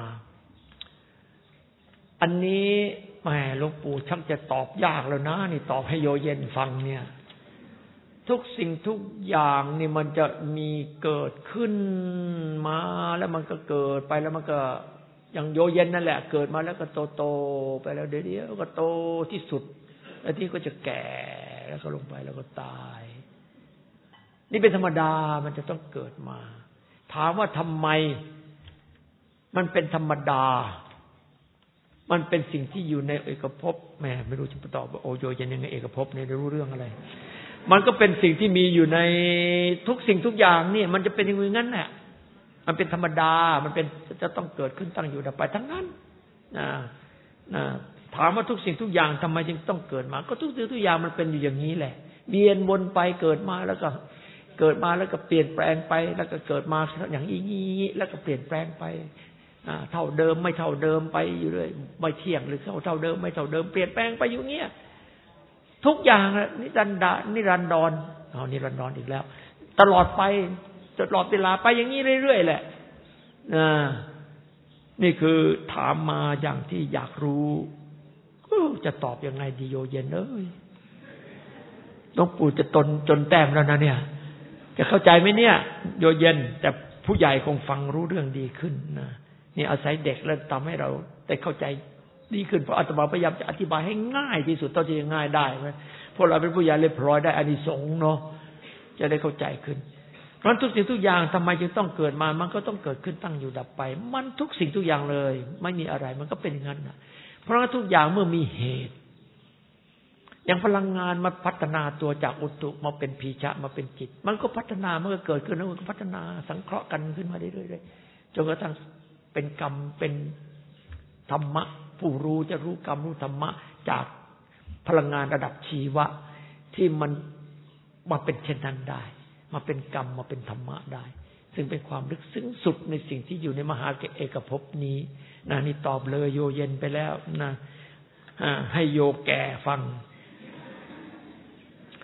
อันนี้แหมหลวงปู่ชักจะตอบยากแล้วนะนี่ตอบให้โยเย็นฟังเนี่ยทุกสิ่งทุกอย่างนี่มันจะมีเกิดขึ้นมาแล้วมันก็เกิดไปแล้วมันก็อย่างโยเย็นนั่นแหละเกิดมาแล้วก็โตโตไปแล้วเดี๋ยวก็โตที่สุดแล้วที่ก็จะแก่แล้วก็ลงไปแล้วก็ตายนี่เป็นธรรมดามันจะต้องเกิดมาถามว่าทำไมมันเป็นธรรมดามันเป็นสิ่งที่อยู่ในเอกภพแหมไม่รู้จะตอบว่าโอโยเย็นยังไงเอกภพเนี่ยรู้เรื่องอะไรมันก็เป็นสิ่งที่มีอยู่ในทุกสิ่งทุกอย่างนี่มันจะเป็นอย่างนั้นแหละมันเป็นธรรมดามันเป็นจะต้องเกิดขึ้นตั้งอยู่ดับไปทั้งนั้นนะนะถามว่าทุกสิ่งทุกอย่างทำไมจึงต้องเกิดมาก็ทุกสิ่งทุกอย่างมันเป็นอยู่อย่างนี้แหละเวียนวนไปเกิดมาแล้วก็เกิดมาแล้วก็เปลี่ยนแปลงไปแล้วก็เกิดมาอย่างนี้แล้วก็เปลี่ยนแปลงไปเท่าเดิมไม่เท่าเดิมไปอยู่เรื่อยไม่เที่ยงหรือเท่าเท่าเดิมไม่เท่าเดิมเปลี่ยนแปลงไปอยู่เงี้ยทุกอย่างนิรันดรนิรันดรอ๋อนิรันดรอีกแล้วตลอดไปตลอดเวลาไปอย่างนี้เรื่อยๆแหละนะนี่คือถามมาอย่างที่อยากรู้จะตอบยังไงดีโยเย็นเอ้ยหลวงปู่จะตนจนแต้มแล้วนะเนี่ยจะเข้าใจไหมเนี่ยโยเย็นแต่ผู้ใหญ่คงฟังรู้เรื่องดีขึ้นนะนี่อาศัยเด็กแล้วทำให้เราได้เข้าใจดีขึ้นเพราะอาตมาพยายามจะอธิบายให้ง่ายที่สุดเท่าที่จะง่ายได้ไหมพวกเราเป็นผู้ใหญ่เลยพลอยได้อานิสงส์เนาะจะได้เข้าใจขึ้นเพราะทุกสิ่งทุกอย่างทำไมจึงต้องเกิดมามันก็ต้องเกิดขึ้นตั้งอยู่ดับไปมันทุกสิ่งทุกอย่างเลยไม่มีอะไรมันก็เป็นอย่างนั้นนะเพราะทุกอย่างเมื่อมีเหตุอย่างพลังงานมาพัฒนาตัวจากอุตุมาเป็นพีชะมาเป็นจิตมันก็พัฒนามันก็เกิดขึ้นแล้วมันก็พัฒนาสังเคราะห์กันขึ้นมาเรื่อยๆจนกระทั่งเป็นกรรมเป็นธรรมะผู้รู้จะรู้กรรมรู้ธรรมะจากพลังงานระดับชีวะที่มันมาเป็นเช่นนั้นได้มาเป็นกรรมมาเป็นธรรมะได้ซึ่งเป็นความลึกซึ้งสุดในสิ่งที่อยู่ในมหาเอกภพนี้นะนี่ตอบเลยโยเย็นไปแล้วนะให้โยแก่ฟัง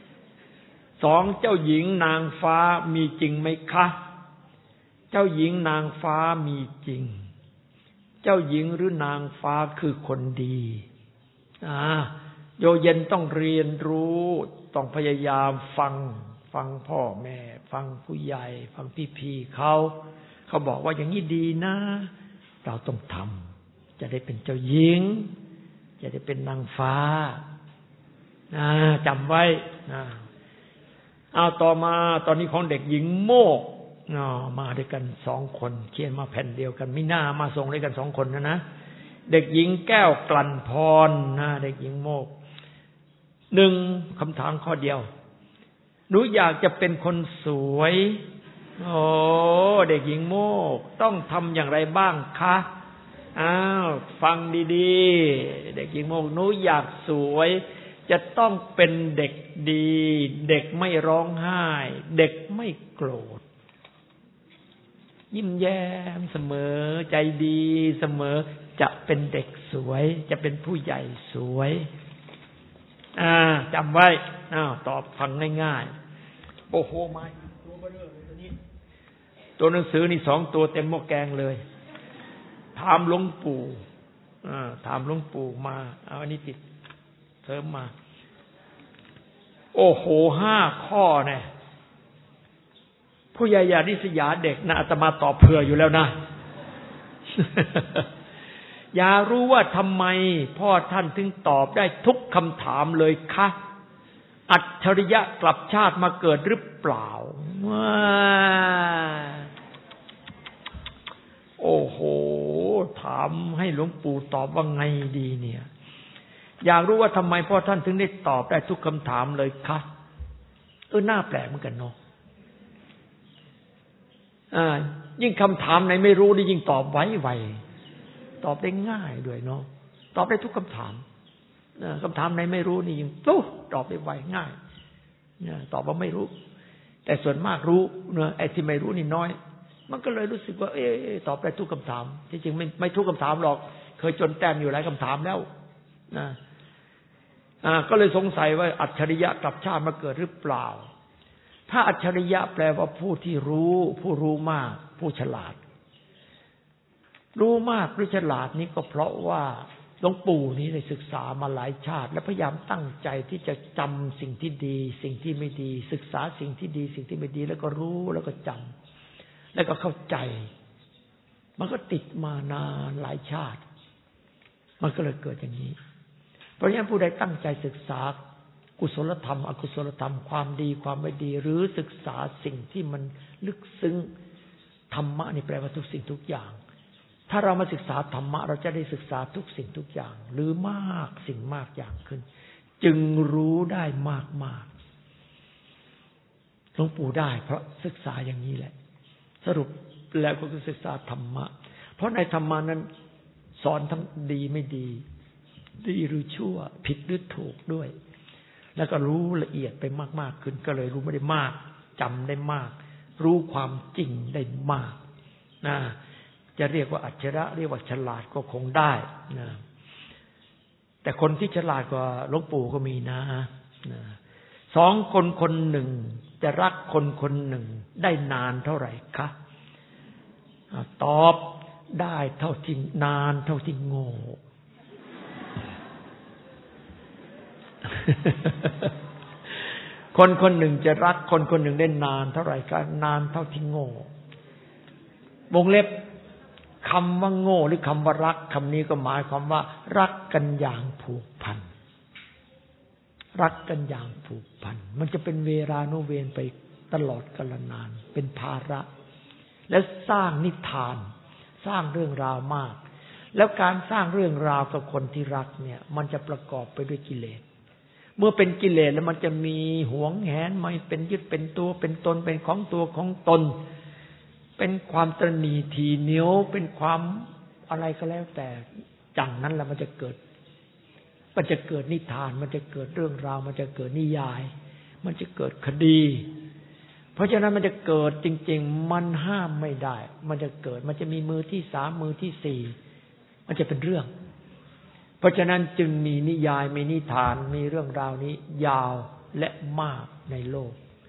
สองเจ้าหญิงนางฟ้ามีจริงไหมคะเจ้าหญิงนางฟ้ามีจริงเจ้าหญิงหรือนางฟ้าคือคนดีอ่าโยเย็นต้องเรียนรู้ต้องพยายามฟังฟังพ่อแม่ฟังผู้ใหญ่ฟังพี่ๆเขาเขาบอกว่าอย่างนี้ดีนะเราต้องทำจะได้เป็นเจ้าหญิงจะได้เป็นนางฟ้านะจำไว้นะเอาต่อมาตอนนี้ของเด็กหญิงโมกมาด้วยกันสองคนเขียนมาแผ่นเดียวกันไม่น่ามาส่งด้วยกันสองคนนะนะเด็กหญิงแก้วกลั่นพรนะเด็กหญิงโมกหนึ่งคำถามข้อเดียวหนูอยากจะเป็นคนสวยโอ้เด็กหญิงโมกต้องทำอย่างไรบ้างคะอ้าวฟังดีๆเด็กหญิงโมกหนูอยากสวยจะต้องเป็นเด็กดีเด็กไม่ร้องไห้เด็กไม่โกรธยิ้มแย้มเสมอใจดีเสมอจะเป็นเด็กสวยจะเป็นผู้ใหญ่สวยอ่าจำไว้อ้าวตอบฟังง่ายๆโอ้โหมาตัวเบ้อเลยตัวนี้ตัวหนังสือนี่สองตัวเต็มหม้อแกงเลยถามหลวงปู่อ่าถามหลวงปู่มาเอาอันนี้ติดเสริมมาโอ้โหห้าข้อเนี่ยผู้ใหญ่อย่าริษยาเด็กนะอาตมาตอบเผื่ออยู่แล้วนะ อย่ารู้ว่าทำไมพ่อท่านถึงตอบได้ทุกคำถามเลยคะอัจฉริยะกลับชาติมาเกิดหรือเปล่าว้าโอ้โหถามให้หลวงปู่ตอบว่าไงดีเนี่ยอยากรู้ว่าทำไมพ่อท่านถึงได้ตอบได้ทุกคำถามเลยคะเออน่าแปลกเหมือนกันเนาะอ่ายิ่งคำถามไหนไม่รู้นี่ยิ่งตอบไวไวตอบได้ง่ายด้วยเนาะตอบได้ทุกคำถามคำถามไหนไม่รู้นี่ยิ่งตู้ตอบได้ไวง่ายตอบว่าไม่รู้แต่ส่วนมากรู้เนอะไอ้ที่ไม่รู้นี่น้อยมันก็เลยรู้สึกว่าเอ๊ะตอบได้ทุกคำถามที่จริงไม่ไม่ทุกคำถามหรอกเคยจนแต้มอยู่หลายคำถามแล้วนะอ่าก็เลยสงสัยว่าอัจฉริยะกลับชาติมาเกิดหรือเปล่าถ้าอัจฉริยะแปลว่าผู้ที่รู้ผู้รู้มากผู้ฉลาดรู้มากหรือฉลาดนี้ก็เพราะว่าหลวงปู่นี้ได้ศึกษามาหลายชาติและพยายามตั้งใจที่จะจำสิ่งที่ดีสิ่งที่ไม่ดีศึกษาสิ่งที่ดีสิ่งที่ไม่ดีแล้วก็รู้แล้วก็จำแล้วก็เข้าใจมันก็ติดมานานหลายชาติมันก็เลยเกิดอย่างนี้เพราะฉะนั้นผู้ใดตั้งใจศึกษากุศลธรรมอกุศลธรรมความดีความไม่ดีหรือศึกษาสิ่งที่มันลึกซึ้งธรรมะนี่แปลว่าทุกสิ่งทุกอย่างถ้าเรามาศึกษาธรรมะเราจะได้ศึกษาทุกสิ่งทุกอย่างหรือมากสิ่งมากอย่างขึ้นจึงรู้ได้มากมากหลวงปู่ได้เพราะศึกษาอย่างนี้แหละสรุปแล้วก็คือศึกษาธรรมะเพราะในธรรมะนั้นสอนทั้งดีไม่ดีดีหรือชั่วผิดหรือถูกด้วยแล้วก็รู้ละเอียดไปมากๆขึ้นก็เลยรู้ไม่ได้มากจำได้มากรู้ความจริงได้มากนะจะเรียกว่าอัจฉริยะเรียกว่าฉลาดก็คงได้นะแต่คนที่ฉลาดกว่าหลวงปู่ก็มีนะนะสองคนคนหนึ่งจะรักคนคนหนึ่งได้นานเท่าไหร่คะตอบได้เท่าที่นานเท่าที่โง่คนคนหนึ่งจะรักคนคนหนึ่งได้นานเท่าไหร่ก็นานเท่าที่โง่วงเล็บคำว่าโง่หรือคำว่ารักคำนี้ก็หมายความว่ารักกันอย่างผูกพันรักกันอย่างผูกพันมันจะเป็นเวลาโนเวนไปตลอดกาลนานเป็นภาระและสร้างนิทานสร้างเรื่องราวมากแล้วการสร้างเรื่องราวกับคนที่รักเนี่ยมันจะประกอบไปด้วยกิเลสเมื่อเป็นกิเลสแล้วมันจะมีหวงแหนไม่เป็นยึดเป็นตัวเป็นตนเป็นของตัวของตนเป็นความตระหนี่ถี่เหนียวเป็นความอะไรก็แล้วแต่จังนั้นแล้วมันจะเกิดมันจะเกิดนิทานมันจะเกิดเรื่องราวมันจะเกิดนิยายมันจะเกิดคดีเพราะฉะนั้นมันจะเกิดจริงๆมันห้ามไม่ได้มันจะเกิดมันจะมีมือที่สามมือที่สี่มันจะเป็นเรื่องเพราะฉะนั้นจึงมีนิยายมีนิทานมีเรื่องราวนี้ยาวและมากในโลก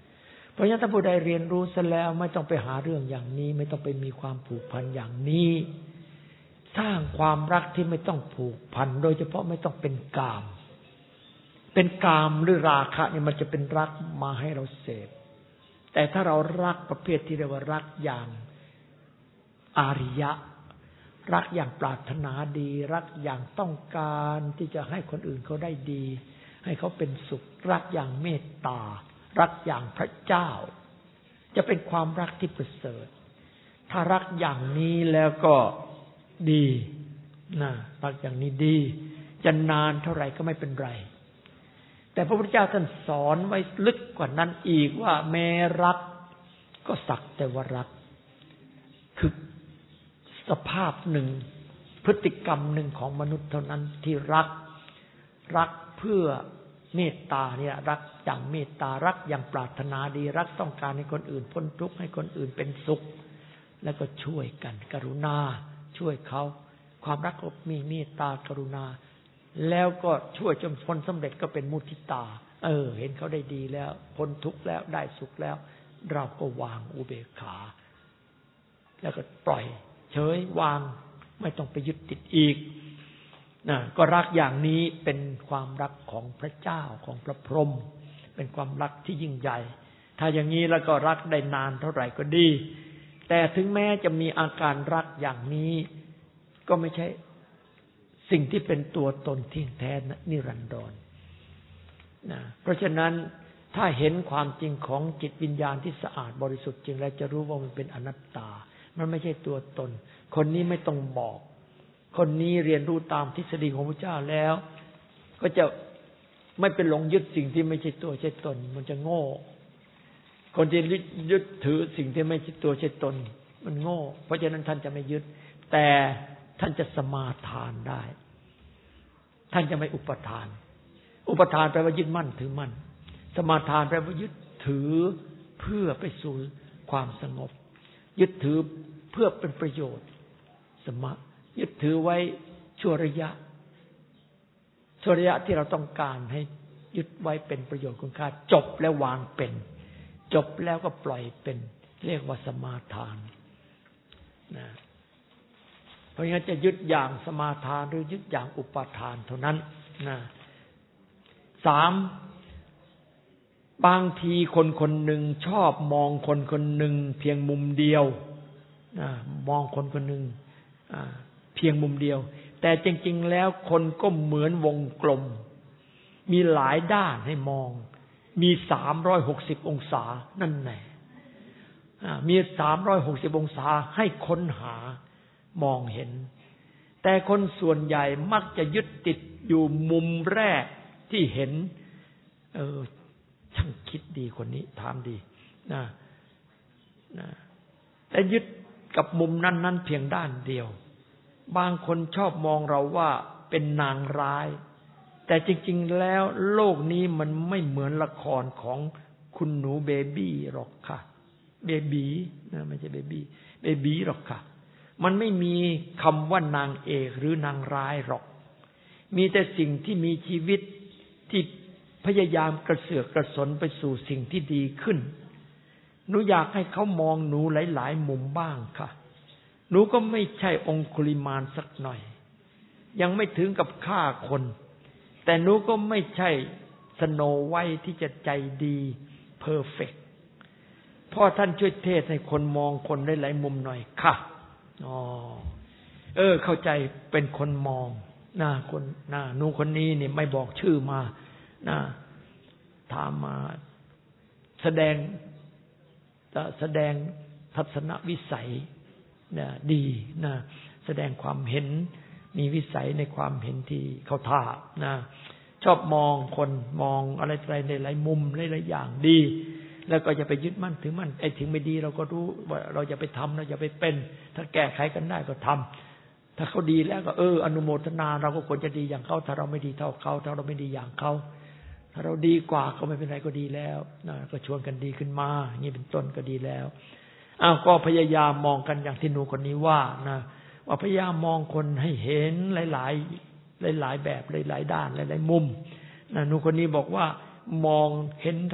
เพราะฉะนั้นถ้าผู้ใดเรียนรู้ซะแล้วไม่ต้องไปหาเรื่องอย่างนี้ไม่ต้องไปมีความผูกพันอย่างนี้สร้างความรักที่ไม่ต้องผูกพันโดยเฉพาะไม่ต้องเป็นกามเป็นกามหรือราคะเนี่ยมันจะเป็นรักมาให้เราเสพแต่ถ้าเรารักประเภทที่เรียกว่ารักอย่างอาริยะรักอย่างปรารถนาดีรักอย่างต้องการที่จะให้คนอื่นเขาได้ดีให้เขาเป็นสุขรักอย่างเมตตารักอย่างพระเจ้าจะเป็นความรักที่ประเสริฐถ้ารักอย่างนี้แล้วก็ดีนะรักอย่างนี้ดีจะนานเท่าไหร่ก็ไม่เป็นไรแต่พระพุทธเจ้าท่านสอนไว้ลึกกว่านั้นอีกว่าแม้รักก็สักแต่ว่ารักคือสภาพหนึ่งพฤติกรรมหนึ่งของมนุษย์เท่านั้นที่รักรักเพื่อเมตตาเนี่ยรักอย่างเมตตารักอย่างปรารถนาดีรักต้องการให้คนอื่นพ้นทุกข์ให้คนอื่นเป็นสุขแล้วก็ช่วยกันกรุณาช่วยเขาความรักก็มีเมตตากรุณาแล้วก็ช่วยจนผลสำเร็จก็เป็นมุทิตาเออเห็นเขาได้ดีแล้วพ้นทุกข์แล้วได้สุขแล้วเราก็วางอุเบกขาแล้วก็ปล่อยเฉยวางไม่ต้องไปยึดติดอีกนะก็รักอย่างนี้เป็นความรักของพระเจ้าของพระพรหมเป็นความรักที่ยิ่งใหญ่ถ้าอย่างนี้แล้วก็รักได้นานเท่าไหร่ก็ดีแต่ถึงแม้จะมีอาการรักอย่างนี้ก็ไม่ใช่สิ่งที่เป็นตัวตนที่แท้นิรันดรนะเพราะฉะนั้นถ้าเห็นความจริงของจิตวิญญาณที่สะอาดบริสุทธิ์จริงแล้วจะรู้ว่ามันเป็นอนัตตามันไม่ใช่ตัวตนคนนี้ไม่ต้องบอกคนนี้เรียนรู้ตามทฤษฎีของพระเจ้าแล้วก็จะไม่เป็นหลงยึดสิ่งที่ไม่ใช่ตัวใช่ตนมันจะโง่คนที่ยึดถือสิ่งที่ไม่ใช่ตัวใช่ตนมันโง่เพราะฉะนั้นท่านจะไม่ยึดแต่ท่านจะสมาทานได้ท่านจะไม่อุปทานอุปทานแปลว่ายึดมั่นถือมั่นสมาทานแปลว่ายึดถือเพื่อไปสู่ความสงบยึดถือเพื่อเป็นประโยชน์สมะยึดถือไว้ชั่วระยะชั่วระยะที่เราต้องการให้ยึดไว้เป็นประโยชน์คุณค่าจบแล้ววางเป็นจบแล้วก็ปล่อยเป็นเรียกว่าสมาทานนะเพราะงั้นจะยึดอย่างสมาทานหรือยึดอย่างอุปทานเท่านั้นนะสามบางทีคนคนหนึ่งชอบมองคนคนหนึ่งเพียงมุมเดียวนะมองคนคนหนึ่งเพียงมุมเดียวแต่จริงๆแล้วคนก็เหมือนวงกลมมีหลายด้านให้มองมีสามร้อยหกสิบองศานั่นแหละมีสามร้อยหกสิบองศาให้ค้นหามองเห็นแต่คนส่วนใหญ่มักจะยึดติดอยู่มุมแรกที่เห็นเออช่างคิดดีคนนี้ถามดีนะนะแต่ยึดกับมุมนั้นๆเพียงด้านเดียวบางคนชอบมองเราว่าเป็นนางร้ายแต่จริงๆแล้วโลกนี้มันไม่เหมือนละครของคุณหนูเบบี้หรอกค่ะเบบีนะไม่ใช่เบบี้เบบีหรอกค่ะมันไม่มีคำว่านางเอกหรือนางร้ายหรอกมีแต่สิ่งที่มีชีวิตที่พยายามกระเสือกกระสนไปสู่สิ่งที่ดีขึ้นหนูอยากให้เขามองหนูหลายๆมุมบ้างค่ะหนูก็ไม่ใช่องคุลิมานสักหน่อยยังไม่ถึงกับฆ่าคนแต่หนูก็ไม่ใช่สโนไวท์ที่จะใจดีเพอร์เฟกต์พ่อท่านช่วยเทศให้คนมองคนได้หลายมุมหน่อยค่ะอ๋อเออเข้าใจเป็นคนมองนะคนนะหนูคนนี้นี่ไม่บอกชื่อมานะถามมาแสดงแสดงทัศนวิสัยนะดีนะแสดงความเห็นมีวิสัยในความเห็นที่เขาท่านะชอบมองคนมองอะไรอะไรในหลายมุมหลายๆอย่างดีแล้วก็อย่าไปยึดมั่นถือมั่นไอ้ถึงไม่ดีเราก็รู้ว่าเราอย่าไปทำเราอย่าไปเป็นถ้าแก้ไขกันได้ก็ทำถ้าเขาดีแล้วก็เอออนุโมทนาเราก็ควรจะดีอย่างเขาถ้าเราไม่ดีเท่าเขาถ้าเราไม่ดีอย่างเขาถ้าเราดีกว่าก็ไม่เป็นไรก็ดีแล้วนะก็ชวนกันดีขึ้นมาอย่างนี้เป็นต้นก็ดีแล้วอ้าวก็พยายามมองกันอย่างที่หนูคนนี้ว่านะว่าพยายามมองคนให้เห็นหลายๆหลายๆแบบหลายๆด้านหลายๆมุมนะหนูคนนี้บอกว่ามองเห็นสัก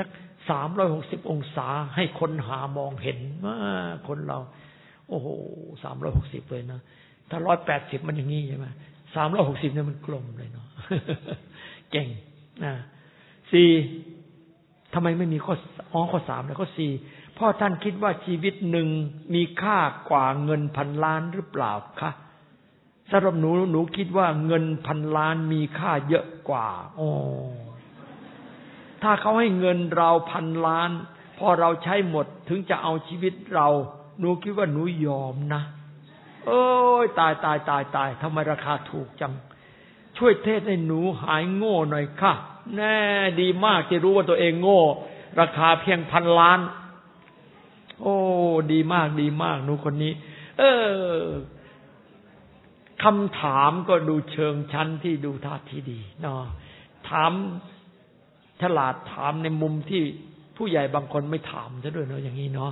สามร้อยหกสิบองศาให้คนหามองเห็นว่าคนเราโอ้โหสามร้อยหกสิบเลยนะถ้าร้อยแปดสิบมันอย่างนี้ใช่ไหมสามร้อยหกสิบเนี่ยมันกลมเลยเนาะ เก่งนะสี่ทำไมไม่มีข้ออ๋อข้อสามแล้วข้อสี่พ่อท่านคิดว่าชีวิตหนึ่งมีค่ากว่าเงินพันล้านหรือเปล่าคะสำหรับหนูหนูคิดว่าเงินพันล้านมีค่าเยอะกว่าโอ้ถ้าเขาให้เงินเราพันล้านพอเราใช้หมดถึงจะเอาชีวิตเราหนูคิดว่าหนูยอมนะโอ้ยตายตายตายตายทำไมราคาถูกจังช่วยเทศให้หนูหายโง่หน่อยค่ะแน่ดีมากที่รู้ว่าตัวเองโง่ราคาเพียงพันล้านโอ้ดีมากดีมากหนูคนนี้เออคำถามก็ดูเชิงชั้นที่ดูท่าทีดีเนาะถามฉลาดถามในมุมที่ผู้ใหญ่บางคนไม่ถามซะด้วยเนาะอย่างนี้เนาะ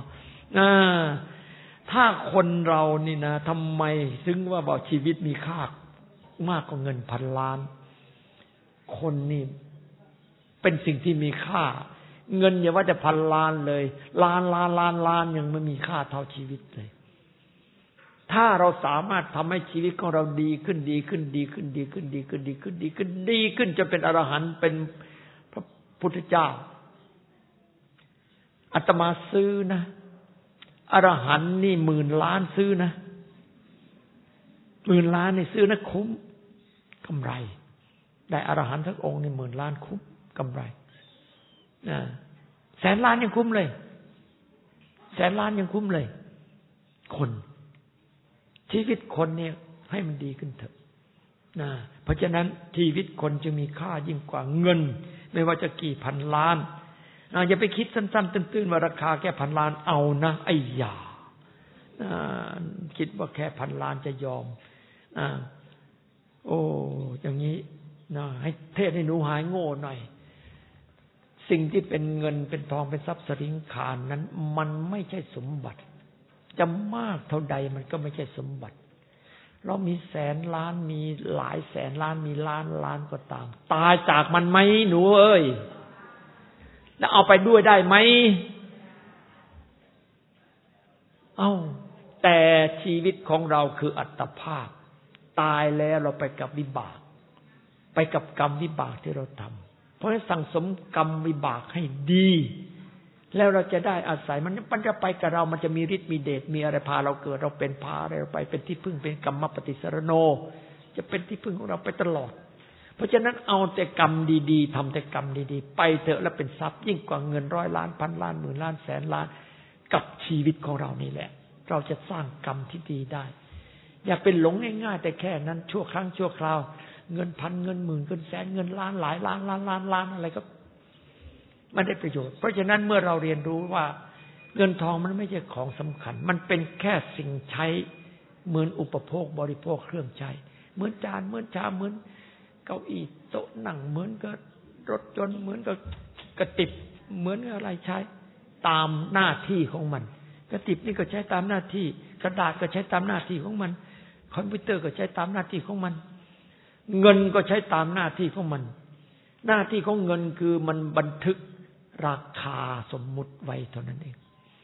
ถ้าคนเรานี่นะทำไมถึงว่าบอกชีวิตมีค่ามากกว่าเงินพันล้านคนนี่เป็นสิ่งที่มีค่าเงินอย่าว่าแต่พันล้านเลยล้านล้านล้านล้านยังไม่มีค่าเท่าชีวิตเลยถ้าเราสามารถทำให้ชีวิตของเราดีขึ้นดีขึ้นดีขึ้นดีขึ้นดีขึ้นดีขึ้นดีขึ้นดีขึ้นจนเป็นอรหันต์เป็นพระพุทธเจ้าอาตมาซื้อนะอรหันต์นี่หมื่นล้านซื้อนะหมื่นล้านนี่ซื้อนะคุ้มกำไรได้อรหันต์สักองค์นี่หมื่นล้านคุ้มกำไรนะแสนล้านยังคุ้มเลยแสนล้านยังคุ้มเลยคนชีวิตคนเนี่ยให้มันดีขึ้นเถอะนะเพราะฉะนั้นชีวิตคนจะมีค่ายิ่งกว่าเงินไม่ว่าจะกี่พันล้านนะอย่าไปคิดสั้นๆตื้นๆว่าราคาแค่พันล้านเอานะไอ้ยาคิดว่าแค่พันล้านจะยอมอ่าโอ้อย่างนี้นะให้เทศให้หนูหายโง่หน่อยสิ่งที่เป็นเงินเป็นทองเป็นทรัพย์สินขานนั้นมันไม่ใช่สมบัติจะมากเท่าใดมันก็ไม่ใช่สมบัติเรามีแสนล้านมีหลายแสนล้านมีล้านล้านก็ตามตายจากมันไหมหนูเอ้ยแล้วเอาไปด้วยได้ไหมเอ้าแต่ชีวิตของเราคืออัตภาพตายแล้วเราไปกับวิบากไปกับกรรมวิบากที่เราทำเพราะฉะนั้นสั่งสมกรรมวิบากให้ดีแล้วเราจะได้อาศัยมันมันจะไปกับเรามันจะมีฤทธิ์มีเดชมีอะไรพาเราเกิดเราเป็นพาอะไรเราไปเป็นที่พึ่งเป็นกรรมปฏิสรโนจะเป็นที่พึ่งของเราไปตลอดเพราะฉะนั้นเอาแต่กรรมดีๆทำแต่กรรมดีๆไปเถอะแล้วเป็นทรัพย์ยิ่งกว่าเงินร้อยล้านพันล้านหมื่นล้านแสนล้านกับชีวิตของเรานี่แหละเราจะสร้างกรรมที่ดีได้อย่าเป็นหลงง่ายๆแต่แค่นั้นชั่วครั้งชั่วคราวเงินพันเงินหมื่นเงินแสนเงินล้านหลายล้านล้านล้านล้านอะไรก็ไม่ได้ประโยชน์เพราะฉะนั้นเมื่อเราเรียนรู้ว่าเงินทองมันไม่ใช่ของสำคัญมันเป็นแค่สิ่งใช้เหมือนอุปโภคบริโภคเครื่องใช้เหมือนจานเหมือนชามเหมือนเก้าอี้โต๊ะนั่งเหมือนกับรถยนต์เหมือนกับกระติบเหมือนกับอะไรใช้ตามหน้าที่ของมันกระติบนี่ก็ใช้ตามหน้าที่กระดาษก็ใช้ตามหน้าที่ของมันคอมพิวเตอร์ก็ใช้ตามหน้าที่ของมันเงินก็ใช้ตามหน้าที่ของมันหน้าที่ของเงินคือมันบันทึกราคาสมมุติไว้เท่านั้นเอง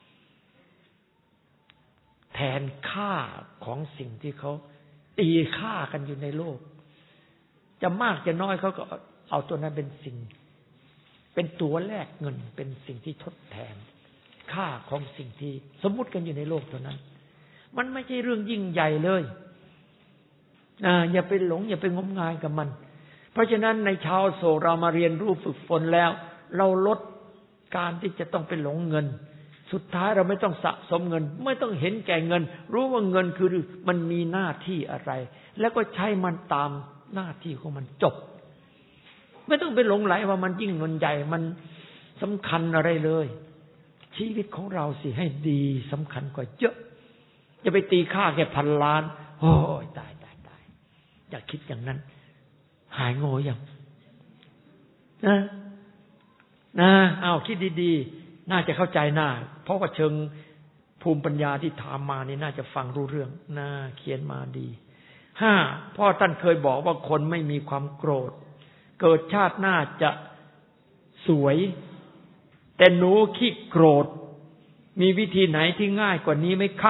แทนค่าของสิ่งที่เขาตีค่ากันอยู่ในโลกจะมากจะน้อยเขาก็เอาตัวนั้นเป็นสิ่งเป็นตัวแลกเงินเป็นสิ่งที่ทดแทนค่าของสิ่งที่สมมุติกันอยู่ในโลกเท่านั้นมันไม่ใช่เรื่องยิ่งใหญ่เลยนะอย่าไปหลงอย่าไปงมงายกับมันเพราะฉะนั้นในชาวโศกเรามาเรียนรู้ฝึกฝนแล้วเราลดการที่จะต้องไปหลงเงินสุดท้ายเราไม่ต้องสะสมเงินไม่ต้องเห็นแก่เงินรู้ว่าเงินคือมันมีหน้าที่อะไรแล้วก็ใช้มันตามหน้าที่ของมันจบไม่ต้องไปหลงไหลว่ามันยิ่งเงินใหญ่มันสำคัญอะไรเลยชีวิตของเราสิให้ดีสำคัญกว่าเยอะจะไปตีค่าแค่พันล้านโอ้ยตายตายตายอย่าคิดอย่างนั้นหายโง่ยังนะนะเอาคิดดีๆน่าจะเข้าใจหน้าเพราะว่าเชิงภูมิปัญญาที่ถามมานี่น่าจะฟังรู้เรื่องน่าเขียนมาดีห้าพ่อท่านเคยบอกว่าคนไม่มีความโกรธเกิดชาติหน้าจะสวยแต่หนูขี้โกรธมีวิธีไหนที่ง่ายกว่านี้ไหมคะ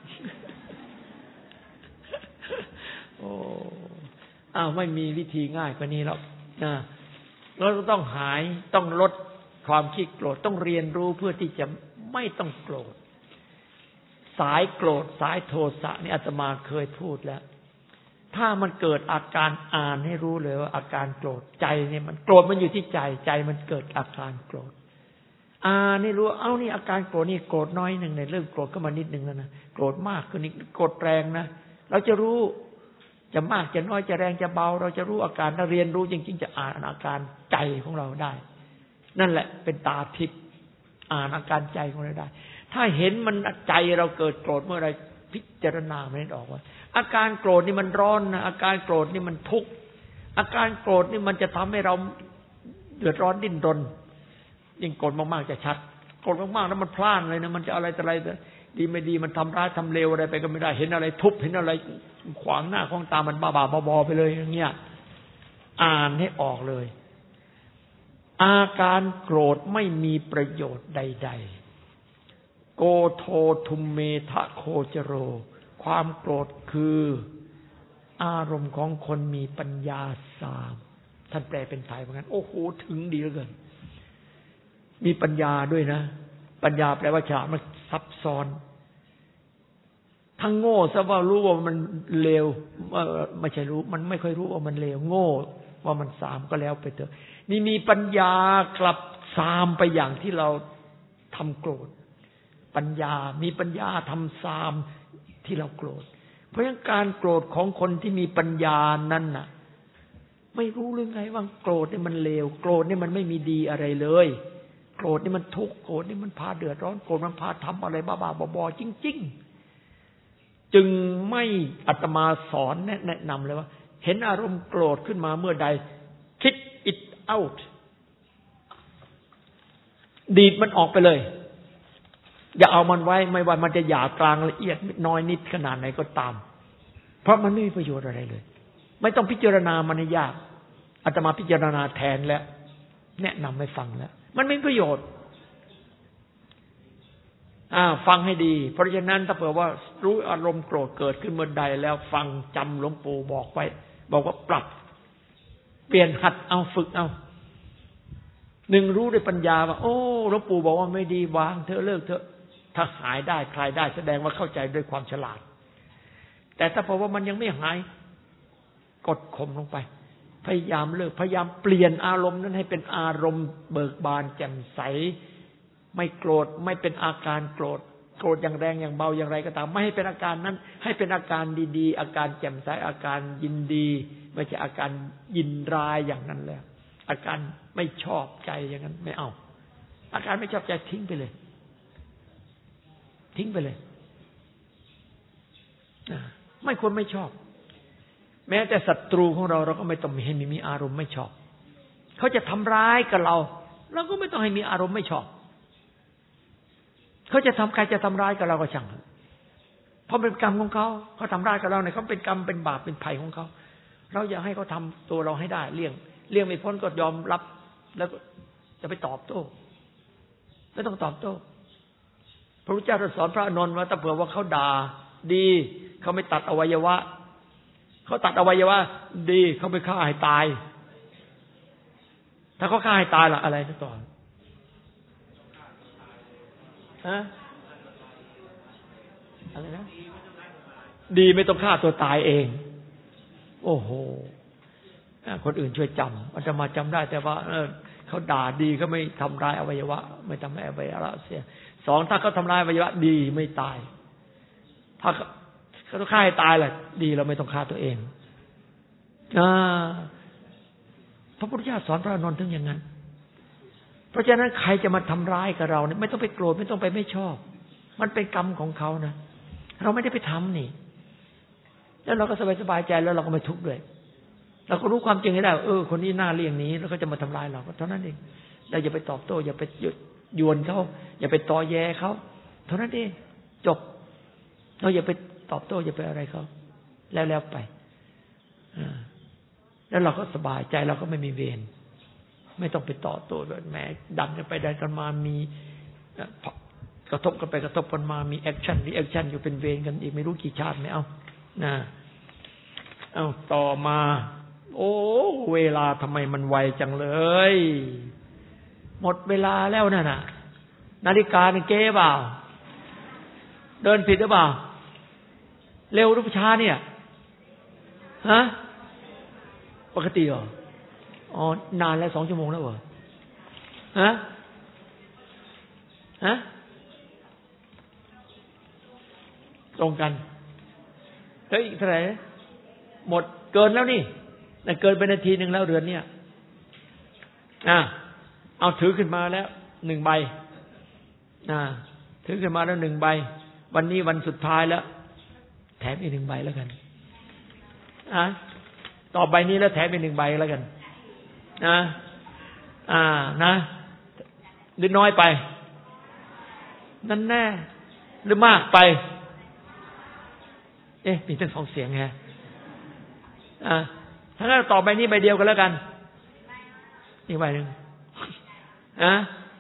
โอ้อ้าวไม่มีวิธีง่ายกว่านี้แล้วนะเราต้องหายต้องลดความขี้โกรธต้องเรียนรู้เพื่อที่จะไม่ต้องโกรธสายโกรธสายโทสะนี่อาตมาเคยพูดแล้วถ้ามันเกิดอาการอ่านให้รู้เลยว่าอาการโกรธใจเนี่ยมันโกรธมันอยู่ที่ใจใจมันเกิดอาการโกรธอ่านนี่รู้เอ้านี่อาการโกรธนี่โกรธน้อยหนึ่งในเรื่องโกรธก็มานิดนึงแล้วนะโกรธมากขึ้นนี่โกรธแรงนะเราจะรู้จะมากจะน้อยจะแรงจะเบาเราจะรู้อาการถ้าเรียนรู้จริงๆจะอ่านอาการใจของเราได้นั่นแหละเป็นตาทิพย์อ่านอาการใจของเราได้ถ้าเห็นมันใจเราเกิดโกรธเมื่อไรพิจารณามันออกว่าอาการโกรธนี่มันร้อนนะอาการโกรธนี่มันทุกข์อาการโกรธนี่มันจะทำให้เราเดือดร้อนดิ้นรนยิ่งโกรธมากๆจะชัดโกรธมากๆแล้วมันพล่านเลยนะมันจะอะไรแต่อะไรดีไม่ดีมันทำร้ายทำเลวอะไรไปก็ไม่ได้เห็นอะไรทุบเห็นอะไรขวางหน้าขวางตามันบ้าๆบอๆไปเลยอย่างเงี้ยอ่านให้ออกเลยอาการโกรธไม่มีประโยชน์ใดๆโกโททุมเมทะโคจโรความโกรธคืออารมณ์ของคนมีปัญญาสามท่านแปลเป็นไทยเหมือนกันโอ้โหถึงดีเหลือเกินมีปัญญาด้วยนะปัญญาแปลว่าฉลาดมันซับซ้อนทั้งโง่ซะว่ารู้ว่ามันเลวไม่ใช่รู้มันไม่ค่อยรู้ว่ามันเลวโง่ว่ามันสามก็แล้วไปเถอะนี่มีปัญญากลับสามไปอย่างที่เราทำโกรธปัญญามีปัญญาทำสามที่เราโกรธเพราะฉะนั้นการโกรธของคนที่มีปัญญานั้นน่ะไม่รู้หรือไงว่าโกรธนี่มันเลวโกรธนี่มันไม่มีดีอะไรเลยโกรธนี่มันทุกข์โกรธนี่มันพาเดือดร้อนโกรธมันพาทำอะไรบ้าๆบอๆจริงๆจึงไม่อาตมาสอนแนะนำเลยว่าเห็นอารมณ์โกรธขึ้นมาเมื่อใด kick it out ดีดมันออกไปเลยอย่าเอามันไว้ไม่ว่ามันจะหยาบกลางละเอียดน้อยนิดขนาดไหนก็ตามเพราะมันไม่มีประโยชน์อะไรเลยไม่ต้องพิจารณามันให้ยากอาตมาพิจารณาแทนแล้วแนะนำให้ฟังแล้วมันไม่มีประโยชน์อ่าฟังให้ดีเพราะฉะนั้นถ้าเผื่อว่ารู้อารมณ์โกรธเกิดขึ้นเมื่อใดแล้วฟังจำหลวงปู่บอกไว้บอกว่าปรับเปลี่ยนหัดเอาฝึกเอาหนึ่งรู้ด้วยปัญญาว่าโอ้หลวงปู่บอกว่าไม่ดีวางเถอะเลิกเถอะถ้าหายได้คลายได้แสดงว่าเข้าใจด้วยความฉลาดแต่ถ้าเพราะว่ามันยังไม่หายกดข่มลงไปพยายามเลิกพยายามเปลี่ยนอารมณ์นั้นให้เป็นอารมณ์เบิกบานแจ่มใสไม่โกรธไม่เป็นอาการโกรธโกรธอย่างแรงอย่างเบาอย่างไรก็ตามไม่ให้เป็นอาการนั้นให้เป็นอาการดีๆอาการแจ่มใสอาการยินดีไม่ใช่อาการยินร้ายอย่างนั้นแล้วอาการไม่ชอบใจอย่างนั้นไม่เอาอาการไม่ชอบใจทิ้งไปเลยทิ้งไปเลยไม่ควรไม่ชอบแม้แต่ศัตรูของเราเราก็ไม่ต้องให้มีมีอารมณ์ไม่ชอบเขาจะทำร้ายกับเราเราก็ไม่ต้องให้มีอารมณ์ไม่ชอบเขาจะทำใครจะทำร้ายกับเราก็ช่างเพราะเป็นกรรมของเขาเขาทำร้ายกับเราเนี่ยเขาเป็นกรรมเป็นบาปเป็นภัยของเขาเราอยากให้เขาทำตัวเราให้ได้เลี่ยงเลี่ยงไม่พ้นก็ยอมรับแล้วก็จะไปตอบโต้ไม่ต้องตอบโต้พระพุทธเจ้าสอนพระอานนท์ว่าถ้าเผื่อว่าเขาด่าดีเขาไม่ตัดอวัยวะเขาตัดอวัยวะดีเขาไปฆ่าให้ตายถ้าเขาฆ่าให้ตายล่ะอะไรซะก่อนฮะอะไรนะดีไม่ต้องฆ่าตัวตายเองโอ้โหคนอื่นช่วยจำอาตมาจำได้แต่ว่าเออเขาด่าดีเขาไม่ทำร้ายอวัยวะไม่ทำให้อวัยวะเสียสองถ้าเขาทำร้ายอวัยวะดีไม่ตายถ้าเขาต้องฆ่าให้ตายแหละดีเราไม่ต้องฆ่าตัวเองอ่าพระพุทธเจ้าสอนพระอานนท์ถึงอย่างนั้นเพราะฉะนั้นใครจะมาทำร้ายกับเราเนี่ยไม่ต้องไปโกรธไม่ต้องไปไม่ชอบมันเป็นกรรมของเขานะเราไม่ได้ไปทำนี่แล้วเราก็สบายสบายใจแล้วเราก็ไม่ทุกข์ด้วยเราก็รู้ความจริงให้ได้เออคนนี้หน้าเลี่ยงนี้แล้วก็จะมาทำร้ายเราเท่านั้นเองเราอย่าไปตอบโต้อย่าไปยวนเขาอย่าไปตอแยเขาเท่านั้นเองจบเราอย่าไปตอบโต้อย่าไปอะไรเขาแล้วแล้วไปแล้วเราก็สบายใจเราก็ไม่มีเวรไม่ต้องไปต่อโต้แบบแหมดันกันไปดันกันมามีกระทบกันไปกระทบกันมามีแอคชั่นรีแอคชั่นอยู่เป็นเวรกันอีกไม่รู้กี่ชาติไม่เอานะเอาต่อมาโอ้เวลาทำไมมันไวจังเลยหมดเวลาแล้วนั่นน่ะนาฬิกาเนี่ยเก๊เปล่าเดินผิดหรือเปล่าเร็วหรือช้าเนี่ยฮะปกติเหรออ๋อนานแล้วสองชั่วโมงแล้วเหรอฮะฮะตรงกันเฮ้ยเท่าไหร่หมดเกินแล้วนี่แต่เกินไปนาทีหนึ่งแล้วเรือนเนี่ยอ่ะเอาถือขึ้นมาแล้วหนึ่งใบอ่าถือขึ้นมาแล้วหนึ่งใบวันนี้วันสุดท้ายแล้วแถมอีกหนึ่งใบแล้วกันอ่ะต่อใบนี้แล้วแถมอีกหนึ่งใบแล้วกันนะอ่านะหรือน้อยไปนั่นแน่หรือมากไปเอ๊ะมีทั้งสองเสียงไงอ่าถ้างั้นต่อใบนี้ใบเดียวกันแล้วกันอีกใบหนึ่งอ่ะ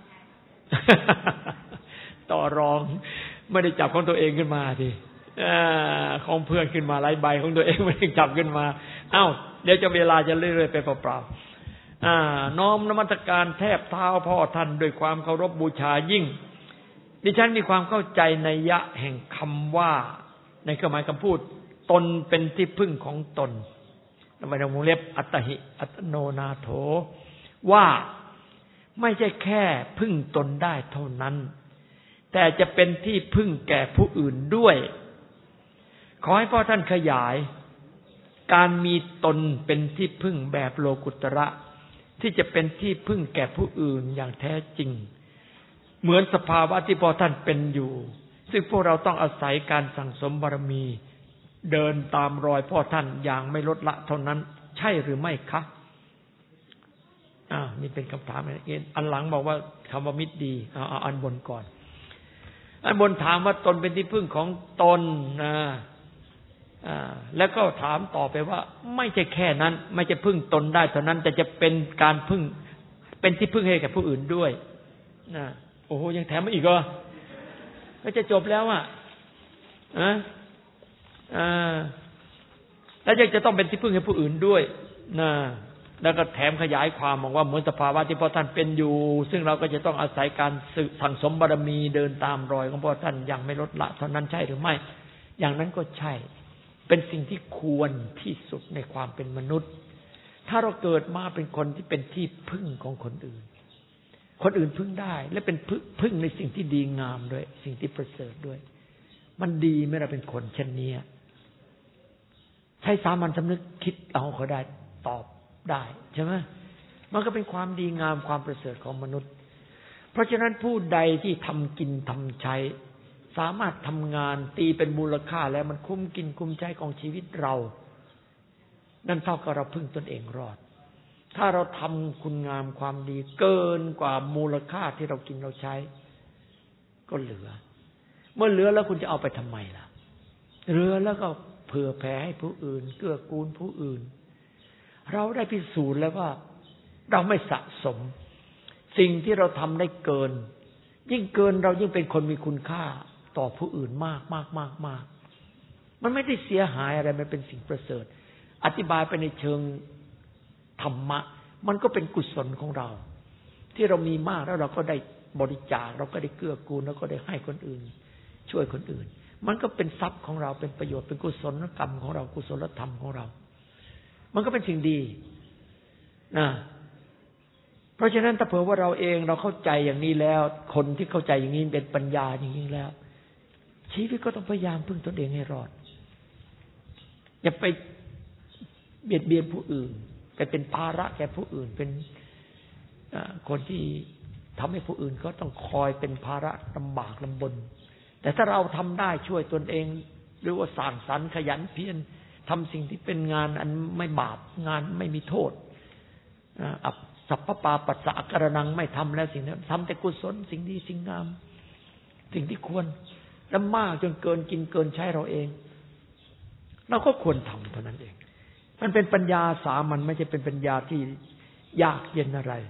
ต่อรองไม่ได้จับของตัวเองขึ้นมาทีของเพื่อนขึ้นมาหลายใบของตัวเองไม่ได้จับขึ้นมาเอ้าเดี๋ยวจะเวลาจะเรื่อยๆไปเปล่าๆอ่าน้อมนมัสการแทบเท้าพ่อท่านด้วยความเคารพบูชายิ่งดิฉันมีความเข้าใจนัยยะแห่งคำว่าในเครื่องหมายคำพูดตนเป็นที่พึ่งของตนทำไมเราวงเล็บอัตหิอัตโนนาโถว่าไม่ใช่แค่พึ่งตนได้เท่านั้นแต่จะเป็นที่พึ่งแก่ผู้อื่นด้วยขอให้พ่อท่านขยายการมีตนเป็นที่พึ่งแบบโลกุตระที่จะเป็นที่พึ่งแก่ผู้อื่นอย่างแท้จริงเหมือนสภาวะที่พ่อท่านเป็นอยู่ซึ่งพวกเราต้องอาศัยการสั่งสมบารมีเดินตามรอยพ่อท่านอย่างไม่ลดละเท่านั้นใช่หรือไม่คะอ่านี่เป็นคำถามอันหลังบอกว่าคำว่ามิตรดีเอาเอาอันบนก่อนอันบนถามว่าตนเป็นที่พึ่งของตนนะอ่าแล้วก็ถามต่อไปว่าไม่ใช่แค่นั้นไม่ใช่พึ่งตนได้เท่านั้นแต่จะเป็นการพึ่งเป็นที่พึ่งให้แก่ผู้อื่นด้วยนะโอ้โหยังแถมมาอีกเหรอไม่จะจบแล้วอ่ะอ่ะอ่าแล้วยังจะต้องเป็นที่พึ่งให้ผู้อื่นด้วยนะแล้วก็แถมขยายความบอกว่าเหมือนสภาวะที่พ่อท่านเป็นอยู่ซึ่งเราก็จะต้องอาศัยการสั่งสมบารมีเดินตามรอยของพ่อท่านอย่างไม่ลดละเท่านั้นใช่หรือไม่อย่างนั้นก็ใช่เป็นสิ่งที่ควรที่สุดในความเป็นมนุษย์ถ้าเราเกิดมาเป็นคนที่เป็นที่พึ่งของคนอื่นคนอื่นพึ่งได้และเป็นพึ่งในสิ่งที่ดีงามด้วยสิ่งที่ประเสริฐด้วยมันดีไหมเราเป็นคนเช่นนี้ใช้สามัญสำนึกคิดเอาเขาได้ตอบได้ใช่ไหมมันก็เป็นความดีงามความประเสริฐของมนุษย์เพราะฉะนั้นผู้ใดที่ทำกินทำใช้สามารถทำงานตีเป็นมูลค่าแล้วมันคุ้มกินคุ้มใช้ของชีวิตเรานั่นเท่ากับเราพึ่งตนเองรอดถ้าเราทำคุณงามความดีเกินกว่ามูลค่าที่เรากินเราใช้ก็เหลือเมื่อเหลือแล้วคุณจะเอาไปทำไมล่ะเหลือแล้วก็เผื่อแผ่ให้ผู้อื่นเกื้อกูลผู้อื่นเราได้พิสูจน์แล้วว่าเราไม่สะสมสิ่งที่เราทำได้เกินยิ่งเกินเรายิ่งเป็นคนมีคุณค่าต่อผู้อื่นมากมากมากมากมันไม่ได้เสียหายอะไรมันเป็นสิ่งประเสริฐอธิบายไปในเชิงธรรมะมันก็เป็นกุศลของเราที่เรามีมากแล้วเราก็ได้บริจาคเราก็ได้เกื้อกูลแล้วก็ได้ให้คนอื่นช่วยคนอื่นมันก็เป็นทรัพย์ของเราเป็นประโยชน์เป็นกุศลกรรมของเรากุศลธรรมของเรามันก็เป็นสิ่งดีนะเพราะฉะนั้นถ้าเผื่อว่าเราเองเราเข้าใจอย่างนี้แล้วคนที่เข้าใจอย่างนี้เป็นปัญญาอย่างนี้แล้วชีวิตก็ต้องพยายามพึ่งตนเองให้รอดอย่าไปเบียดเบียนผู้อื่นไปเป็นภาระแก่ผู้อื่นเป็นคนที่ทำให้ผู้อื่นก็ต้องคอยเป็นภาระลำบากลำบนแต่ถ้าเราทำได้ช่วยตนเองหรือว่าสร้างสรรค์ขยันเพียรทำสิ่งที่เป็นงานอันไม่บาปงานไม่มีโทษอับสัพพปาปัสสะกระนังไม่ทำแล้วสิ่งนั้นทำแต่กุศลสิ่งดีสิ่งงามสิ่งที่ควรและมากจนเกินกินเกินใช้เราเองเราก็ควรทำเท่านั้นเองมันเป็นปัญญาสามัญไม่ใช่เป็นปัญญาที่ยากเย็นอะไร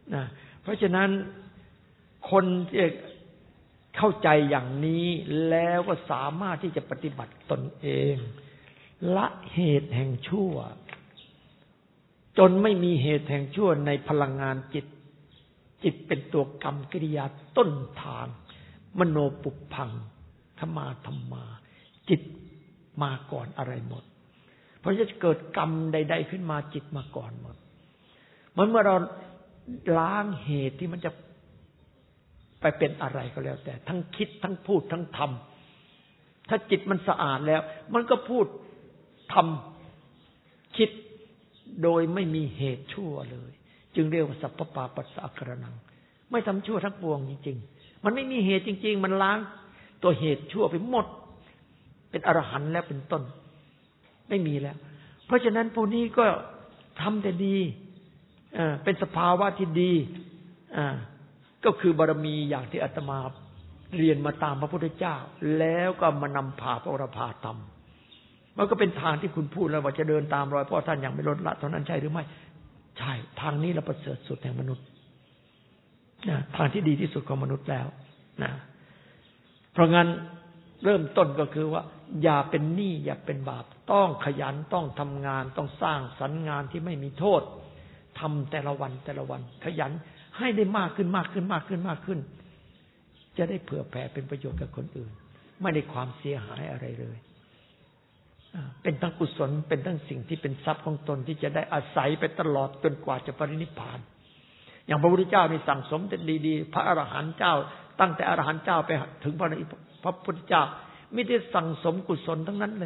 นะเพราะฉะนั้นคนที่เข้าใจอย่างนี้แล้วก็สามารถที่จะปฏิบัติตนเองละเหตุแห่งชั่วจนไม่มีเหตุแห่งชั่วในพลังงานจิตจิตเป็นตัวกรรมกิริยาต้นทางมโนปุพพังธรรมาธรรมาจิตมาก่อนอะไรหมดเพราะจะเกิดกรรมใดๆขึ้นมาจิตมาก่อนหมดมันเมื่อเราล้างเหตุที่มันจะไปเป็นอะไรก็แล้วแต่ทั้งคิดทั้งพูดทั้งทำถ้าจิตมันสะอาดแล้วมันก็พูดทำคิดโดยไม่มีเหตุชั่วเลยจึงเรียกว่าสัพพปาปัสสะอาการนังไม่ทำชั่วทั้งปวงจริงๆมันไม่มีเหตุจริงๆมันล้างตัวเหตุชั่วไปหมดเป็นอรหันต์แล้วเป็นต้นไม่มีแล้วเพราะฉะนั้นพวกนี้ก็ทำแต่ดีเอ่อเป็นสภาวะที่ดีอ่าก็คือบารมีอย่างที่อาตมาเรียนมาตามพระพุทธเจ้าแล้วก็มานำพาพวกเราพาทำมันก็เป็นทางที่คุณพูดแล้วว่าจะเดินตามรอยพ่อท่านอย่างไม่ลดละเท่านั้นใช่หรือไม่ใช่ทางนี้เราประเสริฐสุดแห่งมนุษย์นะทางที่ดีที่สุดของมนุษย์แล้วนะเพราะงั้นเริ่มต้นก็คือว่าอย่าเป็นหนี้อย่าเป็นบาปต้องขยันต้องทำงานต้องสร้างสรรค์งานที่ไม่มีโทษทำแต่ละวันแต่ละวันขยันให้ได้มากขึ้นมากขึ้นมากขึ้นมากขึ้นจะได้เผื่อแผ่เป็นประโยชน์กับคนอื่นไม่ได้ความเสียหายอะไรเลยเป็นทั้งกุศลเป็นทั้งสิ่งที่เป็นทรัพย์ของตนที่จะได้อาศัยไปตลอดจนกว่าจะปรินิพพานอย่างพระพุทธเจ้านี่สั่งสมแต่ดีๆพระอรหันต์เจ้าตั้งแต่อรหันต์เจ้าไปถึงพระพระพุทธเจ้ามีแต่สั่งสมกุศลทั้งนั้นเลย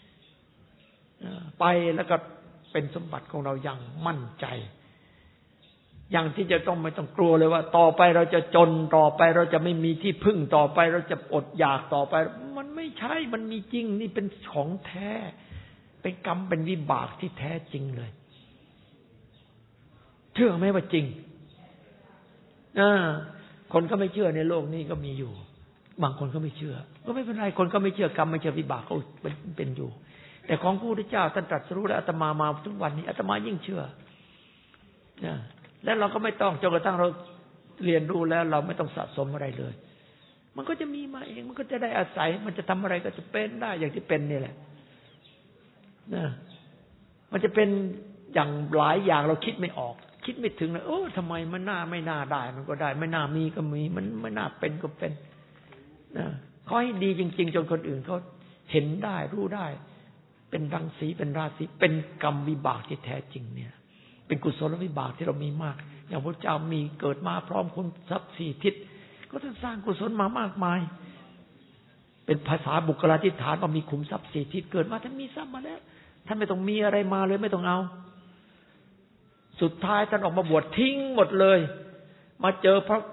ไปแล้วก็เป็นสมบัติของเราอย่างมั่นใจอย่างที่จะต้องไม่ต้องกลัวเลยว่าต่อไปเราจะจนต่อไปเราจะไม่มีที่พึ่งต่อไปเราจะอดอยากต่อไปมันไม่ใช่มันมีจริงนี่เป็นของแท้เป็นกรรมเป็นวิบากที่แท้จริงเลยเชื่อไหมว่าจริงอ่าคนก็ไม่เชื่อในโลกนี้ก็มีอยู่บางคนก็ไม่เชื่อก็ไม่เป็นไรคนก็ไม่เชื่อกรรมไม่เชื่อวิบากก็เป็นเป็นอยู่แต่ของพระพุทธเจ้าท่านตรัสรู้แล้วอาตมามาทุกวันนี้อาตมายิ่งเชื่อนะแล้วเราก็ไม่ต้องจนกระทั่งเราเรียนรู้แล้วเราไม่ต้องสะสมอะไรเลยมันก็จะมีมาเองมันก็จะได้อาศัยมันจะทำอะไรก็จะเป็นได้อย่างที่เป็นนี่แหละนะมันจะเป็นอย่างหลายอย่างเราคิดไม่ออกคิดไม่ถึงเลยโอ้ทำไมมันน่าไม่น่าได้มันก็ได้ไม่น่ามีก็มีมันไม่น่าเป็นก็เป็นนะขอให้ดีจริงๆจนคนอื่นเขาเห็นได้รู้ได้เป็นรังสีเป็นราศีเป็นกรรมวิบากที่แท้จริงเนี่ยเป็นกุศลวิบากที่เรามีมากอย่างพระเจ้ามีเกิดมาพร้อมคุณทรัพย์สี่ทิศก็ท่านสร้างกุศลมามากมายเป็นภาษาบุคลาธิฐานว่ามีขุมทรัพย์สี่ทิศเกิดมาท่านมีทรัพย์มาแล้วท่านไม่ต้องมีอะไรมาเลยไม่ต้องเอาสุดท้ายท่านออกมาบวชทิ้งหมดเลยมาเจอพระ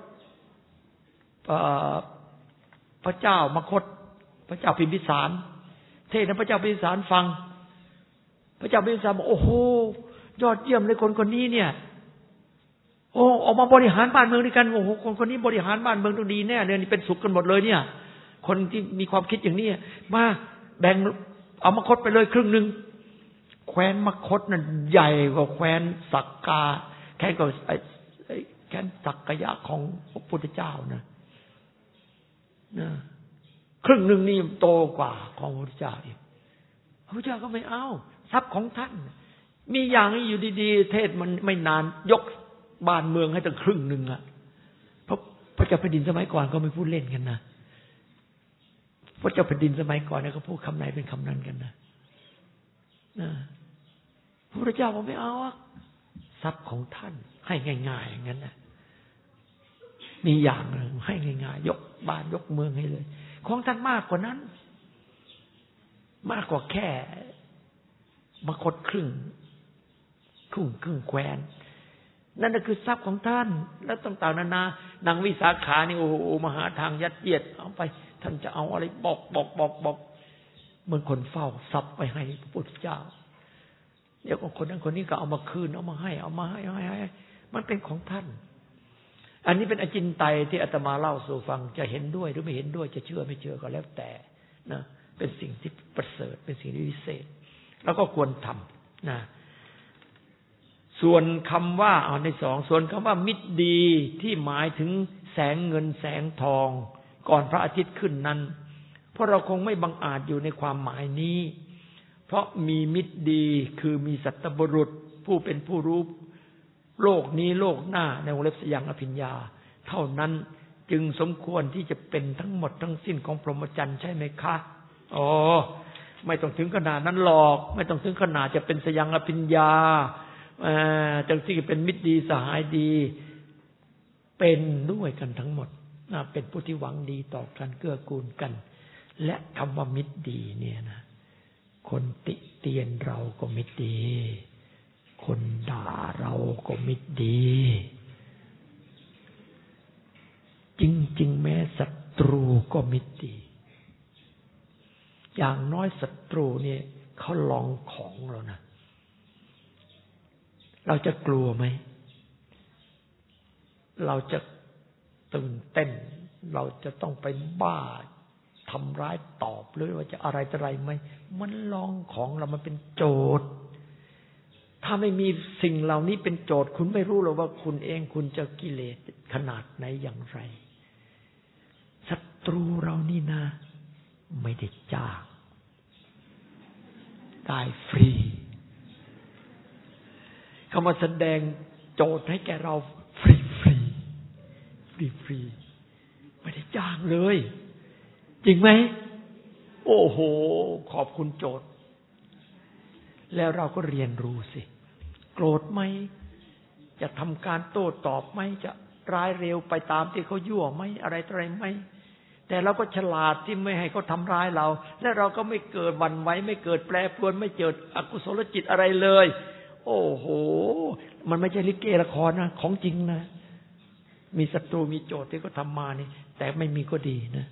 พระเจ้ามคธพระเจ้าพิมพิสารเทศน์ให้พระเจ้าพิมพิสารฟังพระเจ้าพิมพิสารบอกโอ้โหยอดเยี่ยมเลยคนคนนี้เนี่ยโอ้ออกมาบริหารบ้านเมืองด้วยกันโอ้โหคนคนนี้บริหารบ้านเมืองต้องดีแน่เลยนี่เป็นสุขกันหมดเลยเนี่ยคนที่มีความคิดอย่างนี้มาแบ่งเอามคธไปเลยครึ่งนึงแคว้นมคธนั่นใหญ่กว่าแคว้นสักกาแค่กับไอ้แค่สักกายะของพระพุทธเจ้านะนะครึ่งนึงนี่โตกว่าของพระพุทธเจ้าอีกพระพุทธเจ้าก็ไม่เอาทรัพย์ของท่านมีอย่างนี้อยู่ดีๆเทศมันไม่นานยกบ้านเมืองให้ตั้งครึ่งนึงอ่ะเพราะพระเจ้าแผ่นดินสมัยก่อนก็ไม่พูดเล่นกันนะพระเจ้าแผ่นดินสมัยก่อนเนี่ยเขาพูดคำไหนเป็นคำนั้นกันนะนะพระพุทธเจ้าบอกไม่เอาทรัพย์ของท่านให้ง่ายๆอย่างนั้นนะมีอย่างหนึ่งให้ง่ายๆยกบ้านยกเมืองให้เลยของท่านมากกว่านั้นมากกว่าแค่มคธครึ่งครึ่งครึ่งแคว้นนั่นก็คือทรัพย์ของท่านแล้วต่างๆนานานางวิสาขานี่โอ้โหมหาทางยัดเยียดเอาไปท่านจะเอาอะไรบอกบอกบอกบอกเหมือนคนเฝ้าทรัพย์ไปให้พระพุทธเจ้าเดี๋ยวคนนั้นคนนี้ก็เอามาคืนเอามาให้เอามาให้ให้ให้มันเป็นของท่านอันนี้เป็นอจินไตยที่อาตมาเล่าสู่ฟังจะเห็นด้วยหรือไม่เห็นด้วยจะเชื่อไม่เชื่อก็แล้วแต่นะเป็นสิ่งที่ประเสริฐเป็นสิ่งที่วิเศษแล้วก็ควรทำนะส่วนคำว่าเอาในสองส่วนคำว่ามิตรดีที่หมายถึงแสงเงินแสงทองก่อนพระอาทิตย์ขึ้นนั้นเพราะเราคงไม่บังอาจอยู่ในความหมายนี้เพราะมีมิตรดีคือมีสัตบุรุษผู้เป็นผู้รู้โลกนี้โลกหน้าในวงเล็บสยังอภิญญาเท่านั้นจึงสมควรที่จะเป็นทั้งหมดทั้งสิ้นของพรหมจรรย์ใช่ไหมคะอ๋อไม่ต้องถึงขนาดนั้นหรอกไม่ต้องถึงขนาดจะเป็นสยังอภิญญาเอ่อจังที่เป็นมิตรดีสหายดีเป็นด้วยกันทั้งหมดเป็นผู้ที่หวังดีต่อกันเกื้อกูลกันและคำว่ามิตรดีเนี่ยนะคนติเตียนเราก็มิตรดีคนด่าเราก็มิตรดีจริงๆแม้ศัตรูก็มิตรดีอย่างน้อยศัตรูเนี่ยเขาลองของเรานะเราจะกลัวไหมเราจะตื่นเต้นเราจะต้องไปบ้าทำร้ายตอบหรือว่าจะอะไรต่ออะไรไหมมันลองของเรามันเป็นโจทย์ถ้าไม่มีสิ่งเหล่านี้เป็นโจทย์คุณไม่รู้หรอกว่าคุณเองคุณจะกิเลสขนาดไหนอย่างไรศัตรูเรานี่นะไม่ได้จ้างได้ฟรีเขามาแสดงโจทย์ให้แกเราฟรีฟรีฟรีฟรีไม่ได้จ้างเลยจริงไหมโอ้โหขอบคุณโจทย์แล้วเราก็เรียนรู้สิโกรธไหมจะทำการโต้ตอบไหมจะร้ายเร็วไปตามที่เขายั่วไหมอะไรต่ออะไรไหมแต่เราก็ฉลาดที่ไม่ให้เขาทำร้ายเราและเราก็ไม่เกิดหวั่นไหวไม่เกิดแปรปรวนไม่เกิดอกุศลจิตอะไรเลยโอ้โหมันไม่ใช่ลิเกละครนะของจริงนะมีศัตรูมีโจทย์ที่เขาทำมานี่แต่ไม่มีก็ดีนะ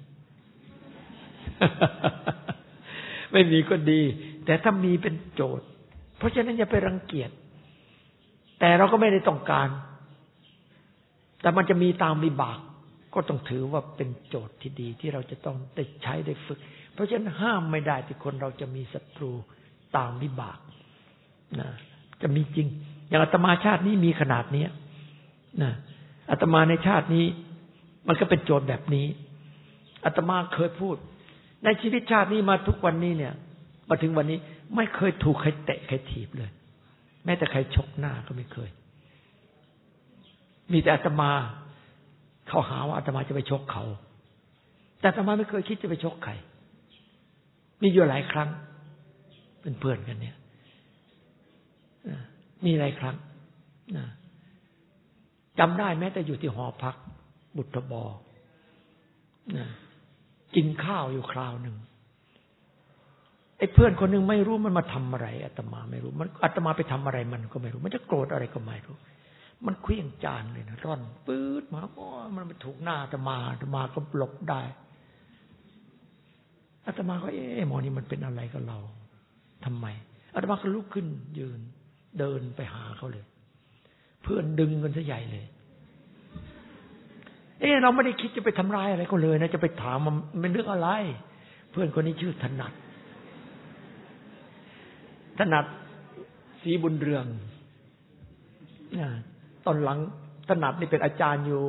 ไม่มีก็ดีแต่ถ้ามีเป็นโจทย์เพราะฉะนั้นอย่าไปรังเกียจแต่เราก็ไม่ได้ต้องการแต่มันจะมีตามวิบากก็ต้องถือว่าเป็นโจทย์ที่ดีที่เราจะต้องได้ใช้ได้ฝึกเพราะฉะนั้นห้ามไม่ได้ที่คนเราจะมีศัตรูตามวิบากนะจะมีจริงอย่างอาตมาชาตินี้มีขนาดนี้นะอาตมาในชาตินี้มันก็เป็นโจทย์แบบนี้อาตมาเคยพูดในชีวิตชาตินี้มาทุกวันนี้เนี่ยมาถึงวันนี้ไม่เคยถูกใครเตะใครถีบเลยแม้แต่ใครชกหน้าก็ไม่เคยมีแต่อาตมาเขาหาว่าอาตมาจะไปชกเขาแต่อาตมาไม่เคยคิดจะไปชกใครมีอยู่หลายครั้งเป็นเพื่อนกันเนี่ยมีหลายครั้งจำได้แม้แต่อยู่ที่หอพักบุตรบอกินข้าวอยู่คราวหนึ่งไอ้เพื่อนคนหนึ่งไม่รู้มันมาทำอะไรอาตมาไม่รู้มันอาตมาไปทำอะไรมันก็ไม่รู้มันจะโกรธอะไรก็ไม่รู้มันเคลื่องจานเลยนะร่อนปื๊ดมาโอ้มันไปถูกหน้าอาตมาอาตมาก็หลบได้อาตมาก็เอ๊ะหมอนี่มันเป็นอะไรกับเราทำไมอาตมาก็ลุกขึ้นยืนเดินไปหาเขาเลยเพื่อนดึงกันซะใหญ่เลยเอ๊ะเราไม่ได้คิดจะไปทำร้ายอะไรเขาเลยนะจะไปถามมันเป็นเรื่องอะไรเพื่อนคนนี้ชื่อถนัดถนัดศรีบุญเรืองนะตอนหลังถนัดนี่เป็นอาจารย์อยู่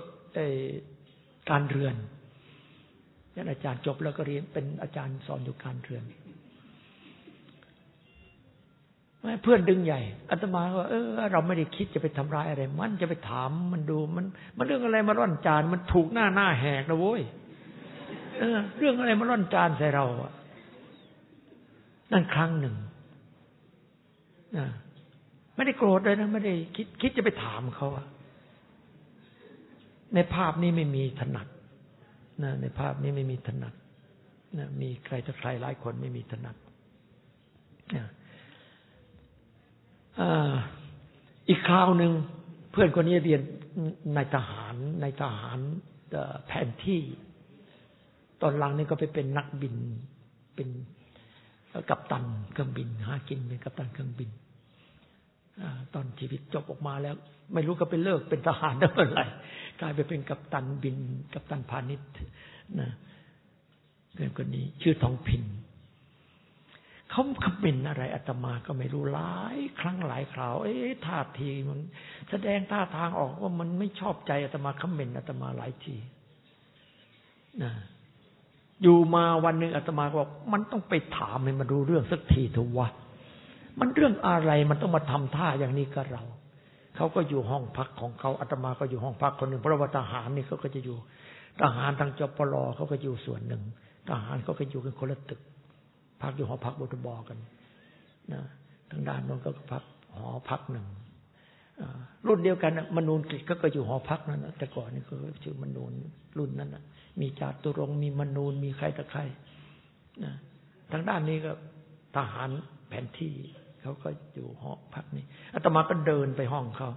การเรือนเป็นอาจารย์จบแล้วก็เรียนเป็นอาจารย์สอนอยู่การเรือนเพื่อนดึงใหญ่อาตมาว่าเออเราไม่ได้คิดจะไปทำร้ายอะไรมันจะไปถามมันดูมันมันเรื่องอะไรมาร่อนจานมันถูกหน้าหน้าแหกนะโว้ยเออเรื่องอะไรมาร่อนจานใส่เราอ่ะนั่นครั้งหนึ่งนะไม่ได้โกรธเลยนะไม่ได้คิดคิดจะไปถามเขาอะในภาพนี้ไม่มีถนัดนะในภาพนี้ไม่มีถนัดนะมีใครจะใครหลายคนไม่มีถนัดนะอีกคราวหนึ่งเพื่อนคนนี้เรียนในทหารในทหารแผนที่ตอนหลังนี่ก็ไปเป็นนักบินเป็นกัปตันเครื่องบินหากินเป็นกัปตันเครื่องบินตอนชีวิตจบออกมาแล้วไม่รู้ก็ไปเลิกเป็นทหารได้เมื่อไหร่กลายไปเป็นกัปตันบินกัปตันพาณิชย์นะเพื่อนคนนี้ชื่อทองพินเขาคอมเมนต์อะไรอาตมาก็ไม่รู้หลายครั้งหลายคราวเอ๊ะท่าทีมันแสดงท่าทางออกว่ามันไม่ชอบใจอาตมาคอมเมนต์อาตมาหลายทีนะอยู่มาวันหนึ่งอาตมาบอกมันต้องไปถามให้มันรู้เรื่องสักทีเถอะวะมันเรื่องอะไรมันต้องมาทำท่าอย่างนี้กับเราเขาก็อยู่ห้องพักของเขาอาตมาก็อยู่ห้องพักคนหนึ่งเพราะว่าทหารนี่เขาก็จะอยู่ทหารทางจปลเขาก็อยู่ส่วนหนึ่งทหารเขาก็อยู่กันคนละตึกพักอยู่หอพักบทบกันนะทางด้านโน้นก็พักหอพักหนึ่งรุ่นเดียวกันมนูนกฤษก็ก็อยู่หอพักนั้นนะแต่ก่อนนี่ก็ชื่อมนูนรุ่นนั้นนะมีจาตุรงค์มีมนูนมีใครต่อใครนะทางด้านนี้ก็ทหารแผนที่เขาก็อยู่หอพักนี้อาตมาก็เดินไปห้องเขา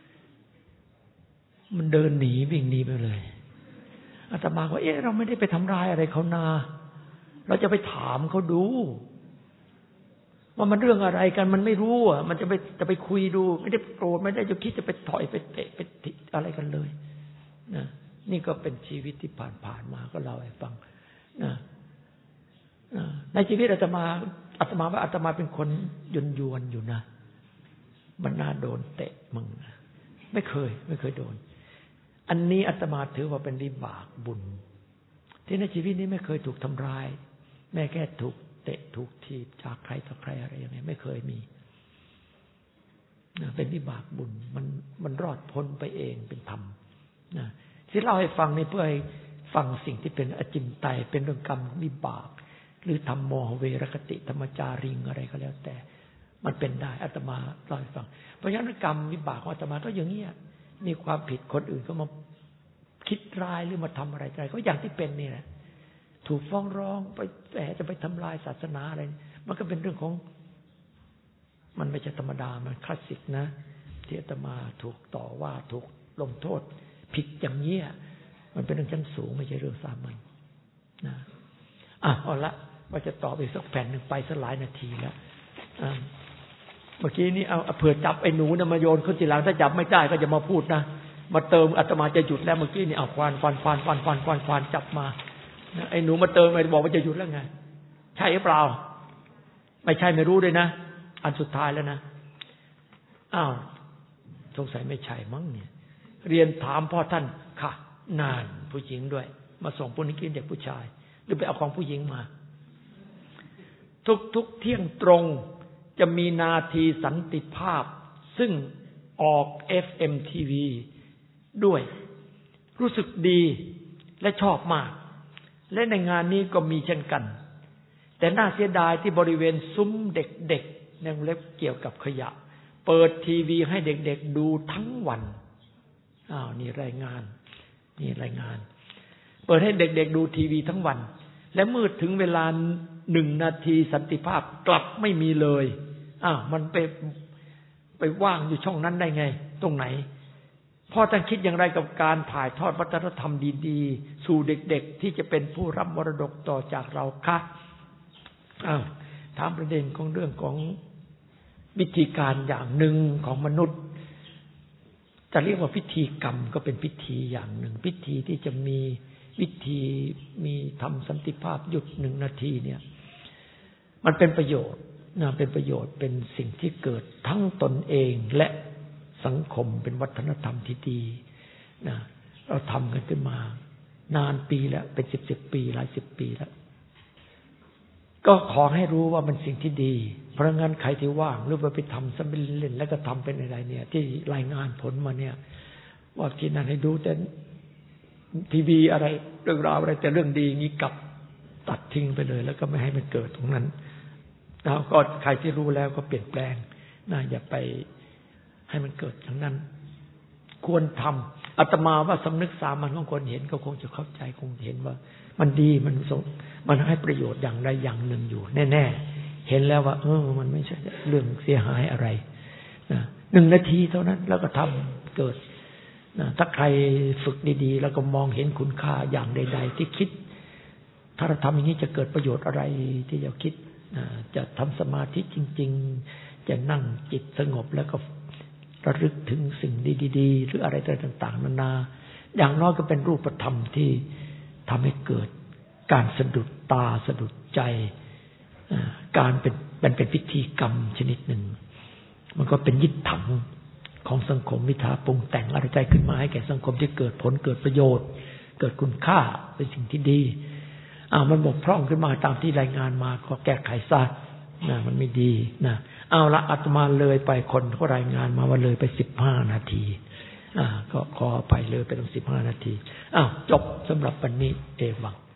มันเดินหนีวิ่งหนีไปเลยอาตมาว่าเอ๊ะเราไม่ได้ไปทำร้ายอะไรเขานาเราจะไปถามเขาดูว่ามันเรื่องอะไรกันมันไม่รู้อ่ะมันจะไปจะไปคุยดูไม่ได้โกรธไม่ได้จะคิดจะไปถอยไปเตะไปทิอะไรกันเลยนะนี่ก็เป็นชีวิตที่ผ่านๆมาก็เล่าให้ฟังนะในชีวิตอาตมาอาตมาว่าอาตมาเป็นคนยนยวนอยู่นะมันน่าโดนเตะมึงไม่เคยไม่เคยโดนอันนี้อาตมาถือว่าเป็นวิบากบุญที่ในชีวิตนี้ไม่เคยถูกทำร้ายแม้แค่ถูกเตะถูกถีบจากใครต่อใครอะไรอย่างนี้ไม่เคยมีนะเป็นวิบากบุญมันมันรอดพ้นไปเองเป็นธรรมนะที่เล่าให้ฟังนี่เพื่อให้ฟังสิ่งที่เป็นอจินไตยเป็นเรื่องกรรมวิบากหรือธรรมโมเวรคติธรรมจาริงอะไรก็แล้วแต่มันเป็นได้อาตมาเล่าให้ฟังเพราะฉะนั้นกรรมวิบากของอาตมาก็อย่างนี้มีความผิดคนอื่นก็มาคิดร้ายหรือมาทำอะไรใจก็อย่างที่เป็นนี่แหละถูกฟ้องร้องไปแหมจะไปทำลายศาสนาอะไรมันก็เป็นเรื่องของมันไม่ใช่ธรรมดามันคลาสสิกนะที่อาตมาถูกต่อว่าถูกลงโทษผิดอย่างนี้มันเป็นเรื่องชั้นสูงไม่ใช่เรื่องสามัญนะอ่ะเอาละว่าจะตอบอีกสักแผ่นหนึ่งไปสักหลายนาทีแล้วเมื่อกี้นี้เอาเผื่อจับไอ้หนูนะมาโยนเขาทีหลังถ้าจับไม่ได้ก็จะมาพูดนะมาเติมอาตมาจะหยุดแล้วเมื่อกี้นี่เอาควานควานควานควานควานควานควานจับมาไอ้หนูมาเติมไปบอกว่าจะหยุดแล้วไงใช่หรือเปล่าไม่ใช่ไม่รู้ด้วยนะอันสุดท้ายแล้วนะอ้าวสงสัยไม่ใช่มั้งเนี่ยเรียนถามพ่อท่านค่ะนานผู้หญิงด้วยมาส่งผู้นี้กินเด็กผู้ชายหรือไปเอาของผู้หญิงมาทุกทุกเที่ยงตรงจะมีนาทีสันติภาพซึ่งออก เอฟ เอ็ม ที วี ด้วยรู้สึกดีและชอบมากและในงานนี้ก็มีเช่นกันแต่น่าเสียดายที่บริเวณซุ้มเด็กๆในวงเล็บเกี่ยวกับขยะเปิดทีวีให้เด็กๆดูทั้งวันอ้าวนี่รายงานนี่รายงานเปิดให้เด็กๆดูทีวีทั้งวันและเมื่อถึงเวลาหนึ่งนาทีสันติภาพกลับไม่มีเลยอ้าวมันไปไปว่างอยู่ช่องนั้นได้ไงตรงไหนพ่อท่านคิดอย่างไรกับการถ่ายทอดวัฒนธรรมดีๆสู่เด็กๆที่จะเป็นผู้รับมรดกต่อจากเราคะอ้าวถามประเด็นของเรื่องของวิธีการอย่างหนึ่งของมนุษย์จะเรียกว่าพิธีกรรมก็เป็นพิธีอย่างหนึ่งพิธีที่จะมีวิธีมีทำสันติภาพหยุดหนึ่งนาทีเนี่ยมันเป็นประโยชน์นะเป็นประโยชน์เป็นสิ่งที่เกิดทั้งตนเองและสังคมเป็นวัฒนธรรมที่ดีนะเราทำกันขึ้นมานานปีแล้วเป็นสิบสิบปีหลายสิบปีแล้วก็ขอให้รู้ว่ามันสิ่งที่ดีเพราะงั้นใครที่ว่างหรือว่าไปทำซะเป็นเล่นแล้วก็ทำเป็นอะไรเนี่ยที่รายงานผลมาเนี่ยว่าที่นั่นให้ดูแต่ทีวีอะไรเรื่องราวอะไรแต่เรื่องดีงี้กลับตัดทิ้งไปเลยแล้วก็ไม่ให้มันเกิดตรงนั้นแล้วก็ใครที่รู้แล้วก็เปลี่ยนแปลงนะอย่าไปให้มันเกิดอย่างนั้นควรทำอาตมาว่าสำนึกสามัญของคนเห็นก็คงจะเข้าใจคงเห็นว่ามันดีมันส่งมันให้ประโยชน์อย่างใดอย่างหนึ่งอยู่แน่ๆเห็นแล้วว่าเออมันไม่ใช่เรื่องเสียหายอะไรนะหนึ่งนาทีเท่านั้นแล้วก็ทำเกิดนะถ้าใครฝึกดีๆแล้วก็มองเห็นคุณค่าอย่างใดๆที่คิดถ้าเราทำอย่างนี้จะเกิดประโยชน์อะไรที่เราคิดนะจะทำสมาธิจริงๆจะนั่งจิตสงบแล้วก็ระลึกถึงสิ่งดีๆหรืออะไรต่างๆนานาอย่างน้อยก็เป็นรูปธรรมที่ทำให้เกิดการสะดุดตาสะดุดใจการเป็นมันเป็นพิธีกรรมชนิดหนึ่งมันก็เป็นยึดถังของสังคมวิถาปรุงแต่งอะไรใจขึ้นมาให้แก่สังคมที่เกิดผลเกิดประโยชน์เกิดคุณค่าเป็นสิ่งที่ดีอ้าวมันบกพร่องขึ้นมาตามที่รายงานมาก็แก้ไขซะนะมันไม่ดีนะเอาละอาตมาเลยไปคนเขารายงานมาว่าเลยไปสิบห้านาทีอ่าก็ขออภัยเลยไปตั้งสิบห้านาทีอ้าวจบสำหรับวันนี้เอวัง